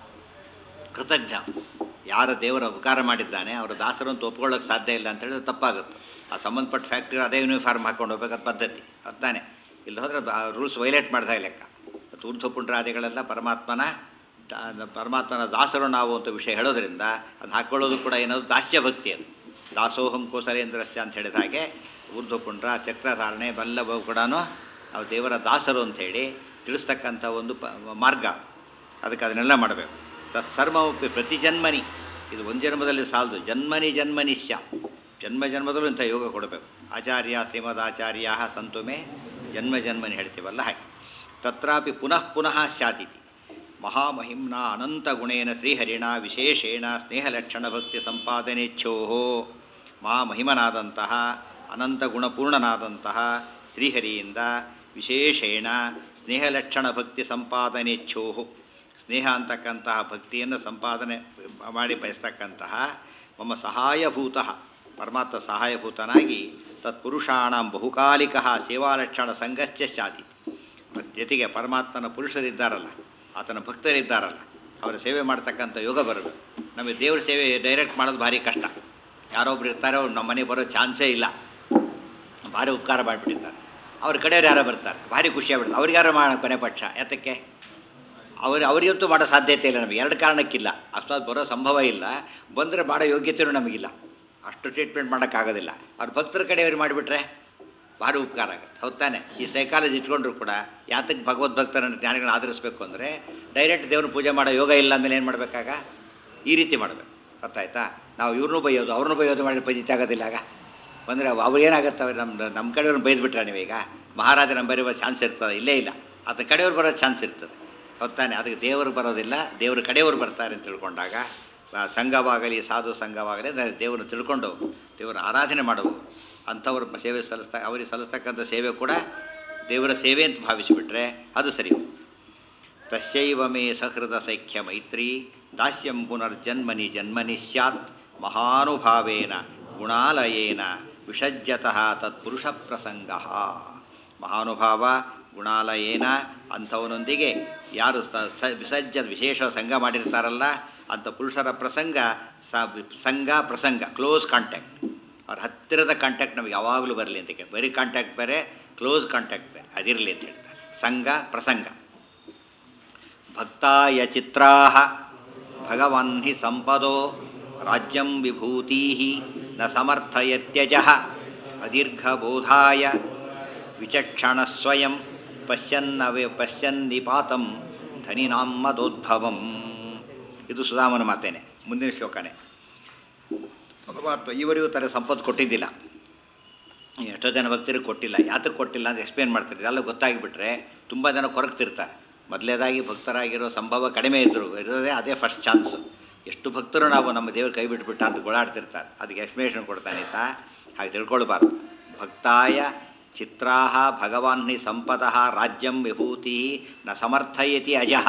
ಕೃತಜ್ಞ ಯಾರು ದೇವರ ಉಪಕಾರ ಮಾಡಿದ್ದಾನೆ ಅವರ ದಾಸರು ಅಂತ ಒಪ್ಕೊಳ್ಳೋಕೆ ಸಾಧ್ಯ ಇಲ್ಲ ಅಂತ ಹೇಳಿದ್ರೆ ತಪ್ಪಾಗುತ್ತೆ ಆ ಸಂಬಂಧಪಟ್ಟ ಫ್ಯಾಕ್ಟ್ರಿ ಅದೇ ಯೂನಿಫಾರ್ಮ್ ಹಾಕ್ಕೊಂಡು ಹೋಗ್ಬೇಕಾದ ಪದ್ಧತಿ ಹೊತ್ತಾನೆ ಇಲ್ಲಿ ಹೋದರೆ ರೂಲ್ಸ್ ವೈಲೇಟ್ ಮಾಡ್ದಾಗ ಲೆಕ್ಕ ಊರ್ಧ್ವ ಪುಂಡ್ರಾದಿಗಳೆಲ್ಲ ಪರಮಾತ್ಮನ ಪರಮಾತ್ಮನ ದಾಸರು ನಾವು ಅಂತ ವಿಷಯ ಹೇಳೋದ್ರಿಂದ ಅದು ಹಾಕ್ಕೊಳ್ಳೋದು ಕೂಡ ಏನದು ದಾಸ್ಯ ಭಕ್ತಿ ಅದು ದಾಸೋಹಂ ಕೋಸಲೇಂದ್ರಸ್ಯ ಅಂತ ಹೇಳಿದ ಹಾಗೆ ಊರ್ಧ್ವಪುಂಡ್ರ ಚಕ್ರಧಾರಣೆ ಬಲ್ಲಭ ಕೂಡ ನಾವು ದೇವರ ದಾಸರು ಅಂಥೇಳಿ ತಿಳಿಸ್ತಕ್ಕಂಥ ಒಂದು ಪ ಮಾರ್ಗ ಅದಕ್ಕೆ ಅದನ್ನೆಲ್ಲ ಮಾಡಬೇಕು ತತ್ಸರ್ವಮಪಿ ಪ್ರತಿ ಜನ್ಮನಿ ಇದು ಒಂದು ಜನ್ಮದಲ್ಲಿ ಸಾಲದು ಜನ್ಮನಿ ಜನ್ಮನಿ ಸ್ಯ ಜನ್ಮ ಜನ್ಮದಲ್ಲೂ ಇಂಥ ಯೋಗ ಕೊಡಬೇಕು ಆಚಾರ್ಯ ಶ್ರೀಮದ್ ಆಚಾರ್ಯ ಸಂತುಮೆ ಜನ್ಮ ಜನ್ಮನಿ ಹೇಳ್ತೀವಲ್ಲ ಹಾಗೆ ತತ್ರಾಪಿ ಪುನಃ ಪುನಃ ಸ್ಯಾತಿತಿ ಮಹಾಮಹಿಮ್ನ ಅನಂತ ಗುಣೇನ ಶ್ರೀಹರಿಣ ವಿಶೇಷೇಣ ಸ್ನೇಹಲಕ್ಷಣ ಭಕ್ತಿ ಸಂಪಾದನೆಚ್ಛೋ ಮಹಾಮಹಿಮನಾದಂತಹ ಅನಂತ ಗುಣಪೂರ್ಣನಾದಂತಹ ಶ್ರೀಹರಿಯಿಂದ ವಿಶೇಷೇಣ ಸ್ನೇಹಲಕ್ಷಣ ಭಕ್ತಿ ಸಂಪಾದನೆಚ್ಛೋ ಸ್ನೇಹ ಅಂತಕ್ಕಂತಹ ಭಕ್ತಿಯನ್ನು ಸಂಪಾದನೆ ಮಾಡಿ ಬಯಸ್ತಕ್ಕಂತಹ ಮಮ್ಮ ಸಹಾಯಭೂತ ಪರಮಾತ್ಮ ಸಹಾಯಭೂತನಾಗಿ ತತ್ಪುರುಷಾಣಂ ಬಹುಕಾಲಿಕ ಸೇವಾಲಕ್ಷಣ ಸಂಘಶ್ಚ ಶಾತಿ ಜೊತೆಗೆ ಪರಮಾತ್ಮನ ಪುರುಷರಿದ್ದಾರಲ್ಲ ಆತನ ಭಕ್ತರಿದ್ದಾರಲ್ಲ ಅವರ ಸೇವೆ ಮಾಡ್ತಕ್ಕಂಥ ಯೋಗ ಬರಬೇಕು ನಮಗೆ ದೇವ್ರ ಸೇವೆ ಡೈರೆಕ್ಟ್ ಮಾಡೋದು ಭಾರಿ ಕಷ್ಟ ಯಾರೊಬ್ರು ಇರ್ತಾರೆ ಅವ್ರು ನಮ್ಮ ಮನೆಗೆ ಬರೋ ಚಾನ್ಸೇ ಇಲ್ಲ ಭಾರಿ ಉಪಕಾರ ಮಾಡಿಬಿಟ್ಟಿರ್ತಾರೆ ಅವ್ರ ಕಡೆಯವ್ರು ಯಾರೋ ಬರ್ತಾರೆ ಭಾರಿ ಖುಷಿಯಾಗ್ಬಿಡ್ತಾರೆ ಅವ್ರಿಗೆ ಯಾರೋ ಮಾಡೋ ಕೊನೆ ಪಕ್ಷ ಯಾತಕ್ಕೆ ಅವ್ರು ಅವರಿಗಂತೂ ಮಾಡೋ ಸಾಧ್ಯತೆ ಇಲ್ಲ ನಮಗೆ ಎರಡು ಕಾರಣಕ್ಕಿಲ್ಲ ಅಷ್ಟೊಂದು ಬರೋ ಸಂಭವ ಇಲ್ಲ ಬಂದರೆ ಮಾಡೋ ಯೋಗ್ಯತೆಯೂ ನಮಗಿಲ್ಲ ಅಷ್ಟು ಟ್ರೀಟ್ಮೆಂಟ್ ಮಾಡೋಕ್ಕಾಗೋದಿಲ್ಲ ಅವ್ರ ಭಕ್ತರ ಕಡೆಯವ್ರು ಮಾಡಿಬಿಟ್ರೆ ಭಾರಿ ಉಪಕಾರ ಆಗುತ್ತೆ. ಹೌದು ತಾನೆ? ಈ ಸೈಕಾಲಜಿ ಇಟ್ಕೊಂಡ್ರು ಕೂಡ ಯಾತಕ್ಕೆ ಭಗವದ್ಭಕ್ತರನ್ನು ಜ್ಞಾನಿಗಳನ್ನ ಆಧರಿಸಬೇಕು ಅಂದರೆ ಡೈರೆಕ್ಟ್ ದೇವ್ರ ಪೂಜೆ ಮಾಡೋ ಯೋಗ ಇಲ್ಲ ಅಂದಮೇಲೆ ಏನು ಮಾಡಬೇಕಾಗ ಈ ರೀತಿ ಮಾಡಬೇಕು. ಗೊತ್ತಾಯ್ತಾ? ನಾವು ಇವ್ರನ್ನೂ ಬೈಯೋದು ಅವ್ರನ್ನೂ ಬೈಯೋದು ಮಾಡಿ ಪಜಿತಿ ಆಗೋದಿಲ್ಲ. ಆಗ ಅಂದರೆ ಅವ್ರು ಏನಾಗುತ್ತೆ, ನಮ್ಮ ನಮ್ಮ ಕಡೆಯವ್ರನ್ನ ಬೈದ್ಬಿಟ್ರೆ ನೀವೀಗ ಮಹಾರಾಜ ನಮ್ಮ ಬರೆಯುವ ಚಾನ್ಸ್ ಇರ್ತದೆ? ಇಲ್ಲೇ ಇಲ್ಲ. ಅದನ್ನ ಕಡೆಯವ್ರು ಬರೋ ಚಾನ್ಸ್ ಇರ್ತದೆ. ಹೊತ್ತಾನೆ ಅದಕ್ಕೆ ದೇವರು ಬರೋದಿಲ್ಲ, ದೇವ್ರ ಕಡೆಯವರು ಬರ್ತಾರೆ ಅಂತ ತಿಳ್ಕೊಂಡಾಗ ಸಂಘವಾಗಲಿ ಸಾಧು ಸಂಘವಾಗಲಿ ಅಂದರೆ ದೇವರನ್ನು ತಿಳ್ಕೊಂಡು ದೇವರ ಆರಾಧನೆ ಮಾಡುವುದು ಅಂಥವ್ರ ಸೇವೆ ಸಲ್ಲಿಸ್ತಾ ಅವರಿಗೆ ಸಲ್ಲಿಸ್ತಕ್ಕಂಥ ಸೇವೆ ಕೂಡ ದೇವರ ಸೇವೆ ಅಂತ ಭಾವಿಸಿಬಿಟ್ರೆ ಅದು ಸರಿ. ತಸ್ಯೈವ ಮೇ ಸಹೃದ ಸೈಖ್ಯ ಮೈತ್ರಿ ದಾಸ್ಯಂ ಪುನರ್ಜನ್ಮನಿ ಜನ್ಮನಿ ಸ್ಯಾತ್ ಮಹಾನುಭಾವೇನ ಗುಣಾಲಯೇನ ವಿಷಜ್ಯತಃ ತತ್ಪುರುಷ ಪ್ರಸಂಗ. ಮಹಾನುಭಾವ ಗುಣಾಲಯೇನ ಅಂಥವನೊಂದಿಗೆ ಯಾರು ವಿಸರ್ಜ ವಿಶೇಷ ಸಂಘ ಮಾಡಿರ್ತಾರಲ್ಲ ಅಂಥ ಪುರುಷರ ಪ್ರಸಂಗ ಸಂಘ ಪ್ರಸಂಗ ಕ್ಲೋಸ್ ಕಾಂಟ್ಯಾಕ್ಟ್. ಅವ್ರ ಹತ್ತಿರದ ಕಾಂಟ್ಯಾಕ್ಟ್ ನಮಗೆ ಯಾವಾಗಲೂ ಬರಲಿ ಅಂತ ಕೇಳಿ. ಬರೀ ಕಾಂಟ್ಯಾಕ್ಟ್ ಬೇರೆ, ಕ್ಲೋಸ್ ಕಾಂಟ್ಯಾಕ್ಟ್ ಬೇರೆ, ಅದಿರಲಿ ಅಂತ ಹೇಳ್ತಾರೆ. ಸಂಘ ಪ್ರಸಂಗ. ಭಕ್ತಾಯ ಚಿತ್ರಾ ಭಗವನ್ ಹಿ ಸಂಪದೋ ರಾಜ್ಯಂ ವಿಭೂತಿ ನ ಸಮರ್ಥಯತ್ಯಜ ಅದೀರ್ಘಬೋಧಾಯ ವಿಚಕ್ಷಣ ಸ್ವಯಂ ಪಶ್ಯನ್ನವೇ ಪಶ್ಯನ್ನಿಪಾತಂ ಧನಿನಾಂ ಮದೋದ್ಭವಂ. ಇದು ಸುಧಾಮನ ಮಾತೇನೆ. ಮುಂದಿನ ಶ್ಲೋಕನೇ. ಪರಮಾತ್ಮ ಇವರಿಗೂ ಥರ ಸಂಪತ್ತು ಕೊಟ್ಟಿದ್ದಿಲ್ಲ, ಎಷ್ಟೋ ಜನ ಭಕ್ತರಿಗೆ ಕೊಟ್ಟಿಲ್ಲ. ಯಾತಕ್ಕೆ ಕೊಟ್ಟಿಲ್ಲ ಅಂತ ಎಕ್ಸ್ಪ್ಲೇನ್ ಮಾಡ್ತಾರೆ. ಇದೆಲ್ಲ ಗೊತ್ತಾಗಿಬಿಟ್ರೆ ತುಂಬ ಜನ ಕೊರಗ್ತಿರ್ತಾರೆ. ಮೊದಲೇದಾಗಿ ಭಕ್ತರಾಗಿರೋ ಸಂಭವ ಕಡಿಮೆ ಇದ್ದರು, ಇರೋದೇ ಅದೇ ಫಸ್ಟ್ ಚಾನ್ಸು. ಎಷ್ಟು ಭಕ್ತರು ನಾವು ನಮ್ಮ ದೇವರು ಕೈ ಬಿಟ್ಬಿಟ್ಟ ಅಂತ ಗೋಳಾಡ್ತಿರ್ತಾರೆ. ಅದಕ್ಕೆ ಎಕ್ಸ್ಪ್ಲೇಷನ್ ಕೊಡ್ತಾನೆ ತಾ ಹಾಗೆ ತಿಳ್ಕೊಳ್ಬಾರ್ದು. ಭಕ್ತಾಯ ಚಿತ್ರಾಹ ಭಗವಾನ್ ಹಿ ಸಂಪದಃ ರಾಜ್ಯಂ ವಿಭೂತಿ ನ ಸಮರ್ಥಯತಿ ಅಜಃ.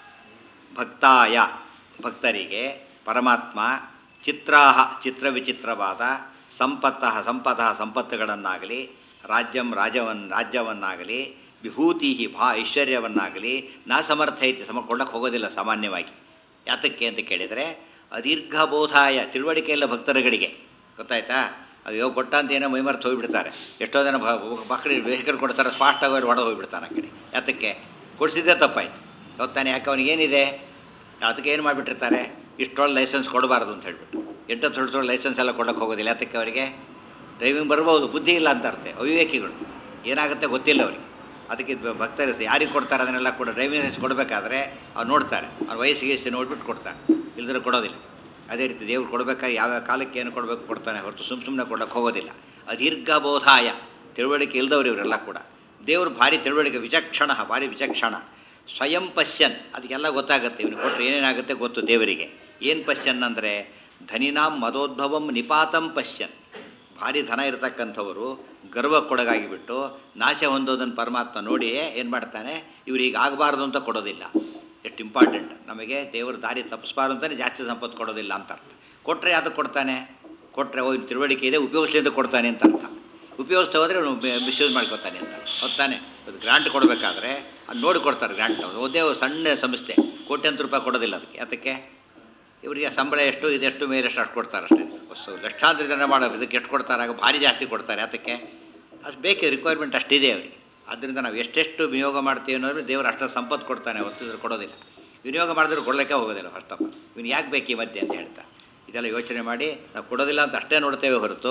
ಭಕ್ತಾಯ ಭಕ್ತರಿಗೆ ಪರಮಾತ್ಮ ಚಿತ್ರಾಹ ಚಿತ್ರ ವಿಚಿತ್ರವಾದ ಸಂಪತ್ತಃ ಸಂಪದಃ ಸಂಪತ್ತುಗಳನ್ನಾಗಲಿ ರಾಜ್ಯಂ ರಾಜವನ್ ರಾಜ್ಯವನ್ನಾಗಲಿ ವಿಭೂತಿ ಭಾ ಐಶ್ವರ್ಯವನ್ನಾಗಲಿ ನಾ ಸಮರ್ಥಯತಿ ಸಮಕೊಳ್ಳಕ್ಕೆ ಹೋಗೋದಿಲ್ಲ ಸಾಮಾನ್ಯವಾಗಿ. ಯಾತಕ್ಕೆ ಅಂತ ಕೇಳಿದರೆ ಅದೀರ್ಘಬೋಧಾಯ ತಿಳುವಳಿಕೆಯಿಲ್ಲ ಭಕ್ತರುಗಳಿಗೆ. ಗೊತ್ತಾಯ್ತಾ? ಅದು ಯೋಗ ಕೊಟ್ಟ ಅಂತ ಏನೋ ಮೈಮರ್ತು ಹೋಗಿಬಿಡ್ತಾರೆ. ಎಷ್ಟೋ ಜನ ಮಕ್ಕಳಿಗೆ ವೆಹಿಕಲ್ ಕೊಡ್ತಾರೆ, ಫಾಸ್ಟಾಗಿ ಅವ್ರು ಹೊಡೆ ಹೋಗಿಬಿಡ್ತಾನೆ ಆ ಕಡೆ. ಯಾತಕ್ಕೆ? ಕೊಡಿಸಿದ್ದೇ ತಪ್ಪಾಯ್ತು. ಗೊತ್ತಾನೆ? ಯಾಕೆ ಅವನಿಗೇನಿದೆ ಅದಕ್ಕೆ ಏನು ಮಾಡಿಬಿಟ್ಟಿರ್ತಾರೆ, ಇಷ್ಟೊಳ್ಳೆ ಲೈಸೆನ್ಸ್ ಕೊಡಬಾರ್ದು ಅಂತ ಹೇಳ್ಬಿಟ್ಟು ಎಂಟು ದೊಡ್ಡ ಲೈಸೆನ್ಸ್ ಎಲ್ಲ ಕೊಡೋಕ್ಕೆ ಹೋಗೋದಿಲ್ಲ. ಯಾತಕ್ಕೆ? ಅವರಿಗೆ ಡ್ರೈವಿಂಗ್ ಬರ್ಬೋದು, ಬುದ್ಧಿ ಇಲ್ಲ ಅಂತ ಅರ್ಥ. ಅವಿವೇಕಿಗಳು. ಏನಾಗುತ್ತೆ ಗೊತ್ತಿಲ್ಲ ಅವರಿಗೆ. ಅದಕ್ಕೆ ಭಕ್ತರು ಯಾರಿಗೆ ಕೊಡ್ತಾರೆ ಅದನ್ನೆಲ್ಲ ಕೂಡ ಡ್ರೈವಿಂಗ್ ಲೈಸೆನ್ಸ್ ಕೊಡಬೇಕಾದ್ರೆ ಅವ್ರು ನೋಡ್ತಾರೆ, ಅವ್ರ ವಯಸ್ಸಿಗೆ ಎಷ್ಟು ನೋಡ್ಬಿಟ್ಟು ಕೊಡ್ತಾರೆ, ಇಲ್ಲದ್ರೆ ಕೊಡೋದಿಲ್ಲ. ಅದೇ ರೀತಿ ದೇವ್ರು ಕೊಡಬೇಕಾದ್ರೆ ಯಾವ ಕಾಲಕ್ಕೆ ಏನು ಕೊಡಬೇಕು ಕೊಡ್ತಾನೆ ಹೊರತು ಸುಮ್ಮ ಸುಮ್ಮನೆ ಕೊಡೋಕ್ಕೆ ಹೋಗೋದಿಲ್ಲ. ಅದೀರ್ಘಬೋಧಾಯ ತಿಳುವಳಿಕೆ ಇಲ್ದವ್ರು ಇವರೆಲ್ಲ ಕೂಡ. ದೇವರು ಭಾರಿ ತಿಳುವಳಿಕೆ, ವಿಚಕ್ಷಣ, ಭಾರಿ ವಿಚಕ್ಷಣ. ಸ್ವಯಂ ಪಶ್ಯನ್ ಅದಕ್ಕೆಲ್ಲ ಗೊತ್ತಾಗುತ್ತೆ. ಇವನು ಕೊಟ್ಟರೆ ಏನೇನಾಗುತ್ತೆ ಗೊತ್ತು ದೇವರಿಗೆ. ಏನು ಪಶ್ಯನ್ ಅಂದರೆ ಧನಿನಾಂ ಮದೋದ್ಭವಂ ನಿಪಾತಂ ಪಶ್ಯನ್. ಭಾರಿ ಧನ ಇರತಕ್ಕಂಥವರು ಗರ್ವಕ್ಕೊಳಗಾಗಿಬಿಟ್ಟು ನಾಶ ಹೊಂದೋದನ್ನು ಪರಮಾತ್ಮ ನೋಡಿ ಏನು ಮಾಡ್ತಾನೆ, ಇವ್ರಿಗೆ ಆಗಬಾರ್ದು ಅಂತ ಕೊಡೋದಿಲ್ಲ. ಎಷ್ಟು ಇಂಪಾರ್ಟೆಂಟ್. ನಮಗೆ ದೇವರ ದಾರಿ ತಪ್ಪಿಸ್ಬಾರ್ದು ಅಂತಲೇ ಜಾಸ್ತಿ ಸಂಪತ್ತು ಕೊಡೋದಿಲ್ಲ ಅಂತ ಅರ್ಥ. ಕೊಟ್ಟರೆ ಯಾವ್ದಕ್ಕೆ ಕೊಡ್ತಾನೆ? ಕೊಟ್ಟರೆ ಹೋಗಿ ತಿಳುವಳಿಕೆ ಇದೆ ಉಪಯೋಗಿಸಲಿಂದ ಕೊಡ್ತಾನೆ ಅಂತ ಅರ್ಥ. ಉಪಯೋಗಿಸ್ತಾ ಹೋದರೆ ಅವನು ಮಿಸ್ಯೂಸ್ ಮಾಡ್ಕೊತಾನೆ ಅಂತ ಹೊತ್ತಾನೆ. ಅದು ಗ್ರಾಂಟ್ ಕೊಡಬೇಕಾದ್ರೆ ಅದು ನೋಡಿ ಕೊಡ್ತಾರೆ ಗ್ರಾಂಟ್. ಅವರು ಒಂದೇ ಸಣ್ಣ ಸಂಸ್ಥೆ ಕೋಟ್ಯಂತರ ರೂಪಾಯಿ ಕೊಡೋದಿಲ್ಲ ಅದಕ್ಕೆ. ಅದಕ್ಕೆ ಇವರಿಗೆ ಸಂಬಳ ಎಷ್ಟು ಇದೆಷ್ಟು ಮೇಲೆಷ್ಟು ಅಷ್ಟು ಕೊಡ್ತಾರೆ ಅಷ್ಟೇ. ವಸ್ತು ಲಕ್ಷಾಂತರ ಜನ ಮಾಡೋ ಇದಕ್ಕೆ ಎಷ್ಟು ಕೊಡ್ತಾರೆ, ಆಗ ಭಾರಿ ಜಾಸ್ತಿ ಕೊಡ್ತಾರೆ. ಅದಕ್ಕೆ ಅಷ್ಟು ಬೇಕೇ, ರಿಕ್ವೈರ್ಮೆಂಟ್ ಅಷ್ಟಿದೆ ಅವರಿಗೆ. ಆದ್ದರಿಂದ ನಾವು ಎಷ್ಟೆಷ್ಟು ವಿನಿಯೋಗ ಮಾಡ್ತೀವಿ ಅನ್ನೋದು ದೇವರು ಅಷ್ಟು ಸಂಪತ್ತು ಕೊಡ್ತಾನೆ, ಹೊತ್ತಿದ್ರೆ ಕೊಡೋದಿಲ್ಲ. ವಿನಿಯೋಗ ಮಾಡಿದ್ರೆ ಕೊಡಲಿಕ್ಕೆ ಹೋಗೋದಿಲ್ಲ ಫಸ್ಟ್ ಆಫ್ ಆಲ್. ಇವನು ಯಾಕೆ ಬೇಕು ಈ ಮಧ್ಯೆ ಅಂತ ಹೇಳ್ತಾರೆ. ಇದೆಲ್ಲ ಯೋಚನೆ ಮಾಡಿ ನಾವು ಕೊಡೋದಿಲ್ಲ ಅಂತ ಅಷ್ಟೇ ನೋಡ್ತೇವೆ ಹೊರತು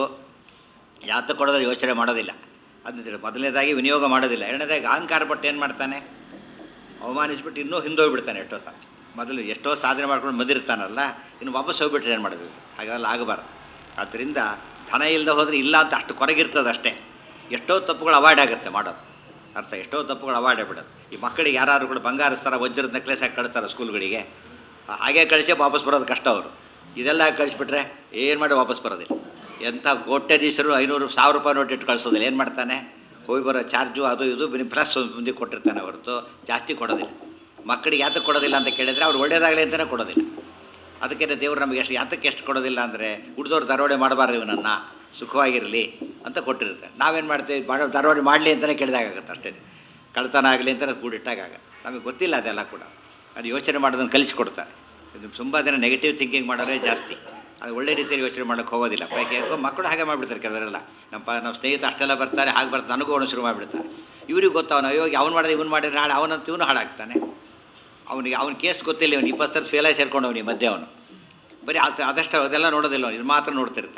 ಯಾತ ಕೊಡೋದ್ರೆ ಯೋಚನೆ ಮಾಡೋದಿಲ್ಲ. ಅದು ಮೊದಲನೇದಾಗಿ ವಿನಿಯೋಗ ಮಾಡೋದಿಲ್ಲ. ಎರಡನೇದಾಗಿ ಅಹಂಕಾರ ಪಟ್ಟು ಏನು ಮಾಡ್ತಾನೆ, ಅವಮಾನಿಸ್ಬಿಟ್ಟು ಇನ್ನೂ ಹಿಂದೋಗ್ಬಿಡ್ತಾನೆ. ಎಷ್ಟೋ ಸಹ ಮೊದಲು ಎಷ್ಟೋ ಸಾಧನೆ ಮಾಡ್ಕೊಂಡು ಬಂದಿರ್ತಾನಲ್ಲ, ಇನ್ನು ವಾಪಸ್ ಹೋಗ್ಬಿಟ್ರೆ ಏನು ಮಾಡಬೇಕು? ಹಾಗೆಲ್ಲ ಆಗಬಾರ್ದು. ಆದ್ದರಿಂದ ಧನ ಇಲ್ಲದೆ ಹೋದರೆ ಇಲ್ಲ ಅಂತ ಅಷ್ಟು ಕೊರಗಿರ್ತದೆ ಅಷ್ಟೇ. ಎಷ್ಟೋ ತಪ್ಪುಗಳು ಅವಾಯ್ಡ್ ಆಗುತ್ತೆ ಮಾಡೋದು ಅರ್ಥ. ಎಷ್ಟೋ ತಪ್ಪುಗಳು ಅವಾಯ್ಡ್ ಆಗಿಬಿಡೋದು. ಈ ಮಕ್ಕಳಿಗೆ ಯಾರು ಕೂಡ ಬಂಗಾರಸ್ತಾರ ವಜ್ರದ ನೆಕ್ಲೆಸ್ ಹಾಕಿ ಕಳಿಸ್ತಾರೆ ಸ್ಕೂಲ್ಗಳಿಗೆ. ಹಾಗೆ ಕಳಿಸಿ ವಾಪಸ್ ಬರೋದು ಕಷ್ಟ ಅವರು. ಇದೆಲ್ಲ ಕಳಿಸ್ಬಿಟ್ರೆ ಏನು ಮಾಡಿ ವಾಪಸ್ ಬರೋದಿಲ್ಲ. ಎಂಥ ಕೋಟ್ಯಾಧೀಶರು ಐನೂರು ಸಾವಿರ ರೂಪಾಯಿ ನೋಟ್ ಇಟ್ಟು ಕಳಿಸೋದಿಲ್ಲ. ಏನು ಮಾಡ್ತಾನೆ, ಹೋಗಿ ಬರೋ ಚಾರ್ಜು ಅದು ಇದು ಪ್ಲಸ್ ಮುಂದೆ ಕೊಟ್ಟಿರ್ತಾನೆ ಹೊರತು ಜಾಸ್ತಿ ಕೊಡೋದಿಲ್ಲ. ಮಕ್ಕಳಿಗೆ ಯಾತಕ್ಕೆ ಕೊಡೋದಿಲ್ಲ ಅಂತ ಕೇಳಿದರೆ ಅವ್ರು ಒಳ್ಳೇದಾಗಲಿ ಅಂತಲೇ ಕೊಡೋದಿಲ್ಲ. ಅದಕ್ಕೆ ದೇವರು ನಮಗೆ ಎಷ್ಟು ಯಾತಕ್ಕೆ ಎಷ್ಟು ಕೊಡೋದಿಲ್ಲ ಅಂದರೆ ಹುಡ್ದವ್ರು ದರೋಡೆ ಮಾಡಬಾರ್ದು, ಇವನನ್ನು ಸುಖವಾಗಿರಲಿ ಅಂತ ಕೊಟ್ಟಿರ್ತಾರೆ. ನಾವೇನು ಮಾಡ್ತೀವಿ, ಮಾಡೋ ದರೋಡೆ ಮಾಡಲಿ ಅಂತಲೇ ಕೇಳಿದಾಗುತ್ತೆ ಅಷ್ಟೇ. ಕಳ್ತನ ಆಗಲಿ ಅಂತಲೇ ಕೂಡಿಟ್ಟಾಗ ನಮಗೆ ಗೊತ್ತಿಲ್ಲ ಅದೆಲ್ಲ ಕೂಡ. ಅದು ಯೋಚನೆ ಮಾಡೋದನ್ನು ಕಲಿಸ್ಕೊಡ್ತಾರೆ. ಇದು ತುಂಬ ಜನ ನೆಗೆಟಿವ್ ಥಿಂಕಿಂಗ್ ಮಾಡೋದೇ ಜಾಸ್ತಿ. ಅದು ಒಳ್ಳೆ ರೀತಿಯಲ್ಲಿ ಯೋಚನೆ ಮಾಡೋಕ್ಕೆ ಹೋಗೋದಿಲ್ಲ. ಪೈಕಿ ಮಕ್ಕಳು ಹಾಗೆ ಮಾಡಿಬಿಡ್ತಾರೆ ಕೆಲವರೆಲ್ಲ. ನಮ್ಮ ಪ ನಮ್ಮ ಸ್ನೇಹಿತ ಅಷ್ಟೆಲ್ಲ ಬರ್ತಾರೆ, ಹಾಗೆ ಬರ್ತಾರೆ, ನನಗೂ ಅವನು ಶುರು ಮಾಡಿಬಿಡ್ತಾರೆ. ಇವ್ರಿಗೆ ಗೊತ್ತವನು ಅಯ್ಯೋ ಅವ್ನು ಮಾಡಿದ್ರೆ ಇವನು ಮಾಡಿದ್ರೆ ನಾಳೆ ಅವನಂತ ಇವನು ಹಾಳಾಗ್ತಾನೆ. ಅವನಿಗೆ ಅವ್ನ ಕೇಸ್ ಗೊತ್ತಿಲ್ಲ, ಇವನು ಇಪ್ಪತ್ತು ಸಲ ಫೇಲಾಗಿ ಸೇರ್ಕೊಂಡು ಅವನಿಗೆ ಮಧ್ಯೆ ಅವನು ಬರೀ ಅದು ಅದಷ್ಟು ಅದೆಲ್ಲ ನೋಡೋದಿಲ್ಲ. ಅವನು ಇದು ಮಾತ್ರ ನೋಡ್ತಿರ್ತಾನೆ.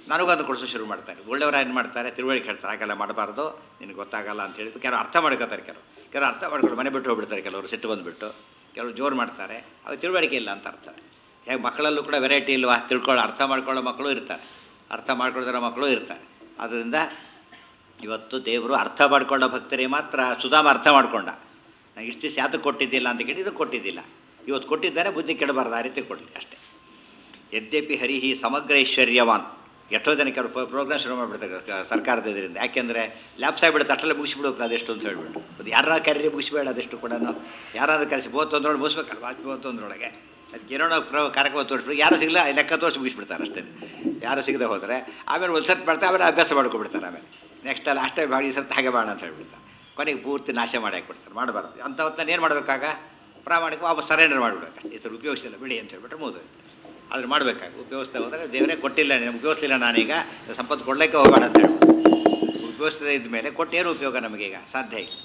ನನಗೊಂದು ಕೊಡಿಸೋ ಶುರು ಮಾಡ್ತಾರೆ. ಒಳ್ಳೆಯವರು ಏನು ಮಾಡ್ತಾರೆ, ತಿಳುವಳಿಕೆ ಹೇಳ್ತಾರೆ, ಹಾಗೆಲ್ಲ ಮಾಡಬಾರ್ದು, ನಿನಗೆ ಗೊತ್ತಾಗಲ್ಲ ಅಂತ ಹೇಳಿದ್ರು. ಕೆಲವರು ಅರ್ಥ ಮಾಡ್ಕೋತಾರೆ, ಕೆಲವರು ಕೆಲವರು ಅರ್ಥ ಮಾಡ್ಕೊಂಡು ಮನೆ ಬಿಟ್ಟು ಹೋಗ್ಬಿಡ್ತಾರೆ, ಕೆಲವರು ಸಿಟ್ಟು ಬಂದುಬಿಟ್ಟು, ಕೆಲವರು ಜೋರು ಮಾಡ್ತಾರೆ, ಅದು ತಿಳುವಳಿಕೆ ಇಲ್ಲ ಅಂತ ಅರ್ಥ. ಹೇಗೆ ಮಕ್ಕಳಲ್ಲೂ ಕೂಡ ವೆರೈಟಿ ಇಲ್ವಾ, ತಿಳ್ಕೊಳ್ಳೋ ಅರ್ಥ ಮಾಡ್ಕೊಳ್ಳೋ ಮಕ್ಕಳು ಇರ್ತಾರೆ, ಅರ್ಥ ಮಾಡ್ಕೊಳ್ದಿರೋ ಮಕ್ಕಳು ಇರ್ತಾರೆ. ಆದ್ದರಿಂದ ಇವತ್ತು ದೇವರು ಅರ್ಥ ಮಾಡ್ಕೊಂಡ ಭಕ್ತರಿಗೆ ಮಾತ್ರ ಸುಧಾಮ ಅರ್ಥ ಮಾಡ್ಕೊಂಡ. ನಾನು ಇಷ್ಟು ದಿವಸ ಯಾತಕ್ಕೆ ಕೊಟ್ಟಿದ್ದಿಲ್ಲ ಅಂತ ಕೇಳಿ ಇದಕ್ಕೆ ಕೊಟ್ಟಿದ್ದಿಲ್ಲ, ಇವತ್ತು ಕೊಟ್ಟಿದ್ದಾರೆ, ಬುದ್ಧಿ ಕೆಡಬಾರ್ದು, ಆ ರೀತಿ ಕೊಡಲಿ ಅಷ್ಟೇ. ಯದ್ಯಪಿ ಹರಿಹಿ ಸಮಗ್ರ ಐಶ್ವರ್ಯವಾನ್. ಎಷ್ಟೋ ಜನಕ್ಕೆ ಅವರು ಪ್ರೋಗ್ರಾಮ್ ಶುರು ಮಾಡಿಬಿಡ್ತಾರೆ ಸರ್ಕಾರದ ಇದರಿಂದ. ಯಾಕೆಂದರೆ ಲ್ಯಾಬ್ಸ್ ಆಗಿಬಿಡುತ್ತೆ, ಅಷ್ಟಲ್ಲೇ ಮುಗಿಸ್ಬಿಡುತ್ತೆ ಅದೆಷ್ಟು ಅಂತ ಹೇಳ್ಬಿಟ್ಟು. ಅದು ಯಾರ ಕರೀರಿ ಮುಗಿಸ್ಬೇಡ, ಅದೆಷ್ಟು ಕೂಡ ಯಾರಾದ್ರೂ ಕರೆಸಿ ಬೋತೊಂದ್ರೊಳಗೆ ಮುಗಿಸ್ಬೇಕಲ್ಲ, ವಾಚ್ ಬೋತೊಂದ್ರೊಳಗೆ ಅದಕ್ಕೆ ಏನೋ ಪ್ರೋ ಕಾರ್ಯಕ್ರಮ ತೋರಿಸ್ಬಿಟ್ಟು ಯಾರು ಸಿಗಲ್ಲ ಲೆಕ್ಕ ತೋರಿಸಿ ಮುಗಿಸ್ಬಿಡ್ತಾರೆ ಅಷ್ಟೇ. ಯಾರು ಸಿಗದೆ ಹೋದರೆ ಆಮೇಲೆ ಒಂದು ಸರ್ತಿ ಮಾಡ್ತಾರೆ, ಆಮೇಲೆ ಅಭ್ಯಾಸ ಮಾಡ್ಕೊಬಿಡ್ತಾರೆ. ಆಮೇಲೆ ನೆಕ್ಸ್ಟ್ ಅಲ್ಲಿ ಅಷ್ಟೇ ಮಾಡಿ ಈ ಸರ್ತಿ ಹಾಗೆ ಮಾಡ ಅಂತ ಹೇಳ್ಬಿಡ್ತಾರೆ. ಕೊನೆಗೆ ಪೂರ್ತಿ ನಾಶ ಮಾಡಿ ಹಾಕ್ಬಿಡ್ತಾರೆ. ಮಾಡಬಾರ್ದು ಅಂಥ ಹೊತ್ತನ್ನು ಏನು ಮಾಡಬೇಕಾಗ, ಪ್ರಾಮಾಣಿಕ ವಾಪಸ್ ಸರೆಂಡರ್ ಮಾಡಿಬಿಡ್ಬೇಕು. ಈ ಥರ ಉಪಯೋಗಿಸಿಲ್ಲ ಬಿಡಿ ಅಂತ ಹೇಳ್ಬಿಟ್ರೆ ಮುಗಿದು ಆದ್ರೆ ಮಾಡಬೇಕಾಗ. ಉಪಯೋಗಿಸ್ತಾ ಹೋದರೆ ದೇವರೇ ಕೊಟ್ಟಿಲ್ಲ, ನಿಮ್ಗೆ ಉಪಯೋಗಿಸ್ಲಿಲ್ಲ, ನಾನೀಗ ಸಂಪತ್ತು ಕೊಡಲಿಕ್ಕೆ ಹೋಗೋಣ ಅಂತ ಹೇಳ್ಬಿಟ್ಟು ಉಪಯೋಗಿಸದೇ ಇದ್ದ ಮೇಲೆ ಕೊಟ್ಟೇನು ಉಪಯೋಗ ನಮಗೀಗ, ಸಾಧ್ಯ ಇಲ್ಲ.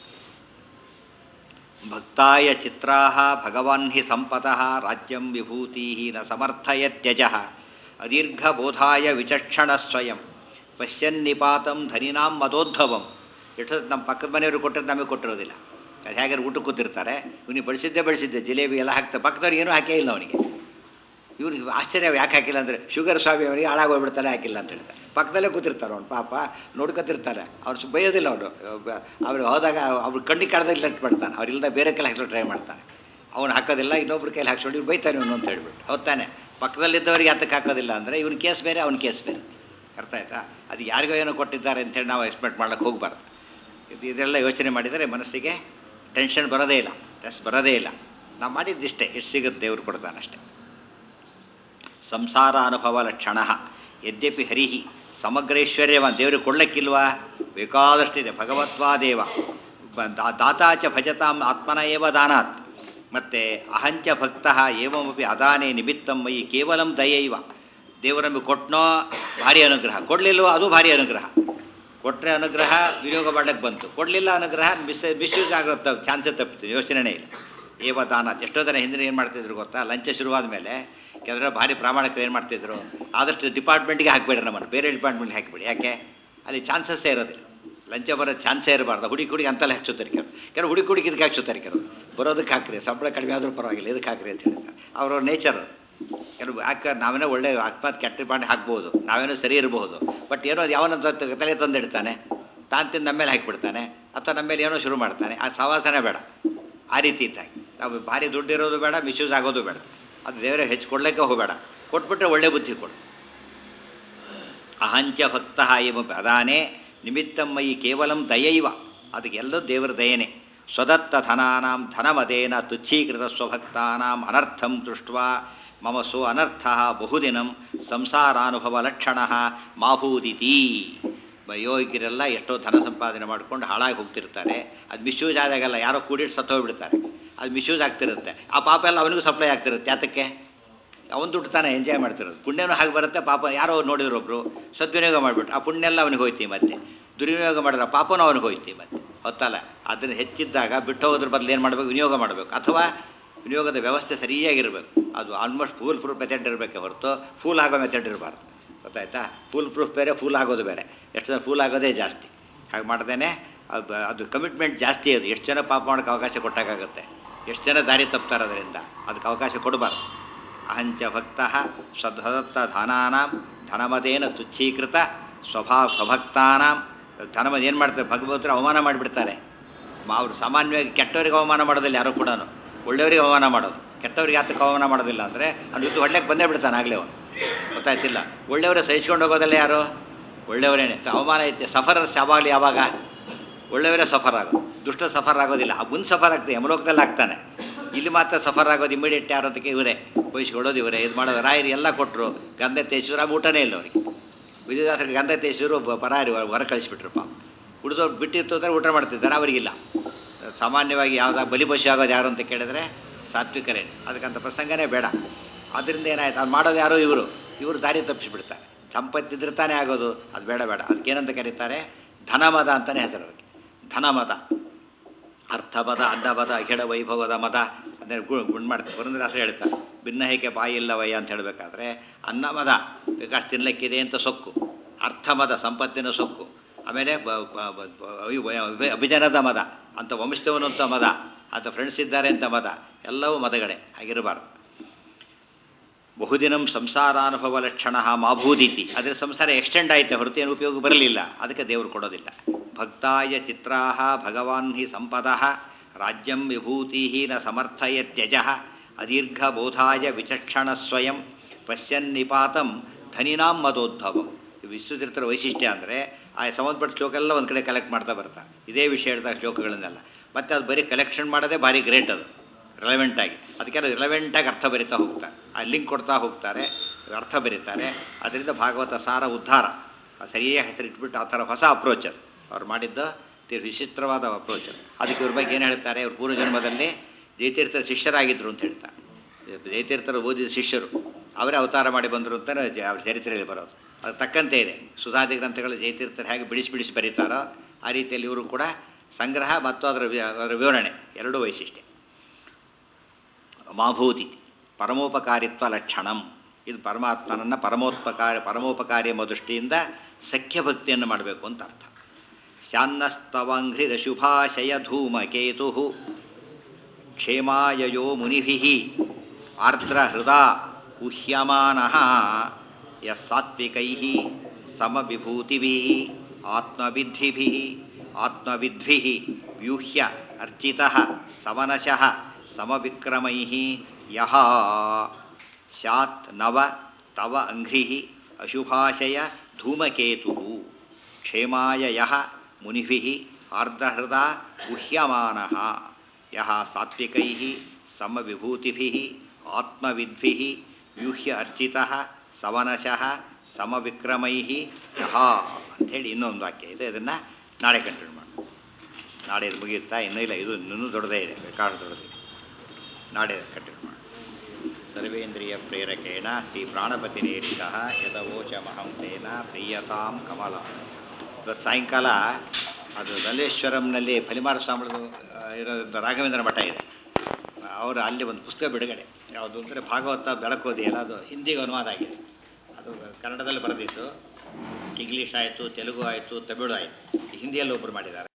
ಭಕ್ತಾಯ ಚಿತ್ರಾಹ ಭಗವಾನ್ ಹಿ ಸಂಪತಃ ರಾಜ್ಯಂ ವಿಭೂತಿ ನ ಸಮರ್ಥಯತ್ಯಜ ಅದೀರ್ಘಬೋಧಾಯ ವಿಚಕ್ಷಣ ಸ್ವಯಂ ಪಶ್ಯನ್ನಿಪಾತಂ ಧನಿನಾಂ ಮದೋದ್ಭವಂ. ಎಷ್ಟು ನಮ್ಮ ಪಕ್ಕದ ಮನೆಯವರು ಕೊಟ್ಟರೆ ನಮಗೆ ಕೊಟ್ಟಿರೋದಿಲ್ಲ. ಅದು ಹೇಗೆ ಊಟಕ್ಕೆ ಕೂತಿರ್ತಾರೆ, ಇವನಿಗೆ ಬಳಸಿದ್ದೇ ಬಳಸಿದ್ದೆ ಜಿಲೇಬಿ ಎಲ್ಲ ಹಾಕ್ತಾರೆ, ಪಕ್ಕದವ್ರಿಗೆ ಏನೂ ಹಾಕೇ ಇಲ್ಲ ಅವನಿಗೆ. ಇವ್ರಿಗೆ ಆಶ್ಚರ್ಯ ಯಾಕೆ ಹಾಕಿಲ್ಲ ಅಂದರೆ ಶುಗರ್ ಸ್ವಾಮಿ ಅವರಿಗೆ ಹಾಳಾಗೋಗ್ಬಿಡ್ತಾರೆ, ಹಾಕಿಲ್ಲ ಅಂತ ಹೇಳ್ತಾರೆ. ಪಕ್ಕದಲ್ಲೇ ಕೂತಿರ್ತಾರೆ ಅವ್ನು, ಪಾಪ ನೋಡ್ಕೊತಿರ್ತಾರೆ, ಅವ್ರು ಬೈಯೋದಿಲ್ಲ. ಅವರು ಅವ್ರು ಹೋದಾಗ ಅವ್ರು ಕಣ್ಣಿಗೆ ಕಾಡ್ದಾಗ ಲಂಚ್ ಮಾಡ್ತಾನೆ, ಅವ್ರು ಇಲ್ಲದ ಬೇರೆ ಕೈಲಿ ಹಾಕ್ಸೋ ಟ್ರೈ ಮಾಡ್ತಾನೆ. ಅವ್ನು ಹಾಕೋದಿಲ್ಲ, ಇನ್ನೊಬ್ರು ಕೈಲಿ ಹಾಕ್ಸ್ಕೊಂಡು ಇವ್ರು ಬೈತಾನೆ ಇವನು ಅಂತ ಹೇಳ್ಬಿಟ್ಟು. ಹೊತ್ತಾನೆ ಪಕ್ಕದಲ್ಲಿದ್ದವ್ರಿಗೆ ಯಾತಕ್ಕೆ ಹಾಕೋದಿಲ್ಲ ಅಂದರೆ ಇವನ ಕೇಸ್ ಬೇರೆ, ಅವ್ನ ಕೇಸ್ ಬೇರೆ. ಅರ್ಥ ಆಯ್ತಾ? ಅದು ಯಾರಿಗೋ ಏನೋ ಕೊಟ್ಟಿದ್ದಾರೆ ಅಂತೇಳಿ ನಾವು ಎಕ್ಸ್ಪೆಕ್ಟ್ ಮಾಡ್ಲಿಕ್ಕೆ ಹೋಗ್ಬಾರ್ದು. ಇದು ಇದೆಲ್ಲ ಯೋಚನೆ ಮಾಡಿದರೆ ಮನಸ್ಸಿಗೆ ಟೆನ್ಷನ್ ಬರೋದೇ ಇಲ್ಲ, ಸ್ಟ್ರೆಸ್ ಬರೋದೇ ಇಲ್ಲ. ನಾವು ಮಾಡಿದ್ದಿಷ್ಟೇ, ಎಷ್ಟು ಸಿಗುತ್ತೆ ದೇವರು ಕೊಡ್ತಾನಷ್ಟೇ. ಸಂಸಾರ ಅನುಭವ ಲಕ್ಷಣ ಯದ್ಯಪಿ ಹರಿಹಿ ಸಮಗ್ರೈಶ್ವರ್ಯವಾನ್. ದೇವರಿಗೆ ಕೊಡ್ಲಿಕ್ಕಿಲ್ವಾ, ಬೇಕಾದಷ್ಟಿದೆ. ಭಗವತ್ವಾದೇವ ದಾತಾಚ ಭಜತಾಂ ಆತ್ಮನ ಏವ ದಾನಾತ್. ಮತ್ತು ಅಹಂಚ ಭಕ್ತಃ ಏವಮಪಿ ಅದಾನೇ ನಿಮಿತ್ತಂ ಮಯಿ ಕೇವಲಂ ದಯೈವ. ದೇವರನ್ನು ಕೊಟ್ಟನೋ ಭಾರಿ ಅನುಗ್ರಹ, ಕೊಡಲಿಲ್ವೋ ಅದು ಭಾರಿ ಅನುಗ್ರಹ. ಕೊಟ್ಟರೆ ಅನುಗ್ರಹ ವಿನಿಯೋಗ ಮಾಡಕ್ಕೆ ಬಂತು, ಕೊಡಲಿಲ್ಲ ಅನುಗ್ರಹ ಮಿಸ್ ಮಿಸ್ಯೂಸ್ ಆಗೋ ಚಾನ್ಸೇ ತಪ್ಪಿತು, ಯೋಚನೆನೇ ಇಲ್ಲ. ಏವ ದಾನ. ಎಷ್ಟೋ ಜನ ಹಿಂದಿನ ಏನು ಮಾಡ್ತಿದ್ರು ಗೊತ್ತಾ, ಲಂಚ ಶುರುವಾದ ಮೇಲೆ ಕೆಲವರು ಭಾರಿ ಪ್ರಾಮಾಣಿಕರು ಏನು ಮಾಡ್ತಿದ್ರು, ಆದಷ್ಟು ಡಿಪಾರ್ಟ್ಮೆಂಟ್ಗೆ ಹಾಕಿಬೇಡ್ರಿ, ನಮ್ಮನ್ನು ಬೇರೆ ಡಿಪಾರ್ಟ್ಮೆಂಟ್ಗೆ ಹಾಕಿಬಿಡಿ. ಯಾಕೆ, ಅಲ್ಲಿ ಚಾನ್ಸಸ್ಸೇ ಇರೋದಿಲ್ಲ, ಲಂಚ ಬರೋ ಚಾನ್ಸೇ ಇರಬಾರ್ದು. ಹುಡುಗಿ ಹುಡುಗಿ ಅಂತಲೇ ಹಾಕ್ಸುತ್ತಾರೆ ಕೆಲವು, ಕೆಲವು ಹುಡುಗಿ ಹುಡುಗಿ ಇದಕ್ಕೆ ಹಾಕ್ಸುತ್ತಾರೆ, ಕೆಲವು ಬರೋದಕ್ಕೆ ಹಾಕ್ರಿ, ಸಂಬಳ ಕಡಿಮೆ ಆದರೂ ಪರವಾಗಿಲ್ಲ ಇದಕ್ಕೆ ಹಾಕ್ರಿ ಅಂತ ಹೇಳ್ತಾರೆ. ಅವ್ರವ್ರ ನೇಚರ್. ಕೆಲವು ಹಾಕ ನಾವೇನೋ ಒಳ್ಳೆ ಅಕಸ್ಮಾತ್ ಕೆಟ್ಟ ಮಾಡಿ ಹಾಕ್ಬೋದು, ನಾವೇನೋ ಸರಿ ಇರಬಹುದು, ಬಟ್ ಏನೋ ಅದು ಯಾವನ ತಲೆ ತಂದಿಡ್ತಾನೆ, ತಾನು ತಿಂದು ನಮ್ಮ ಮೇಲೆ ಹಾಕಿಬಿಡ್ತಾನೆ, ಅಥವಾ ನಮ್ಮ ಮೇಲೆ ಏನೋ ಶುರು ಮಾಡ್ತಾನೆ. ಆ ಸವಾಸನೆ ಬೇಡ. ಆ ರೀತಿ ಇದ್ದಾಗಿ ನಾವು ಭಾರಿ ದುಡ್ಡು ಇರೋದು ಬೇಡ, ಮಿಸ್ಯೂಸ್ ಆಗೋದು ಬೇಡ. ಅದು ದೇವರೇ ಹೆಚ್ಚು ಕೊಡ್ಲಿಕ್ಕೆ ಹೋಗಬೇಡ, ಕೊಟ್ಬಿಟ್ರೆ ಒಳ್ಳೆ ಬುದ್ಧಿ ಕೊಡು. ಅಹಂಚ ಭಕ್ತಃ ಇವ ಅದಾನೇ ನಿಮಿತ್ತಮ್ಮಯಿ ಕೇವಲಂ ದಯೈವ. ಅದಕ್ಕೆಲ್ಲೂ ದೇವರ ದಯನೆ. ಸ್ವದತ್ತ ಧನಾನಾಂ ಧನಮದೇನ ತುಚ್ಛೀಕೃತ ಸ್ವಭಕ್ತಾನಾಂ ಅನರ್ಥಂ ದೃಷ್ಟ್ವಾ ಮಮ ಸೋ ಅನರ್ಥ ಬಹುದಿನಂ ಸಂಸಾರಾನುಭವ ಲಕ್ಷಣ ಮಾಭೂದಿತಿ. ಯೋಗಿರೆಲ್ಲ ಎಷ್ಟೋ ಧನ ಸಂಪಾದನೆ ಮಾಡ್ಕೊಂಡು ಹಾಳಾಗಿ ಹೋಗ್ತಿರ್ತಾರೆ. ಅದು ಮಿಸ್ಯೂಸ್ ಆದಾಗೆಲ್ಲ ಯಾರೋ ಕೂಡಿಟ್ಟು ಸತ್ತೋಗ್ಬಿಡ್ತಾರೆ, ಅದು ಮಿಸ್ಯೂಸ್ ಆಗ್ತಿರುತ್ತೆ. ಆ ಪಾಪ ಎಲ್ಲ ಅವನಿಗೂ ಸಪ್ಲೈ ಆಗ್ತಿರುತ್ತೆ. ಯಾತಕ್ಕೆ, ಅವನು ದುಡ್ಡು ತಾನೆ ಎಂಜಾಯ್ ಮಾಡ್ತಿರೋದು. ಪುಣ್ಯನೂ ಹಾಗೆ ಬರುತ್ತೆ, ಪಾಪ ಯಾರೋ ನೋಡಿದ್ರು ಒಬ್ಬರು ಸದ್ವಿನಿಯೋಗ ಮಾಡಿಬಿಟ್ಟು ಆ ಪುಣ್ಯ ಎಲ್ಲ ಅವನಿಗೆ ಹೋಯ್ತಿ, ಮತ್ತೆ ದುರ್ವಿನಿಯೋಗ ಮಾಡಿದ್ರೆ ಪಾಪನೂ ಅವನಿಗೆ ಹೋಯ್ತಿ, ಮತ್ತೆ ಹೊತ್ತಲ್ಲ. ಅದನ್ನು ಹೆಚ್ಚಿದ್ದಾಗ ಬಿಟ್ಟು ಹೋದ್ರ ಬದಲು ಏನು ಮಾಡಬೇಕು, ವಿನಿಯೋಗ ಮಾಡಬೇಕು. ಅಥವಾ ವಿನಿಯೋಗದ ವ್ಯವಸ್ಥೆ ಸರಿಯಾಗಿರಬೇಕು. ಅದು ಆಲ್ಮೋಸ್ಟ್ ಫೂಲ್ ಪ್ರೂಫ್ ಮೆಥಡ್ ಇರಬೇಕೆ ಹೊರತು ಫೂಲ್ ಆಗೋ ಮೆಥಡ್ ಇರಬಾರ್ದು. ಗೊತ್ತಾಯ್ತಾ? ಫೂಲ್ ಪ್ರೂಫ್ ಬೇರೆ, ಫೂಲ್ ಆಗೋದು ಬೇರೆ. ಎಷ್ಟು ಜನ ಫೂಲ್ ಆಗೋದೇ ಜಾಸ್ತಿ. ಹಾಗೆ ಮಾಡ್ದೇನೆ ಅದು ಅದು ಕಮಿಟ್ಮೆಂಟ್ ಜಾಸ್ತಿ. ಅದು ಎಷ್ಟು ಜನ ಪಾಪ ಮಾಡೋಕ್ಕೆ ಅವಕಾಶ ಕೊಟ್ಟಾಗುತ್ತೆ, ಎಷ್ಟು ಜನ ದಾರಿ ತಪ್ತಾರೆ ಅದರಿಂದ. ಅದಕ್ಕೆ ಅವಕಾಶ ಕೊಡಬಾರ್ದು. ಅಹಂಚ ಭಕ್ತಃ ಸ್ವದತ್ತ ಧನಾನಾಂ ಧನಮದೇನ ತುಚ್ಛೀಕೃತ ಸ್ವಭಾವ ಸ್ವಭಕ್ತಾನಾಂ. ಧನಮದ ಏನು ಮಾಡ್ತಾರೆ, ಭಗವಂತರು ಅವಮಾನ ಮಾಡಿಬಿಡ್ತಾರೆ. ಅವರು ಸಾಮಾನ್ಯವಾಗಿ ಕೆಟ್ಟವರಿಗೆ ಅವಮಾನ ಮಾಡೋದಿಲ್ಲ ಯಾರು ಕೂಡ, ಒಳ್ಳೆಯವರಿಗೆ ಅವಮಾನ ಮಾಡೋದು. ಕೆಟ್ಟವ್ರಿಗೆ ಯಾತಕ್ಕೆ ಅವಮಾನ ಮಾಡೋದಿಲ್ಲ ಅಂದರೆ ಅವ್ನು ಯುದ್ಧ ಹೊಡ್ಲಿಕ್ಕೆ ಬಂದೇ ಬಿಡ್ತಾನೆ ಆಗಲೇ ಅವನು. ಗೊತ್ತಾಯ್ತಿಲ್ಲ? ಒಳ್ಳೆಯವರೇ ಸಹಿಸ್ಕೊಂಡು ಹೋಗೋದಲ್ಲ ಯಾರು, ಒಳ್ಳೆಯವರೇನೆ. ಅವಮಾನ ಐತೆ ಸಫರ್ ಯಾವಾಗಲಿ, ಯಾವಾಗ ಒಳ್ಳೆಯವರೇ ಸಫರ್ ಆಗೋದು, ದುಷ್ಟ ಸಫರ್ ಆಗೋದಿಲ್ಲ. ಆ ಮುಂದೆ ಸಫರ್ ಆಗ್ತದೆ, ಯಮಲೋಕದಲ್ಲಿ ಆಗ್ತಾನೆ. ಇಲ್ಲಿ ಮಾತ್ರ ಸಫರ್ ಆಗೋದು ಇಮಿಡಿಯೇಟ್ ಯಾರೋದಕ್ಕೆ ಇವರೇ ವಹಿಸ್ಕೊಳ್ಳೋದು, ಇವರೇ ಇದು ಮಾಡೋದು. ರಾಯರು ಎಲ್ಲ ಕೊಟ್ಟರು, ಗಂಧ ತೇಜಸ್ವರ ಊಟನೇ ಇಲ್ಲ ಅವರಿಗೆ. ವಿದ್ಯಾದಾಸರಿಗೆ ಗಂಧ ತೇಜಸ್ವರು ಪರಾರಿ ಹೊರ ಕಳಿಸ್ಬಿಟ್ರು. ಪಾಪ ಉಳಿದವ್ರು ಬಿಟ್ಟಿತ್ತು ಅಂದರೆ ಊಟ ಮಾಡ್ತಿದ್ದಾರೆ, ಅವರಿಗಿಲ್ಲ. ಸಾಮಾನ್ಯವಾಗಿ ಯಾವುದಾಗ ಬಲಿಪಶು ಆಗೋದು ಯಾರು ಅಂತ ಕೇಳಿದ್ರೆ ಸಾತ್ವಿಕರೇ. ಅದಕ್ಕಂಥ ಪ್ರಸಂಗನೇ ಬೇಡ. ಅದರಿಂದ ಏನಾಯ್ತು, ಅದು ಮಾಡೋದು ಯಾರೋ ಇವರು ಇವರು ದಾರಿ ತಪ್ಪಿಸಿಬಿಡ್ತಾರೆ. ಸಂಪತ್ತಿದ್ರೆ ತಾನೇ ಆಗೋದು, ಅದು ಬೇಡ ಬೇಡ. ಅದಕ್ಕೇನಂತ ಕರೀತಾರೆ, ಧನಮದ ಅಂತಲೇ ಹೆಸರು ಅದಕ್ಕೆ. ಧನಮದ, ಅರ್ಥಮದ, ಅನ್ನಮದ, ಅಖಿಳ ವೈಭವದ ಮದ ಅಂದರೆ ಗು ಗುಣ್ ಮಾಡ್ತಾರೆ. ಪುರಂದರದಾಸರು ಹೇಳ್ತಾರೆ, ಭಿನ್ನ ಹೇಗೆ ಬಾಯಿ ಇಲ್ಲವಯ್ಯ ಅಂತ ಹೇಳಬೇಕಾದ್ರೆ ಅನ್ನಮದ ಬೇಕಾಷ್ಟು ತಿನ್ನಲಿಕ್ಕಿದೆ ಅಂತ ಸೊಕ್ಕು, ಅರ್ಥಮದ ಸಂಪತ್ತಿನ ಸೊಕ್ಕು, ಆಮೇಲೆ ಬ- ಬ- ಬ- ಬ- ಅಭಿಜನದ ಮದ ಅಂತ ವಂಶದವನು ಅಂತ ಮದ ಅಂತ ಫ್ರೆಂಡ್ಸ್ ಇದ್ದಾರೆ ಅಂತ ಮದ, ಎಲ್ಲವೂ ಮದಗಳೇ, ಆಗಿರಬಾರ್ದು. ಬಹುದಿನಂ ಸಂಸಾರಾನುಭವ ಲಕ್ಷಣ ಮಾಭೂದಿತಿ, ಅದರ ಸಂಸಾರ ಎಕ್ಸ್ಟೆಂಡ್ ಆಯಿತೆ ಹೊರತು ಏನು ಉಪಯೋಗ ಬರಲಿಲ್ಲ, ಅದಕ್ಕೆ ದೇವರು ಕೊಡೋದಿಲ್ಲ. ಭಕ್ತಾಯ ಚಿತ್ರಾಹ ಭಗವಾನ್ ಹಿ ಸಂಪದಃ ರಾಜ್ಯಂ ವಿಭೂತಿ ನ ಸಮರ್ಥಯ ತ್ಯಜ ಅದೀರ್ಘ ಬೋಧಾಯ ವಿಚಕ್ಷಣ ಸ್ವಯಂ ಪಶ್ಯನ್ನಿಪಾತಂ ಧನಿನಾಂ ಮದೋದ್ಭವಂ. ವಿಶ್ವತೀರ್ಥರ ವೈಶಿಷ್ಟ್ಯ ಅಂದರೆ ಆ ಸಂಬಂಧಪಟ್ಟ ಶ್ಲೋಕ ಎಲ್ಲ ಒಂದು ಕಡೆ ಕಲೆಕ್ಟ್ ಮಾಡ್ತಾ ಬರ್ತಾ, ಇದೇ ವಿಷಯ ಹೇಳ್ತಾ ಶ್ಲೋಕಗಳನ್ನೆಲ್ಲ. ಮತ್ತು ಅದು ಬರೀ ಕಲೆಕ್ಷನ್ ಮಾಡೋದೇ ಭಾರಿ ಗ್ರೇಟ್, ಅದು ರಿಲೆವೆಂಟಾಗಿ, ಅದಕ್ಕೆಲ್ಲ ರಿಲೆವೆಂಟಾಗಿ ಅರ್ಥ ಬರಿತಾ ಹೋಗ್ತಾರೆ, ಆ ಲಿಂಕ್ ಕೊಡ್ತಾ ಹೋಗ್ತಾರೆ, ಅರ್ಥ ಬರೀತಾರೆ. ಅದರಿಂದ ಭಾಗವತ ಸಾರ ಉದ್ಧಾರ ಸರಿಯಾಗಿ ಹೆಸರಿಟ್ಬಿಟ್ಟು ಆ ಥರ ಹೊಸ ಅಪ್ರೋಚ್ ಅದು ಅವ್ರು ಮಾಡಿದ್ದ ತಿ- ವಿಚಿತ್ರವಾದ ಅಪ್ರೋಚ್. ಅದಕ್ಕೆ ಇವ್ರ ಬಗ್ಗೆ ಏನು ಹೇಳ್ತಾರೆ, ಇವ್ರ ಪೂರ್ವಜನ್ಮದಲ್ಲಿ ಜಯತೀರ್ಥರ ಶಿಷ್ಯರಾಗಿದ್ದರು ಅಂತ ಹೇಳ್ತಾರೆ. ಜಯತೀರ್ಥರು ಓದಿದ ಶಿಷ್ಯರು ಅವರೇ ಅವತಾರ ಮಾಡಿ ಬಂದರು ಅಂತ ಅವ್ರ ಚರಿತ್ರೆಯಲ್ಲಿ ಬರೋದು. ಅದು ತಕ್ಕಂತೆ ಇದೆ. ಸುಧಾದಿ ಗ್ರಂಥಗಳು ಜಯತೀರ್ಥರು ಹೇಗೆ ಬಿಡಿಸಿ ಬಿಡಿಸಿ ಬರೀತಾರೋ ಆ ರೀತಿಯಲ್ಲಿ ಇವರು ಕೂಡ ಸಂಗ್ರಹ ಮತ್ತು ಅದರ ವಿ- ಅದರ ವಿವರಣೆ ಎರಡೂ ವೈಶಿಷ್ಟ್ಯ. ಮಾಭೂತಿ ಪರಮೋಪಕಾರಿತ್ವ ಲಕ್ಷಣಂ, ಇದು ಪರಮಾತ್ಮನನ್ನು ಪರಮೋಪಕಾರಿ ಪರಮೋಪಕಾರಿ ಎಂಬ ದೃಷ್ಟಿಯಿಂದ ಸಖ್ಯಭಕ್ತಿಯನ್ನು ಮಾಡಬೇಕು ಅಂತ ಅರ್ಥ. ಶಾನ್ನಸ್ತವಾಂಘ್ರಿರಶುಭಾಶಯ ಧೂಮಕೇತು ಕ್ಷೇಮಾಯಯೋ ಮುನಿಭಿಃ ಆರ್ದ್ರಹೃದಾ ಉಹ್ಯಮಾನಃ ಯಸ್ಸಾತ್ವಿಕೈಃ ಸಮವಿಭೂತಿಭಿಃ ಆತ್ಮವಿದ್ಧಿಭಿಃ ಆತ್ಮವಿದ್ಭಿಃ ವ್ಯೂಹ್ಯ ಅರ್ಚಿತಃ ಸಮನಶಃ ಸಮವಿಕ್ರಮೈಃ ಯಃ ಸ್ಯಾತ್ ನವ ತವ ಅಂಘ್ರಿಃ ಅಶುಭಾಶಯ ಧೂಮಕೇತುಃ ಕ್ಷೇಮಾಯ ಯಃ ಮುನಿಭಿಃ ಆರ್ದ್ರಹೃದಾ ಗುಹ್ಯಮಾನಃ ಯಃ ಸಾತ್ವಿಕೈಃ ಸಮವಿಭೂತಿಭಿಃ ಆತ್ಮವಿದ್ಭಿಃ ವ್ಯೂಹ್ಯ ಅರ್ಚಿತಃ ಸವನಶಃ ಸಮವಿಕ್ರಮೈಃ ಯಃ ಅಂಥೇಳಿ ಇನ್ನೊಂದು ವಾಕ್ಯ ಇದೆ. ಇದನ್ನು ನಾಳೆ ಕಂಟಿನ್ಯೂ ಮಾಡಿ. ನಾಳೆ ಇದು ಮುಗಿಯುತ್ತಾ? ಇನ್ನೂ ಇಲ್ಲ, ಇದು ಇನ್ನೂ ದೊಡ್ಡದೇ ಇದೆ, ರೆಕಾರ್ಡ್ ದೊಡ್ಡದಿದೆ. ನಾಳೆ ಕಂಟಿನ್ಯೂ ಮಾಡಿ. ಸರ್ವೇಂದ್ರಿಯ ಪ್ರೇರಕೇಣ ಶ್ರೀ ಪ್ರಾಣಪತಿನೇರಿತಃ ಯದವೋಚಮಹಂ ತೇನ ಪ್ರೀಯತಾಂ ಕಮಲ. ಇವತ್ತು ಸಾಯಂಕಾಲ ಅದು ಮಲ್ಲೇಶ್ವರಂನಲ್ಲಿ ಫಲಿಮಾರ ಸ್ವಾಮಿಗಳು ಇರೋ ರಾಘವೇಂದ್ರ ಮಠ ಇದೆ, ಅವರು ಅಲ್ಲಿ ಒಂದು ಪುಸ್ತಕ ಬಿಡುಗಡೆ. ಯಾವುದು ಅಂದರೆ ಭಾಗವತ ಬೆಳಕೋದಿಯಲ್ಲ, ಅದು ಹಿಂದಿಗೆ ಅನುವಾದ ಆಗಿದೆ. ಅದು ಕನ್ನಡದಲ್ಲಿ ಬರೆದಿತ್ತು, ಇಂಗ್ಲೀಷ್ ಆಯಿತು, ತೆಲುಗು ಆಯಿತು, ತಮಿಳು ಆಯಿತು, ಹಿಂದಿಯಲ್ಲಿ ಒಬ್ಬರು ಮಾಡಿದ್ದಾರೆ.